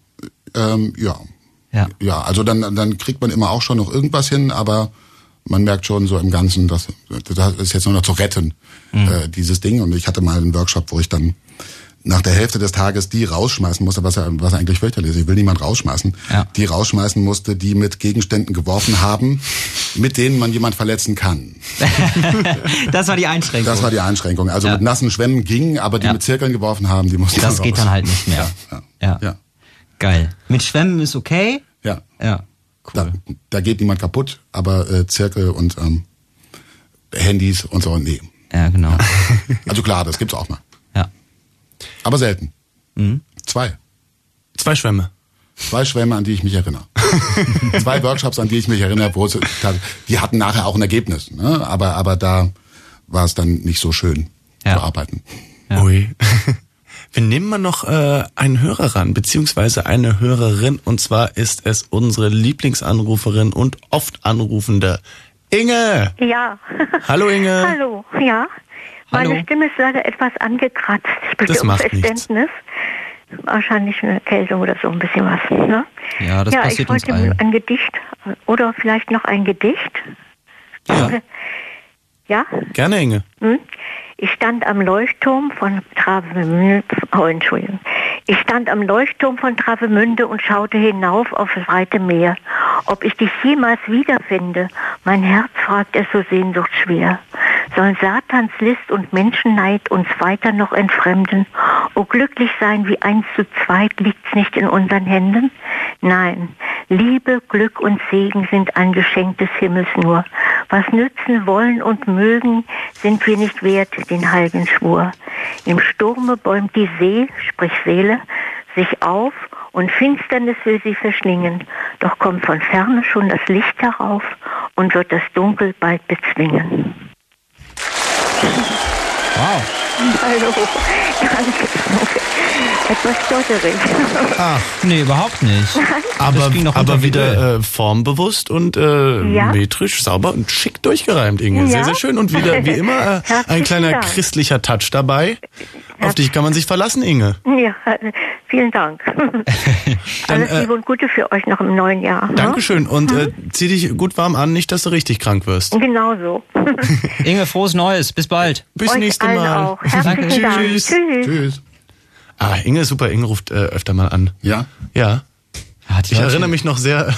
Ja, also dann kriegt man immer auch schon noch irgendwas hin, aber man merkt schon so im Ganzen, das ist jetzt nur noch zu retten, dieses Ding. Und ich hatte mal einen Workshop, wo ich dann nach der Hälfte des Tages die rausschmeißen musste, was eigentlich fürchterlich ist. Ich will niemand rausschmeißen. Ja. Die rausschmeißen musste, die mit Gegenständen geworfen haben, mit denen man jemand verletzen kann. Das war die Einschränkung. Das war die Einschränkung. Also mit nassen Schwämmen ging, aber die mit Zirkeln geworfen haben, die mussten das raus. Geht dann halt nicht mehr. Ja. Geil. Mit Schwämmen ist okay? Ja. Cool. Da geht niemand kaputt, aber Zirkel und Handys und so, nee. Ja, genau. Also klar, das gibt's auch mal. Ja. Aber selten. 2. 2 Schwämme. 2 Schwämme, an die ich mich erinnere. 2 Workshops, an die ich mich erinnere, die hatten nachher auch ein Ergebnis. Ne? Aber da war es dann nicht so schön zu arbeiten. Ja. Ui. Wir nehmen mal noch einen Hörer ran, beziehungsweise eine Hörerin. Und zwar ist es unsere Lieblingsanruferin und oft anrufende Inge. Ja. Hallo Inge. Hallo, ja. Hallo. Meine Stimme ist leider etwas angekratzt. Ich bitte das um macht Verständnis. Nichts. Wahrscheinlich eine Erkältung oder so ein bisschen was. Ne? Ja, das passiert uns allen. Ich wollte ein Gedicht oder vielleicht noch ein Gedicht. Ja? Gerne, Inge. Ich stand am Leuchtturm von Travemünde. Ich stand am Leuchtturm von Travemünde und schaute hinauf auf das weite Meer. Ob ich dich jemals wiederfinde, mein Herz fragt es so sehnsuchtsschwer. Sollen Satans List und Menschenneid uns weiter noch entfremden? O glücklich sein wie einst zu zweit, liegt's nicht in unseren Händen? Nein, Liebe, Glück und Segen sind ein Geschenk des Himmels nur. Was nützen wollen und mögen, sind wir nicht wert, den heiligen Schwur. Im Sturme bäumt die See, sprich Seele, sich auf und Finsternis will sie verschlingen. Doch kommt von ferne schon das Licht herauf und wird das Dunkel bald bezwingen. Wow. Hallo, danke. Etwas stotterig. Ach, nee, überhaupt nicht. Aber wieder formbewusst und metrisch, sauber und schick durchgereimt, Inge. Sehr, sehr schön. Und wieder, wie immer, ein kleiner christlicher Touch dabei. Auf dich kann man sich verlassen, Inge. Ja, vielen Dank. Alles Liebe und Gute für euch noch im neuen Jahr. Dankeschön. Und zieh dich gut warm an, nicht, dass du richtig krank wirst. Genau so. Inge, frohes Neues. Bis bald. Bis euch nächste allen Mal. Auch. Danke. Tschüss. Tschüss. Tschüss. Ah, Inge ist super. Inge ruft öfter mal an. Ja? Ja. Hat Ich erinnere mich noch sehr,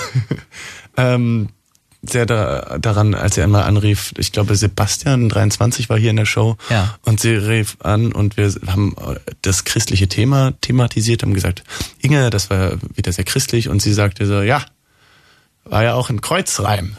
sehr daran, als er einmal anrief. Ich glaube, Sebastian 23 war hier in der Show. Ja. Und sie rief an und wir haben das christliche Thema thematisiert, haben gesagt, Inge, das war wieder sehr christlich. Und sie sagte so, ja, war ja auch ein Kreuzreim.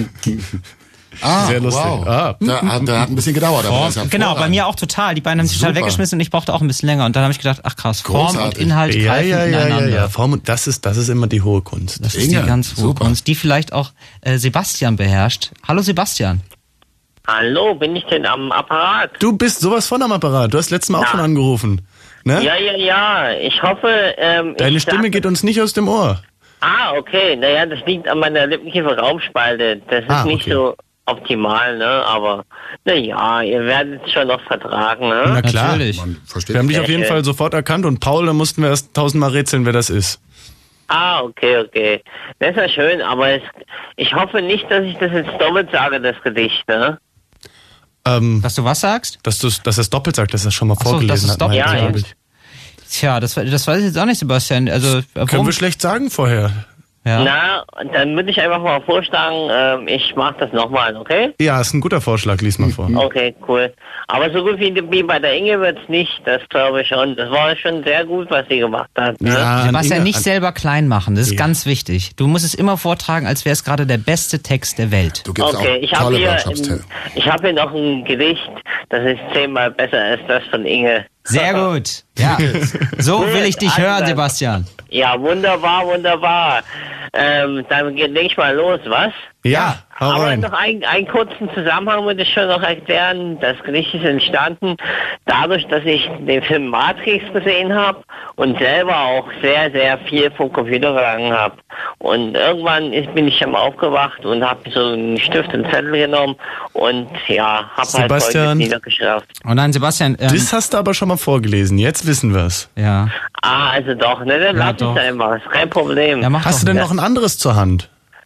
Sehr lustig. Wow. Ah. Da hat ein bisschen gedauert. Aber das ist Genau, bei mir auch total. Die beiden haben sich total weggeschmissen und ich brauchte auch ein bisschen länger. Und dann habe ich gedacht, ach krass, Form und Inhalt greifen ineinander. Ja. Form und das ist immer die hohe Kunst. Das ist die ganz hohe Kunst, die vielleicht auch Sebastian beherrscht. Hallo Sebastian. Hallo, bin ich denn am Apparat? Du bist sowas von am Apparat. Du hast letztes Mal auch schon angerufen. Ne? Ja. Ich hoffe... Deine Stimme geht uns nicht aus dem Ohr. Ah, okay. Naja, das liegt an meiner Lippenkiefer-Raumspalte. Das ist nicht so optimal, ne? Aber naja, ihr werdet es schon noch vertragen, ne? Na klar. Natürlich. Wir haben dich auf jeden Fall sofort erkannt und Paul, da mussten wir erst 1000-mal rätseln, wer das ist. Ah, okay. Das ist ja schön, aber ich hoffe nicht, dass ich das jetzt doppelt sage, das Gedicht, ne? Dass du was sagst? Dass es doppelt sagt, dass er schon mal vorgelesen hat. Ja. Tja, das weiß ich jetzt auch nicht, Sebastian. Also, können wir schlecht sagen vorher. Ja. Na, dann würde ich einfach mal vorschlagen, ich mache das nochmal, okay? Ja, ist ein guter Vorschlag, lies mal vor. Okay, cool. Aber so gut wie bei der Inge wird's nicht, das glaube ich schon. Das war schon sehr gut, was sie gemacht hat. Ne? Ja, Sebastian, nicht selber klein machen, das ist ganz wichtig. Du musst es immer vortragen, als wäre es gerade der beste Text der Welt. Du gibst okay, auch ich habe tolle hier, Workshops. ich habe hier noch ein Gedicht, das ist 10-mal besser als das von Inge. Sehr gut. Ja, so will ich dich hören, Sebastian. Ja, wunderbar. Dann leg ich mal los, was? Ja, hau Aber rein. noch einen kurzen Zusammenhang würde ich schon noch erklären. Das Gedicht ist entstanden dadurch, dass ich den Film Matrix gesehen habe und selber auch sehr, sehr viel vom Computer gegangen habe. Und irgendwann bin ich dann aufgewacht und habe so einen Stift und Zettel genommen und ja, habe halt Folgendes niedergeschrieben. Oh nein, Sebastian. Das hast du aber schon mal vorgelesen, jetzt wissen wir's. Ja. Ah, also doch, ne, dann lass es einfach, ist kein Problem. Ja, hast du denn noch ein anderes zur Hand?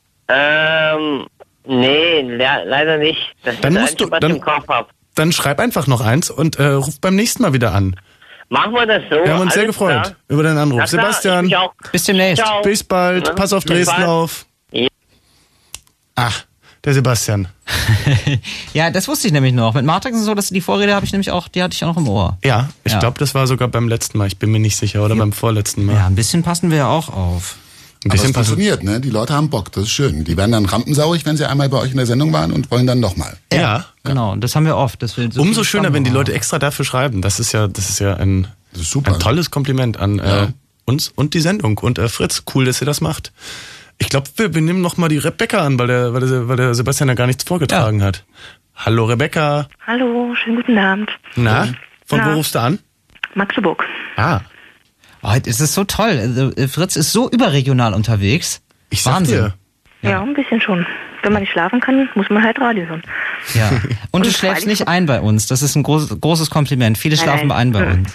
Nee, leider nicht. Das Dann ist musst du, was ich im Kopf hab. Dann schreib einfach noch eins und ruf beim nächsten Mal wieder an. Machen wir das so. Wir haben uns sehr Alles gefreut klar. über deinen Anruf. Na klar, Sebastian, ich mich auch. Bis demnächst. Ciao. bis bald. Ne? Pass auf Bis Dresden bald. auf. Ja. Ach, der Sebastian. Ja, das wusste ich nämlich noch. Mit Matrix und so, die Vorrede die hatte ich auch noch im Ohr. Ja, ich glaube, das war sogar beim letzten Mal. Ich bin mir nicht sicher. Oder beim vorletzten Mal. Ja, ein bisschen passen wir ja auch auf. Ein Aber bisschen es funktioniert, ne? Die Leute haben Bock, das ist schön. Die werden dann rampensaurig, wenn sie einmal bei euch in der Sendung waren und wollen dann nochmal. Ja. Genau, und das haben wir oft. Dass wir so Umso viele schöner, wenn die Stammhörer Leute extra dafür schreiben. Das ist ja ein tolles Kompliment an uns und die Sendung. Und Fritz, cool, dass ihr das macht. Ich glaube, wir nehmen noch mal die Rebecca an, weil der Sebastian ja gar nichts vorgetragen hat. Hallo Rebecca. Hallo, schönen guten Abend. Na, von wo rufst du an? Magdeburg. Ah. Oh, es ist so toll. Also, Fritz ist so überregional unterwegs. Ich sag Wahnsinn. dir. Ja, ein bisschen schon. Wenn man nicht schlafen kann, muss man halt Radio hören. Ja. Und du schläfst nicht ein bei uns. Das ist ein großes Kompliment. Viele schlafen ein bei uns.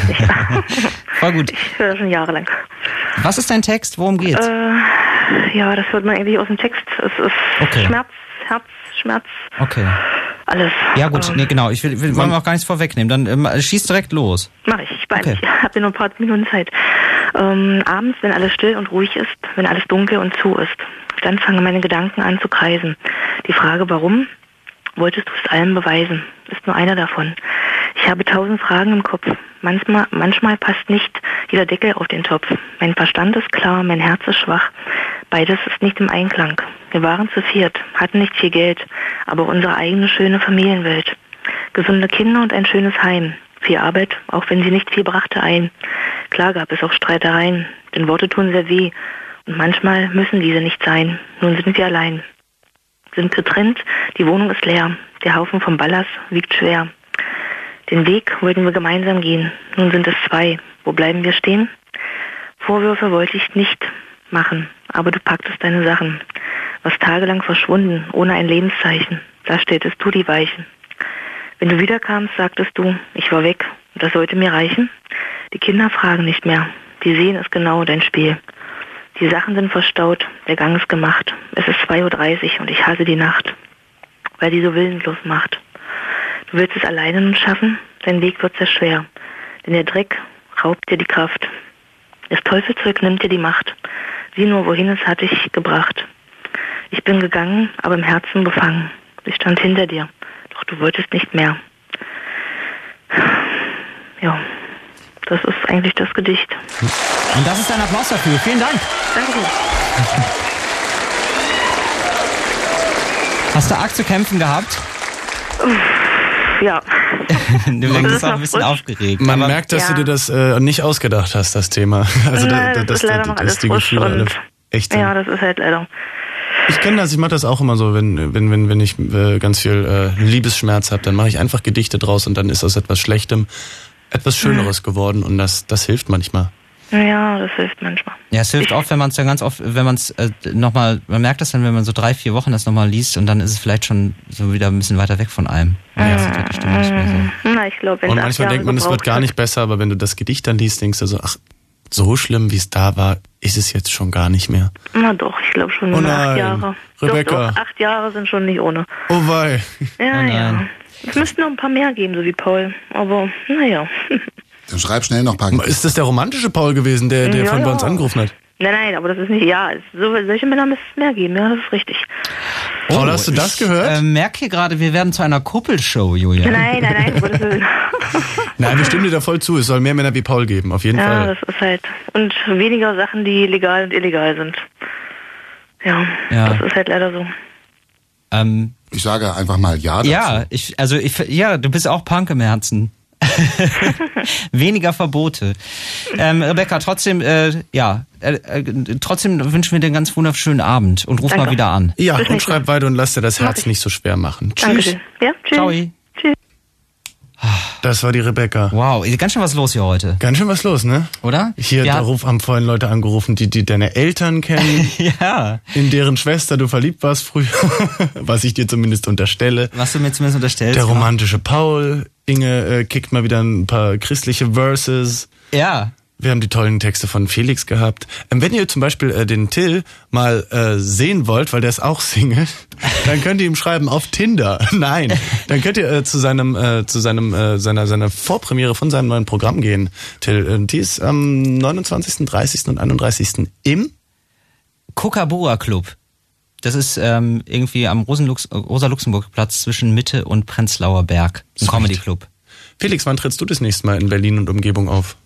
Voll gut. Ich höre das schon jahrelang. Was ist dein Text? Worum geht's? Ja, das hört man irgendwie aus dem Text. Es ist Schmerz, Herzschmerz. Okay. Alles. Ja gut, nee, genau. Ich will wollen wir auch gar nichts vorwegnehmen. Dann schieß direkt los. Mach ich. Ich habe nur ein paar Minuten Zeit. Abends, wenn alles still und ruhig ist, wenn alles dunkel und zu ist, dann fangen meine Gedanken an zu kreisen. Die Frage, warum, wolltest du es allen beweisen, ist nur einer davon. Ich habe 1000 Fragen im Kopf. Manchmal passt nicht jeder Deckel auf den Topf. Mein Verstand ist klar, mein Herz ist schwach. Beides ist nicht im Einklang. Wir waren zu viert, hatten nicht viel Geld, aber unsere eigene schöne Familienwelt. Gesunde Kinder und ein schönes Heim. Viel Arbeit, auch wenn sie nicht viel brachte ein. Klar gab es auch Streitereien, denn Worte tun sehr weh. Und manchmal müssen diese nicht sein. Nun sind wir allein. Sind getrennt, die Wohnung ist leer. Der Haufen vom Ballast wiegt schwer. Den Weg wollten wir gemeinsam gehen. Nun sind es zwei. Wo bleiben wir stehen? Vorwürfe wollte ich nicht machen, aber du packtest deine Sachen. Warst tagelang verschwunden, ohne ein Lebenszeichen. Da stelltest du die Weichen. Wenn du wiederkamst, sagtest du, ich war weg und das sollte mir reichen. Die Kinder fragen nicht mehr. Die sehen es genau, dein Spiel. Die Sachen sind verstaut, der Gang ist gemacht. Es ist 2:30 Uhr und ich hasse die Nacht, weil sie so willenlos macht. Du willst es alleine nun schaffen, dein Weg wird sehr schwer. Denn der Dreck raubt dir die Kraft. Das Teufelzeug nimmt dir die Macht. Sieh nur, wohin es hat dich gebracht. Ich bin gegangen, aber im Herzen befangen. Ich stand hinter dir, doch du wolltest nicht mehr. Ja, das ist eigentlich das Gedicht. Und das ist ein Applaus dafür. Vielen Dank. Danke. Hast du arg zu kämpfen gehabt? Ja. Du wirkst auch ein bisschen aufgeregt. Man merkt, dass du dir das nicht ausgedacht hast, das Thema. Also das ist leider noch alles die Gefühle alle echt sind. Ja, das ist halt leider. Ich kenne das, ich mache das auch immer so, wenn ich ganz viel Liebesschmerz habe, dann mache ich einfach Gedichte draus und dann ist aus etwas Schlechtem etwas Schöneres geworden und das hilft manchmal. Ja, das hilft manchmal. Ja, es hilft oft, wenn man es dann ganz oft, wenn man es nochmal, man merkt das dann, wenn man so 3-4 Wochen das nochmal liest und dann ist es vielleicht schon so wieder ein bisschen weiter weg von einem. Ja, das hat die Stimme nicht mehr so. Na, ich glaube, und manchmal denkt man, es wird gar nicht besser, aber wenn du das Gedicht dann liest, denkst du so, ach, so schlimm wie es da war, ist es jetzt schon gar nicht mehr. Na doch, ich glaube schon 8 Jahre. Rebecca. Doch, 8 Jahre sind schon nicht ohne. Oh wei. Ja, ja. Es müssten noch ein paar mehr geben, so wie Paul. Aber, naja. Dann schreib schnell noch ein paar. Ist das der romantische Paul gewesen, der von bei uns angerufen hat? Nein, aber das ist nicht, solche Männer müssen es mehr geben, ja, das ist richtig. Paul, hast du das gehört? Ich merke hier gerade, wir werden zu einer Kuppelshow, Julia. Nein, um Gottes Willen. Nein, wir stimmen dir da voll zu. Es soll mehr Männer wie Paul geben, auf jeden Fall. Ja, das ist halt. Und weniger Sachen, die legal und illegal sind. Ja, das ist halt leider so. Ich sage einfach mal ja dazu. Ja, du bist auch Punk im Herzen. Weniger Verbote. Rebecca, trotzdem, trotzdem wünschen wir dir einen ganz wunderschönen Abend und ruf mal wieder an. Ja, und schreib weiter und lass dir das Herz nicht so schwer machen. Tschüss. Dankeschön. Ja, tschüss. Ciao. Tschüss. Das war die Rebecca. Wow, ganz schön was los hier heute. Ganz schön was los, ne? Oder? Hier, haben vorhin Leute angerufen, die deine Eltern kennen. Ja. In deren Schwester du verliebt warst früher. Was ich dir zumindest unterstelle. Was du mir zumindest unterstellst. Der romantische Paul. Inge kickt mal wieder ein paar christliche Verses. Ja. Wir haben die tollen Texte von Felix gehabt. Wenn ihr zum Beispiel den Till mal sehen wollt, weil der ist auch Single, dann könnt ihr ihm schreiben auf Tinder. Nein, dann könnt ihr zu seiner Vorpremiere von seinem neuen Programm gehen. Till, die ist am 29., 30. und 31. im Kookaburra Club. Das ist irgendwie am Rosa-Luxemburg-Platz zwischen Mitte und Prenzlauer Berg. Ein Comedy-Club. Felix, wann trittst du das nächste Mal in Berlin und Umgebung auf?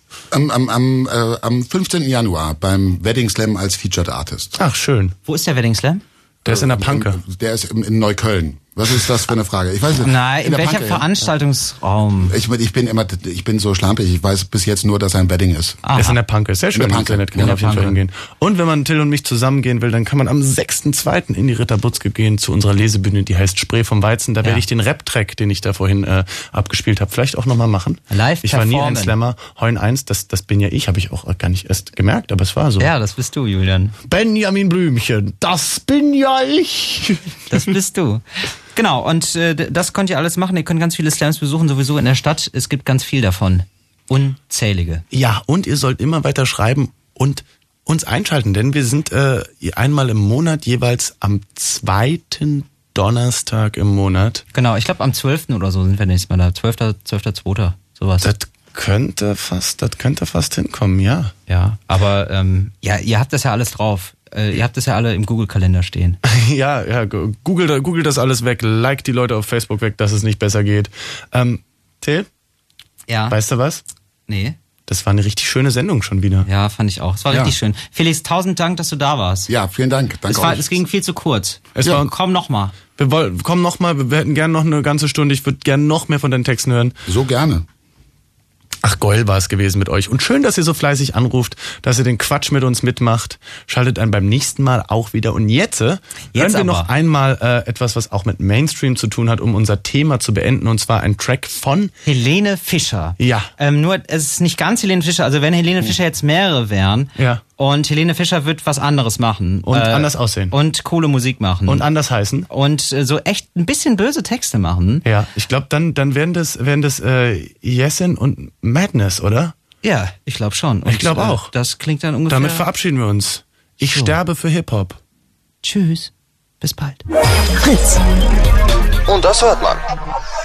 Am 15. Januar beim Wedding Slam als Featured Artist. Ach, schön. Wo ist der Wedding Slam? Der ist in der Panke. Der ist in Neukölln. Was ist das für eine Frage? Ich weiß nicht. Nein, in welcher Veranstaltungsraum? Ich bin so schlampig. Ich weiß bis jetzt nur, dass er ein Wedding ist. Er ist in der Panke. Sehr schön. Im Internet kann man auf jeden Fall hingehen. Und wenn man Till und mich zusammen gehen will, dann kann man am 6.2. in die Ritterbutzke gehen zu unserer Lesebühne, die heißt Spree vom Weizen. Da werde ich den Rap-Track, den ich da vorhin abgespielt habe, vielleicht auch nochmal machen. Live Ich war nie ein Slammer. Heun 1, das bin ja ich, habe ich auch gar nicht erst gemerkt, aber es war so. Ja, das bist du, Julian. Benjamin Blümchen, das bin ja ich. Das bist du. Genau, und das könnt ihr alles machen. Ihr könnt ganz viele Slams besuchen, sowieso in der Stadt. Es gibt ganz viel davon. Unzählige. Ja, und ihr sollt immer weiter schreiben und uns einschalten, denn wir sind einmal im Monat jeweils am 2. Donnerstag im Monat. Genau, ich glaube am 12. oder so sind wir nächstes Mal da. 12.2. sowas. Das könnte fast hinkommen, ja. Ja, aber ihr habt das ja alles drauf. Ihr habt das ja alle im Google-Kalender stehen. Ja, Google das alles weg, like die Leute auf Facebook weg, dass es nicht besser geht. Till? Ja. Weißt du was? Nee. Das war eine richtig schöne Sendung schon wieder. Ja, fand ich auch. Es war richtig schön. Felix, 1000 Dank, dass du da warst. Ja, vielen Dank. Danke euch. Es ging viel zu kurz. Komm nochmal. Komm nochmal, wir hätten gerne noch eine ganze Stunde. Ich würde gerne noch mehr von deinen Texten hören. So gerne. Ach, Goll war es gewesen mit euch. Und schön, dass ihr so fleißig anruft, dass ihr den Quatsch mit uns mitmacht. Schaltet einen beim nächsten Mal auch wieder. Und jetzt hören wir noch einmal etwas, was auch mit Mainstream zu tun hat, um unser Thema zu beenden. Und zwar ein Track von Helene Fischer. Ja. Nur, es ist nicht ganz Helene Fischer. Also wenn Helene Fischer jetzt mehrere wären. Ja. Und Helene Fischer wird was anderes machen. Und anders aussehen. Und coole Musik machen. Und anders heißen. Und so echt ein bisschen böse Texte machen. Ja, ich glaube, dann wären das Yesin und Madness, oder? Ja, ich glaube schon. Und ich glaube auch. Das klingt dann ungefähr... Damit verabschieden wir uns. Ich sterbe für Hip-Hop. Tschüss. Bis bald. Fritz. Und das hört man.